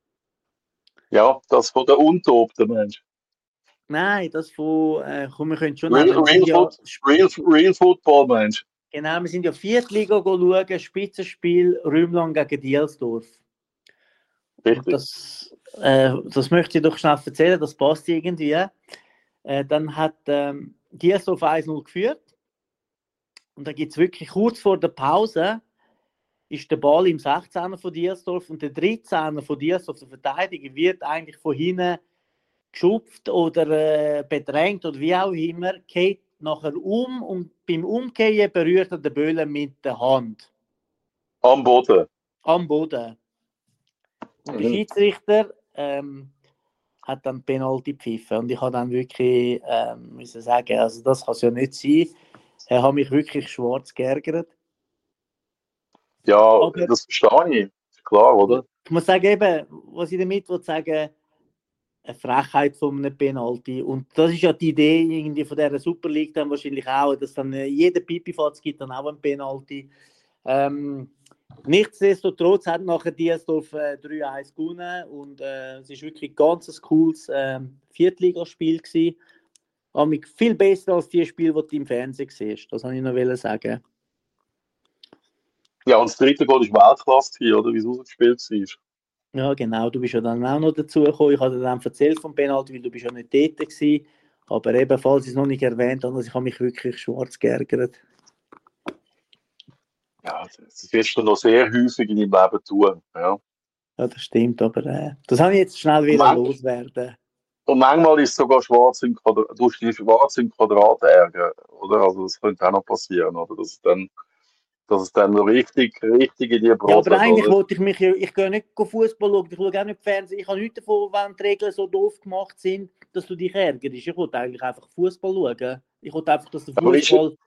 Speaker 1: Ja, das von der Untobten, Mensch.
Speaker 2: Nein, das von, äh, komm, wir können schon
Speaker 1: Real,
Speaker 2: nehmen. Wir
Speaker 1: real,
Speaker 2: sind ja,
Speaker 1: foot, real, real Football, Mensch.
Speaker 2: genau, wir sind ja Viertliga schauen, Spitzenspiel, Rümlang gegen Dielsdorf. Und
Speaker 1: Richtig.
Speaker 2: das, äh, das möchte ich doch schnell erzählen, das passt irgendwie. Äh, dann hat ähm, Dielsdorf eins null geführt. Und dann gibt es wirklich kurz vor der Pause, ist der Ball im sechzehner von Dielsdorf und der dreizehner von Dielsdorf, der Verteidiger, wird eigentlich von hinten geschupft oder äh, bedrängt oder wie auch immer, geht nachher um und beim Umkehren berührt er den Böllen mit der Hand
Speaker 1: Am Boden.
Speaker 2: am Boden. Und der
Speaker 1: Mhm.
Speaker 2: Schiedsrichter ähm, hat dann Penalty gepfiffen und ich habe dann wirklich ähm, müssen sagen, also das kann es ja nicht sein. Er hat mich wirklich schwarz geärgert.
Speaker 1: Ja,
Speaker 2: Aber
Speaker 1: das verstehe ich. Ist klar, oder?
Speaker 2: ich muss sagen, eben, was ich damit will sagen, eine Frechheit von einem Penalty. Und das ist ja die Idee irgendwie von dieser Super League dann wahrscheinlich auch, dass dann äh, jeder Pipifatz gibt dann auch ein Penalty. Ähm, nichtsdestotrotz hat nachher Dielsdorf äh, drei eins gewonnen und äh, es ist wirklich ein ganz cooles äh, Viertligaspiel gewesen. Aber viel besser als die Spiele, die du im Fernsehen siehst. Das wollte ich noch sagen.
Speaker 1: Ja, und das dritte Goal ist Weltklasse hier, oder? Wie es ausgespielt war.
Speaker 2: Ja, genau. Du bist ja dann auch noch dazu gekommen. Ich habe dir dann erzählt vom Penalty, weil du bist ja nicht dort gewesen. Aber eben, falls ich es noch nicht erwähnt habe, also ich habe mich wirklich schwarz geärgert.
Speaker 1: Ja, das wirst du noch sehr häufig in deinem Leben tun. Ja.
Speaker 2: Ja, das stimmt, aber äh, das habe ich jetzt schnell
Speaker 1: Und,
Speaker 2: wieder
Speaker 1: man
Speaker 2: loswerden.
Speaker 1: und manchmal ist es sogar schwarz im Quadrat, du dich schwarz im Quadrat ärgern, oder? Also das könnte auch noch passieren, oder? Dass es dann dass es dann noch richtig, richtig in die
Speaker 2: Ja,
Speaker 1: Brot
Speaker 2: aber eigentlich
Speaker 1: oder?
Speaker 2: wollte ich mich ja, ich gehe nicht Fußball schauen, ich schaue auch nicht Fernsehen. Ich habe nichts davon, wenn die Regeln so doof gemacht sind, dass du dich ärgerst. Ich wollte eigentlich einfach Fußball schauen. Ich wollte einfach, dass der
Speaker 1: Aber ist,
Speaker 2: Fußball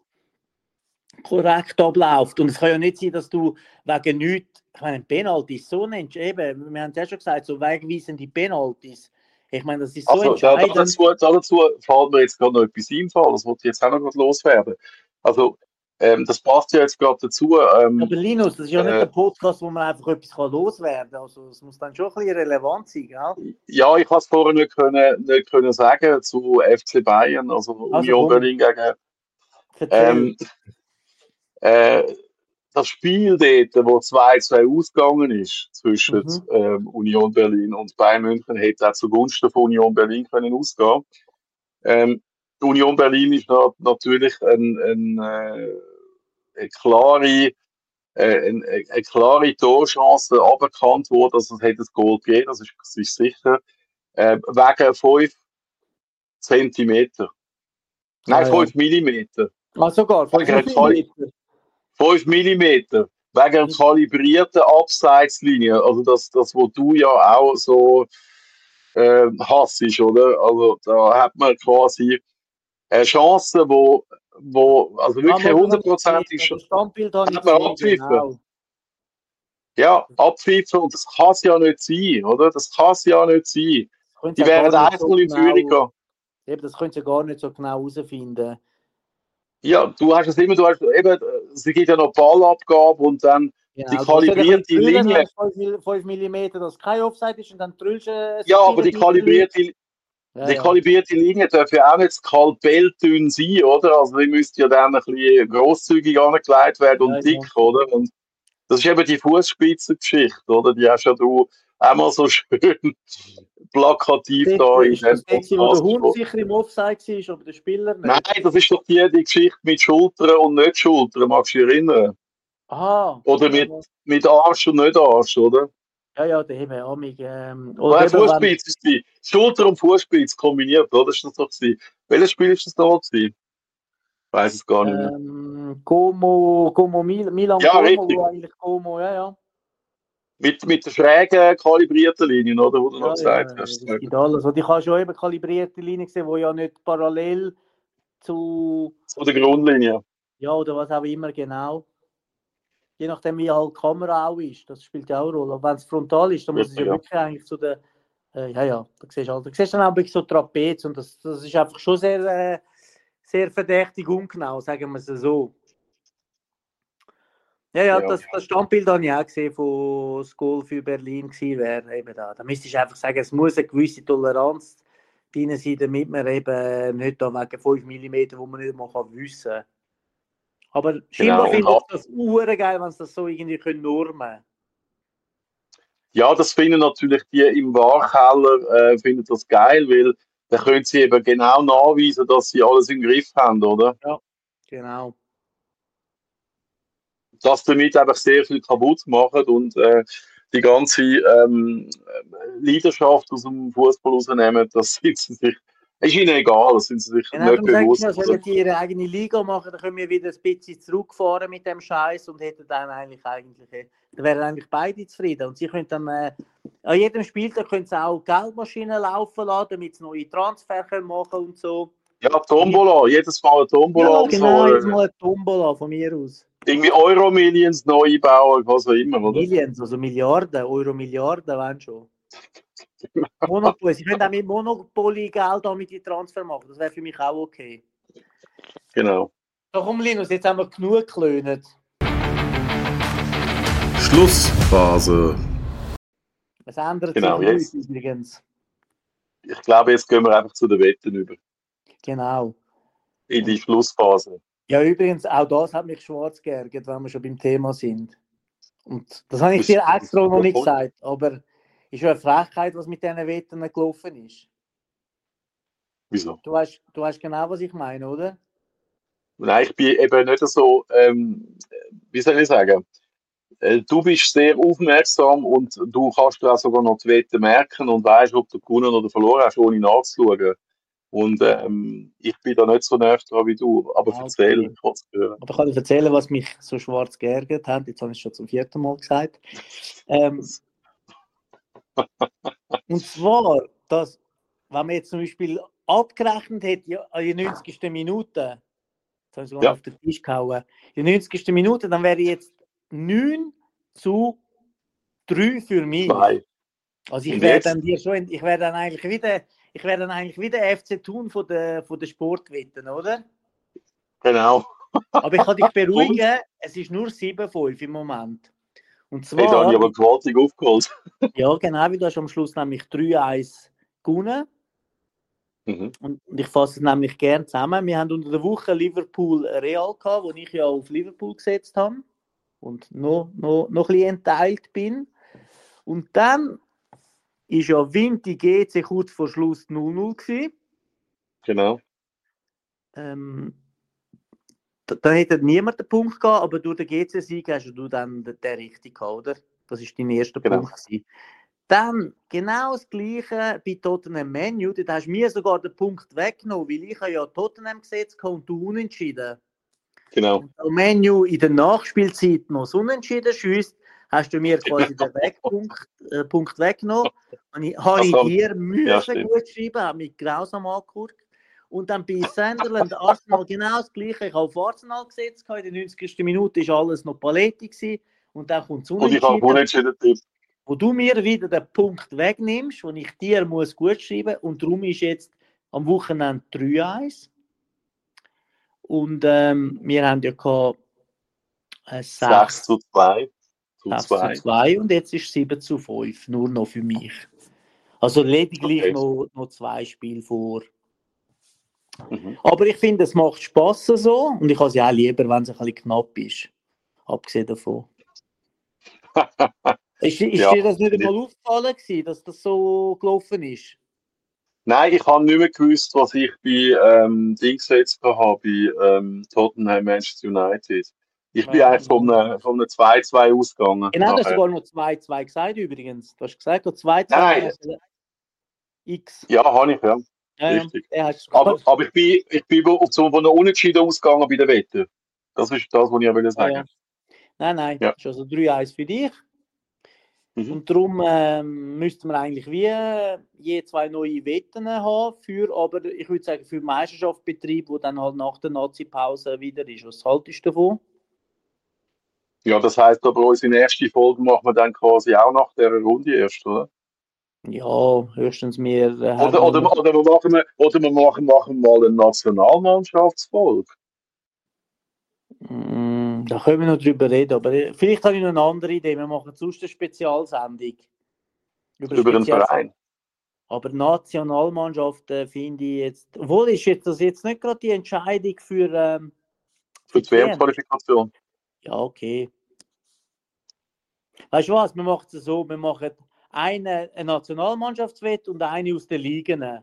Speaker 2: korrekt abläuft. Und es kann ja nicht sein, dass du wegen nichts, ich meine, Penalties, so nennst du eben, wir haben es ja schon gesagt, so wegweisende Penalties. Ich meine, das ist so
Speaker 1: also da, da
Speaker 2: entscheidend.
Speaker 1: dazu, da dazu fällt mir jetzt gerade noch etwas einfallen, das wollte ich jetzt auch noch gerade loswerden. Also, ähm, das passt ja jetzt gerade dazu. Ähm,
Speaker 2: Aber Linus, das ist ja nicht
Speaker 1: äh,
Speaker 2: der Podcast, wo man einfach etwas kann loswerden kann. Also es muss dann schon ein bisschen relevant sein, gell?
Speaker 1: ja, ich habe es vorher nicht können, nicht können sagen zu F C Bayern, also
Speaker 2: Also
Speaker 1: Union
Speaker 2: komm,
Speaker 1: Berlin gegen.
Speaker 2: erzähl.
Speaker 1: Ähm, äh, das Spiel dort, wo zwei zwei ausgegangen ist zwischen
Speaker 2: Mhm.
Speaker 1: ähm, Union Berlin und Bayern München, hätte auch zugunsten von Union Berlin können ausgehen. Ähm, Union Berlin ist na, natürlich ein, ein, äh, eine klare, äh, eine, eine klare Torchance aberkannt worden, dass es hätte ein Goal gegeben, das ist, das ist sicher. Äh, wegen fünf Zentimeter. Nein,
Speaker 2: Ah ja.
Speaker 1: fünf Millimeter.
Speaker 2: Ah, sogar, fünf
Speaker 1: Wegen einer Quali
Speaker 2: Millimeter.
Speaker 1: fünf Millimeter. Wegen einer kalibrierten Abseitslinie. Also das, das, wo du ja auch so äh, hassest, oder? Also da hat man quasi eine Chance, wo, wo also
Speaker 2: Ah,
Speaker 1: wirklich
Speaker 2: mal, das habe ich
Speaker 1: hundertprozentig
Speaker 2: gesehen.
Speaker 1: schon
Speaker 2: Das Standbild habe ich
Speaker 1: hat man
Speaker 2: gesehen,
Speaker 1: abpfiffen.
Speaker 2: genau.
Speaker 1: Ja, abpfiffen und das kann es ja nicht sein, oder? Das kann es ja nicht sein.
Speaker 2: Das können
Speaker 1: Die
Speaker 2: sie ja
Speaker 1: wären
Speaker 2: gar nicht so
Speaker 1: einzeln in Führung
Speaker 2: genau,
Speaker 1: gegangen.
Speaker 2: eben, das können sie ja gar nicht so genau herausfinden.
Speaker 1: Ja, du hast es immer, du hast eben, es gibt ja noch Ballabgabe und dann die
Speaker 2: Genau, du musst ja ein bisschen
Speaker 1: kalibrierte
Speaker 2: drüllen,
Speaker 1: Linie.
Speaker 2: wenn es fünf Millimeter, dass kein Offside ist und dann drüllst du ein
Speaker 1: Ja, aber die
Speaker 2: Viertel.
Speaker 1: kalibrierte,
Speaker 2: Ja,
Speaker 1: die
Speaker 2: ja.
Speaker 1: kalibrierte Linie darf ja auch nicht skalpelldünn sein, oder? Also die müsste ja dann ein bisschen grosszügig angelegt werden und
Speaker 2: Ja,
Speaker 1: dick,
Speaker 2: ja.
Speaker 1: oder? Und das ist eben die Fußspitzengeschichte, oder? Die hast ja du einmal so schön plakativ
Speaker 2: Dort,
Speaker 1: da
Speaker 2: äh,
Speaker 1: in
Speaker 2: ist
Speaker 1: dem
Speaker 2: das dort, wo der
Speaker 1: Podcast.
Speaker 2: Hund sicher im Offside war, aber der Spieler
Speaker 1: Nein,
Speaker 2: nicht?
Speaker 1: das ist doch die, die Geschichte mit Schultern und nicht Schultern, magst du dich erinnern?
Speaker 2: Aha.
Speaker 1: Oder
Speaker 2: Ja,
Speaker 1: mit, mit Arsch und nicht Arsch, oder?
Speaker 2: ja, ja, der eben Amig. Ähm, oder
Speaker 1: Nein,
Speaker 2: eben, wenn,
Speaker 1: Fußspitze ist die. Schulter und Fußspitze kombiniert, oder? Ist das doch gewesen? Welches Spiel ist das da gewesen? Ich weiß es gar nicht mehr.
Speaker 2: ähm, Como, Como Mil, Milan
Speaker 1: Ja,
Speaker 2: Como,
Speaker 1: richtig.
Speaker 2: wo eigentlich Como, ja, ja.
Speaker 1: Mit, mit der schrägen, kalibrierten Linien, oder? Wo du noch
Speaker 2: Ja,
Speaker 1: gesagt
Speaker 2: ja,
Speaker 1: hast.
Speaker 2: es gibt alles. Und ich habe schon eben kalibrierte Linie gesehen, die ja nicht parallel zu,
Speaker 1: Zu der Grundlinie.
Speaker 2: ja, oder was auch immer genau. Je nachdem, wie halt die Kamera auch ist. Das spielt ja auch eine Rolle. Aber wenn es frontal ist, dann muss es ja
Speaker 1: Ja.
Speaker 2: wirklich eigentlich zu der, äh, ja, ja, da siehst du halt, da siehst du dann auch wirklich so Trapez und das, das ist einfach schon sehr, äh, sehr verdächtig ungenau, sagen wir es so. Ja, ja,
Speaker 1: Ja.
Speaker 2: das, das Standbild habe ich auch gesehen von School für Berlin gewesen wäre eben da. Da müsstest du einfach sagen, es muss eine gewisse Toleranz drin sein, damit man eben nicht da wegen fünf Millimeter, wo man nicht mal kann wissen kann. Aber scheinbar
Speaker 1: Genau. Und
Speaker 2: finde ich
Speaker 1: ab,
Speaker 2: das ure geil, wenn sie das so irgendwie können normen.
Speaker 1: ja, das finden natürlich die im Wahrkeller, äh, finden das geil, weil dann können sie eben genau nachweisen, dass sie alles im Griff haben, oder?
Speaker 2: Ja, genau.
Speaker 1: Dass damit einfach sehr viel kaputt machen und äh, die ganze ähm, Leidenschaft aus dem Fußball rausnehmen, das sind sie sich, ist ihnen egal, das sind sie sich
Speaker 2: Genau,
Speaker 1: nicht
Speaker 2: darum sage ich
Speaker 1: bewusst.
Speaker 2: ja,
Speaker 1: Oder?
Speaker 2: sollen die ihre eigene Liga machen, dann können wir wieder ein bisschen zurückfahren mit dem Scheiß und hätten dann eigentlich eigentlich, äh, dann wären eigentlich beide zufrieden. Und sie können dann äh, an jedem Spieltag können sie auch Geldmaschinen laufen lassen, damit sie neue Transfer können machen und so.
Speaker 1: Ja, Tombola, jedes Mal eine Tombola
Speaker 2: Ja,
Speaker 1: und
Speaker 2: genau,
Speaker 1: so.
Speaker 2: jetzt
Speaker 1: Äh,
Speaker 2: mal eine Tombola von mir aus.
Speaker 1: irgendwie Euro-Millions neu bauen, was auch immer, oder?
Speaker 2: Millions, also Milliarden, Euro Milliarden, wenn schon. Monopoly, sie können auch mit Monopoly Geld auch mit die Transfer machen, das wäre für mich auch okay.
Speaker 1: Genau.
Speaker 2: So komm Linus, jetzt haben wir genug geklönt.
Speaker 4: Schlussphase.
Speaker 2: Es ändert
Speaker 1: Genau,
Speaker 2: sich
Speaker 1: jetzt.
Speaker 2: nichts übrigens.
Speaker 1: Ich glaube, jetzt gehen wir einfach zu den Wetten über.
Speaker 2: Genau.
Speaker 1: In die Schlussphase.
Speaker 2: Ja, übrigens, auch das hat mich schwarz geärgert, wenn wir schon beim Thema sind. Und das habe ich dir extra noch nicht gesagt, aber ist schon eine Frechheit, was mit diesen Wetten gelaufen ist.
Speaker 1: Wieso?
Speaker 2: Du weißt, du weißt genau, was ich meine, oder?
Speaker 1: Nein, ich bin eben nicht so, ähm, wie soll ich sagen, äh, du bist sehr aufmerksam und du kannst dir auch sogar noch die Wetten merken und weißt, ob du gewonnen oder verloren hast, ohne nachzuschauen. Und ähm, ich bin da nicht so nah dran wie du. Aber
Speaker 2: Ah,
Speaker 1: erzähl,
Speaker 2: okay.
Speaker 1: ich will es hören.
Speaker 2: Aber ich kann dir erzählen, was mich so schwarz geärgert hat. Jetzt habe ich es schon zum vierten Mal gesagt. Ähm, und zwar, dass, wenn man jetzt zum Beispiel abgerechnet hätte, ja, an die neunzigsten Minute, jetzt habe ich sogar noch
Speaker 1: Ja,
Speaker 2: auf den Tisch gehauen, die neunzigsten Minute, dann wäre jetzt neun zu drei für mich.
Speaker 1: zwei.
Speaker 2: Also ich
Speaker 1: Und
Speaker 2: wäre
Speaker 1: jetzt?
Speaker 2: dann dir schon, ich wäre dann eigentlich wieder, ich wäre dann eigentlich wieder F C Thun von der, von der Sportwetten, oder?
Speaker 1: Genau.
Speaker 2: Aber ich kann dich
Speaker 1: Und?
Speaker 2: beruhigen, es ist nur sieben fünf im Moment. Und
Speaker 1: Hey, da habe
Speaker 2: zwar,
Speaker 1: ich aber gewaltig aufgeholt.
Speaker 2: ja genau, wie du hast am Schluss nämlich drei eins gewonnen.
Speaker 1: Mhm.
Speaker 2: Und und ich fasse es nämlich gerne zusammen. Wir haben unter der Woche Liverpool Real gehabt, wo ich ja auf Liverpool gesetzt habe und noch, noch, noch ein bisschen entteilt bin. Und dann ist ja Vinti G C kurz vor Schluss null null gewesen.
Speaker 1: Genau.
Speaker 2: Ähm, da, da hätte niemand den Punkt gehabt, aber durch den G C-Sieg hast du dann den, den richtig gehabt, oder? Das ist dein erster
Speaker 1: Genau.
Speaker 2: Punkt gewesen. Dann genau das Gleiche bei Tottenham Man U. Da hast du mir sogar den Punkt weggenommen, weil ich ja Tottenham gesetzt habe und du unentschieden.
Speaker 1: Genau.
Speaker 2: Und da Man U in der Nachspielzeit noch das Unentschieden schiesst, hast du mir quasi den Wegpunkt, äh, Punkt weggenommen. Und ich, habe
Speaker 1: Das
Speaker 2: ich
Speaker 1: haben,
Speaker 2: dir
Speaker 1: ja,
Speaker 2: müssen
Speaker 1: stimmt.
Speaker 2: gut schreiben, habe mich grausam angeguckt. Und dann bei Sunderland, Arsenal genau das Gleiche. Ich habe auf Arsenal gesetzt, in der neunzigsten Minute war alles noch Paletti gewesen. Und dann kommt das
Speaker 1: Und ich habe
Speaker 2: Unentschieden,
Speaker 1: unentschieden Tipp.
Speaker 2: wo du mir wieder den Punkt wegnimmst, den ich dir muss gut schreiben muss. Und darum ist jetzt am Wochenende drei eins. Und ähm, wir haben ja gehabt, äh,
Speaker 1: sechs
Speaker 2: sechs
Speaker 1: zu zwei. Zu
Speaker 2: sechs zu
Speaker 1: zwei.
Speaker 2: zwei und jetzt ist sieben zu fünf, nur noch für mich. Also lediglich
Speaker 1: Okay.
Speaker 2: noch, noch zwei Spiele vor.
Speaker 1: Mhm.
Speaker 2: Aber ich finde, es macht Spass so und ich habe es ja auch lieber, wenn es ein bisschen knapp ist. Abgesehen davon. Ist, ist
Speaker 1: Ja,
Speaker 2: dir das nicht
Speaker 1: bin ich.
Speaker 2: einmal aufgefallen gewesen, dass das so gelaufen ist?
Speaker 1: Nein, ich habe nicht mehr gewusst, was ich bei ähm, Ding gesetzt habe, bei ähm, Tottenham Manchester United. Ich bin
Speaker 2: Ja,
Speaker 1: eigentlich von einem, von einem zwei zwei ausgegangen
Speaker 2: genau, du hast
Speaker 1: nachher.
Speaker 2: sogar noch zwei zwei gesagt übrigens. Du hast gesagt, zwei zwei
Speaker 1: Nein,
Speaker 2: dann
Speaker 1: nein,
Speaker 2: hast du X.
Speaker 1: ja, habe ich, ja.
Speaker 2: Ja, ja,
Speaker 1: Richtig.
Speaker 2: der hast du
Speaker 1: Aber,
Speaker 2: sogar.
Speaker 1: aber ich bin, ich bin auf so von einer Unentschieden ausgegangen bei der Wette. Das ist das, was ich auch will
Speaker 2: Ja,
Speaker 1: sagen.
Speaker 2: ja. Nein, nein,
Speaker 1: Ja.
Speaker 2: das ist also drei eins für dich.
Speaker 1: Mhm.
Speaker 2: Und darum ähm, müssten wir eigentlich wie äh, je zwei neue Wetten haben, für, aber ich würde sagen, für Meisterschaftsbetrieb, wo dann halt nach der Nazi-Pause wieder ist. Was haltest du davon?
Speaker 1: Ja, das heisst aber, unsere nächste Folge machen wir dann quasi auch nach dieser Runde erst, oder?
Speaker 2: Ja, höchstens wir äh, haben
Speaker 1: Oder, oder,
Speaker 2: noch-
Speaker 1: oder, wir machen, wir- oder wir machen, machen mal eine Nationalmannschaftsfolge.
Speaker 2: Mm, da können wir noch drüber reden, aber äh, vielleicht habe ich noch eine andere Idee. Wir machen sonst eine Spezialsendung über
Speaker 1: Über einen
Speaker 2: speziell.
Speaker 1: Verein.
Speaker 2: Aber Nationalmannschaft äh, finde ich jetzt, obwohl ist jetzt das jetzt nicht gerade die Entscheidung für, ähm,
Speaker 1: Für
Speaker 2: für
Speaker 1: die
Speaker 2: die W M.
Speaker 1: W M-Qualifikation.
Speaker 2: Ja, okay. Weißt du was? Wir machen es so: Wir machen eine, eine Nationalmannschaftswette und eine aus den Ligen.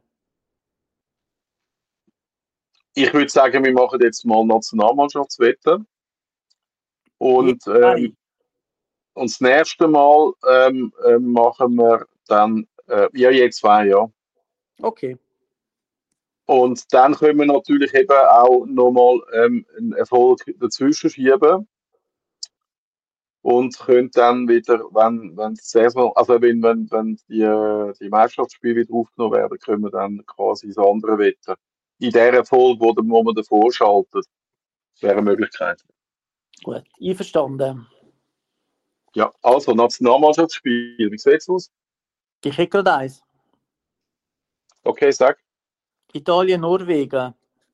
Speaker 1: Ich würde sagen, wir machen jetzt mal Nationalmannschaftswetten. Und,
Speaker 2: Je zwei.
Speaker 1: ähm, und das nächste Mal ähm, ähm, machen wir dann, äh, ja, je zwei, ja.
Speaker 2: Okay.
Speaker 1: Und dann können wir natürlich eben auch nochmal ähm, einen Erfolg dazwischen schieben und können dann wieder, wenn, wenn die Saison, also wenn, wenn, wenn die, äh, die Meisterschaftsspiele wieder aufgenommen werden, können wir dann quasi das andere wetten. In der Folge, wo, wo man davor schaltet, wäre eine Möglichkeit.
Speaker 2: Gut. Einverstanden.
Speaker 1: Ja, also Nationalmannschaftsspiel, wie sieht's aus?
Speaker 2: Ich hätte gerade eins.
Speaker 1: Okay, sag.
Speaker 2: Italien, Norwegen.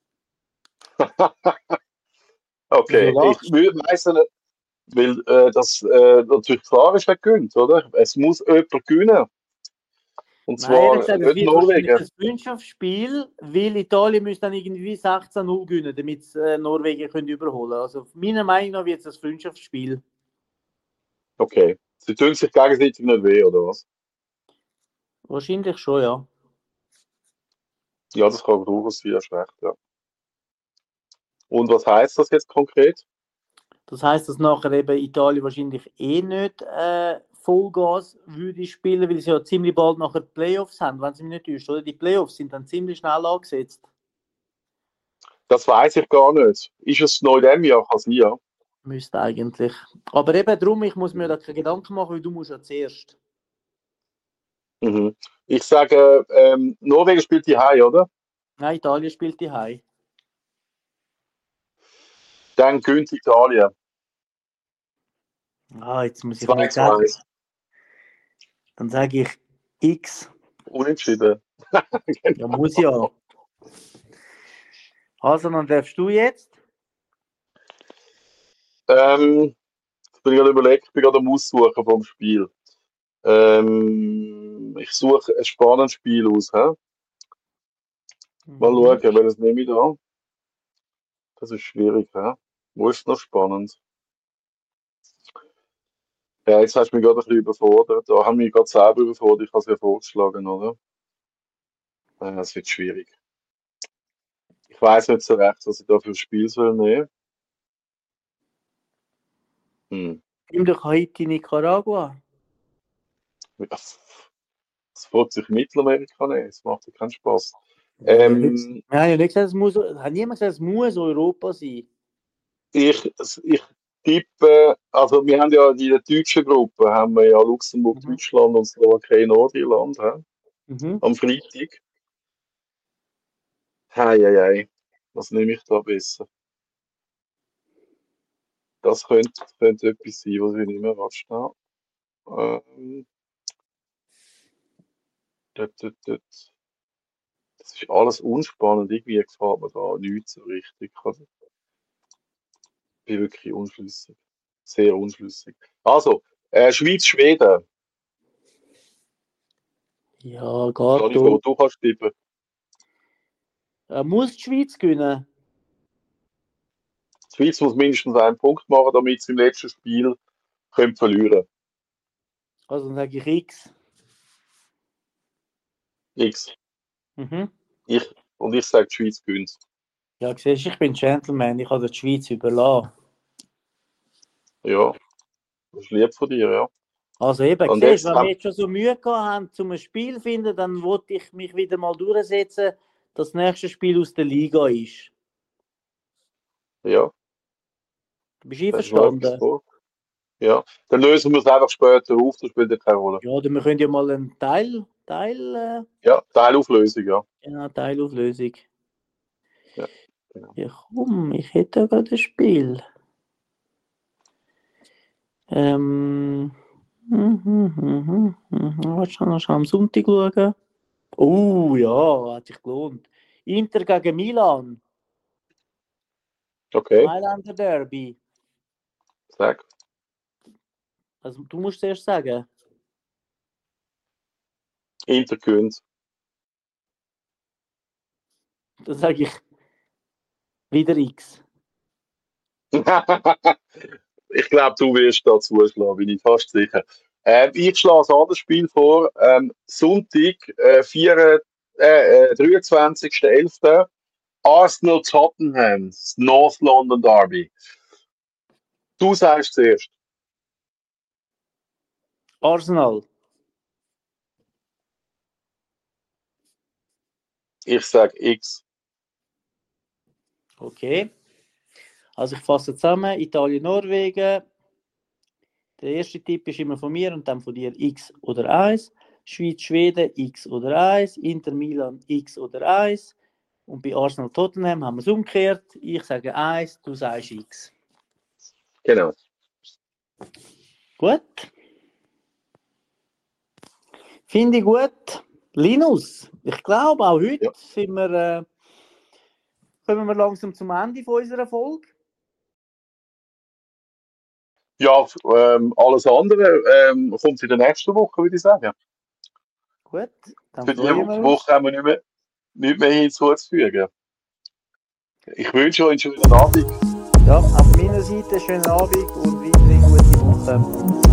Speaker 1: Okay,
Speaker 2: Wieso
Speaker 1: ich
Speaker 2: lachst
Speaker 1: würde weiss nicht, weil äh, das äh, natürlich klar ist, wer gewinnt, oder? Es muss jemand gewinnen. Und
Speaker 2: Nein, er
Speaker 1: zwar
Speaker 2: hat gesagt, es
Speaker 1: nicht
Speaker 2: wird wahrscheinlich
Speaker 1: Norwegen.
Speaker 2: ein Freundschaftsspiel, weil Italien müsste dann irgendwie sechzehn null gewinnen, damit sie äh, Norwegen können überholen können. Also meiner Meinung nach wird es ein Freundschaftsspiel.
Speaker 1: Okay. Sie tun sich gegenseitig nicht weh, oder was?
Speaker 2: Wahrscheinlich schon, ja.
Speaker 1: Ja, das kann durchaus sein, hast recht, ja. Und was heißt das jetzt konkret?
Speaker 2: Das heißt, dass nachher eben Italien wahrscheinlich eh nicht äh, Vollgas würde spielen, weil sie ja ziemlich bald nachher die Playoffs haben, wenn sie mich nicht täuscht, oder? Die Playoffs sind dann ziemlich schnell angesetzt.
Speaker 1: Das weiß ich gar nicht. Ist es noch in diesem Jahr? Kann sein, ja.
Speaker 2: Müsste eigentlich. Aber eben darum, ich muss mir da keine Gedanken machen, weil du musst ja zuerst.
Speaker 1: Mhm. Ich sage, ähm, Norwegen spielt die High, oder?
Speaker 2: Nein, Italien spielt die High.
Speaker 1: Dann gönnt Italien.
Speaker 2: Ah, jetzt muss ich
Speaker 1: zwei
Speaker 2: nicht
Speaker 1: zu
Speaker 2: sagen.
Speaker 1: eins.
Speaker 2: Dann sage ich X.
Speaker 1: Unentschieden.
Speaker 2: Ja, muss ja. Also, dann darfst du jetzt.
Speaker 1: Ähm, jetzt bin ich gerade überlegt, ich bin gerade am Aussuchen vom Spiel. Ähm, ich suche ein spannendes Spiel aus. Hä? Mal
Speaker 2: Mhm.
Speaker 1: schauen, welches nehme ich da? Das ist schwierig. Hä? Wo ist noch spannend? Ja, jetzt hast du mich gerade ein bisschen überfordert. Da haben wir mich gerade selber überfordert. Ich habe es ja vorgeschlagen, oder? Äh, Das wird schwierig. Ich weiß nicht so recht, was ich da für ein Spiel soll nehmen. Hm.
Speaker 2: Nimm doch Haiti, Nicaragua.
Speaker 1: Das wird sich Mittelamerika nehmen. Das macht ja keinen Spaß.
Speaker 2: Wir haben ja nicht,
Speaker 1: Ähm,
Speaker 2: wir haben ja nicht gesagt, es muss, hat niemand gesagt, es muss Europa sein.
Speaker 1: ich, ich tippe, also wir haben ja in der deutschen Gruppe haben wir ja Luxemburg,
Speaker 2: Mhm.
Speaker 1: Deutschland und Slowakei, Nordirland, hä?
Speaker 2: Mhm.
Speaker 1: Am Freitag. Hei, hei, hei. Was nehme ich da besser? Das könnte, könnte etwas sein, was ich nicht mehr verstehe. Ähm, dort, dort, dort. Das ist alles unspannend. Irgendwie gefällt mir da nichts so richtig. Also, ich bin wirklich unschlüssig. Sehr unschlüssig. Also, äh, Schweiz, Schweden.
Speaker 2: Ja, geht
Speaker 1: Schlage ich
Speaker 2: da.
Speaker 1: vor, du kannst tippen.
Speaker 2: Äh, muss die Schweiz gewinnen?
Speaker 1: Die Schweiz muss mindestens einen Punkt machen, damit sie im letzten Spiel können verlieren.
Speaker 2: Also dann sage ich X.
Speaker 1: X.
Speaker 2: Mhm.
Speaker 1: Ich, und ich sage, die Schweiz gewinnt.
Speaker 2: Ja, siehst du, ich bin Gentleman, ich habe die Schweiz überlassen.
Speaker 1: Ja, das ist lieb von dir, ja.
Speaker 2: Also eben,
Speaker 1: Und
Speaker 2: siehst
Speaker 1: jetzt
Speaker 2: du, wenn wir
Speaker 1: haben,
Speaker 2: jetzt schon so Mühe gehabt haben, um ein Spiel zu finden, dann wollte ich mich wieder mal durchsetzen, dass das nächste Spiel aus der Liga ist.
Speaker 1: ja,
Speaker 2: Du bist
Speaker 1: da ist noch etwas
Speaker 2: einverstanden?
Speaker 1: vor. Ja, dann lösen wir es einfach später auf, das spielt ja keine Rolle.
Speaker 2: Ja, oder wir können ja mal einen Teil, Teil, äh,
Speaker 1: Ja, Teilauflösung, ja.
Speaker 2: genau, Teilauflösung.
Speaker 1: Ja, genau.
Speaker 2: Ja, komm, ich hätte ja gerade ein Spiel. Ähm. Mhm, mhm, mhm. Warte schon, noch schnell am Sonntag schauen. Oh ja, hat sich gelohnt. Inter gegen Milan.
Speaker 1: Okay,
Speaker 2: Mailänder Derby.
Speaker 1: sag.
Speaker 2: Also, du musst zuerst sagen.
Speaker 1: Inter gewinnt.
Speaker 2: Dann sage ich wieder X.
Speaker 1: Ich glaube, du wirst da zuschlagen, bin ich fast sicher. Ähm, ich schlage ein anderes Spiel vor. Ähm, Sonntag, äh, vier, äh, äh, dreiundzwanzigster elfter Arsenal Tottenham, das North London Derby. Du sagst zuerst.
Speaker 2: Arsenal.
Speaker 1: Ich sage X.
Speaker 2: Okay. Also ich fasse zusammen. Italien, Norwegen. Der erste Tipp ist immer von mir und dann von dir X oder eins. Schweiz, Schweden X oder eins. Inter Milan X oder eins. Und bei Arsenal Tottenham haben wir es umgekehrt. Ich sage eins, du sagst X.
Speaker 1: Genau.
Speaker 2: Gut. Finde ich gut. Linus, ich glaube auch heute
Speaker 1: Ja.
Speaker 2: sind wir, äh, kommen wir langsam zum Ende von unserer Folge.
Speaker 1: Ja, f- ähm, alles andere ähm, kommt in der nächsten Woche, würde ich sagen.
Speaker 2: Gut, dann
Speaker 1: Für die
Speaker 2: freuen wir uns.
Speaker 1: Woche haben wir nicht mehr, nicht mehr hinzuzufügen. Ich wünsche euch einen schönen Abend.
Speaker 2: Ja, auf meiner Seite schönen Abend und weiterhin gute Woche.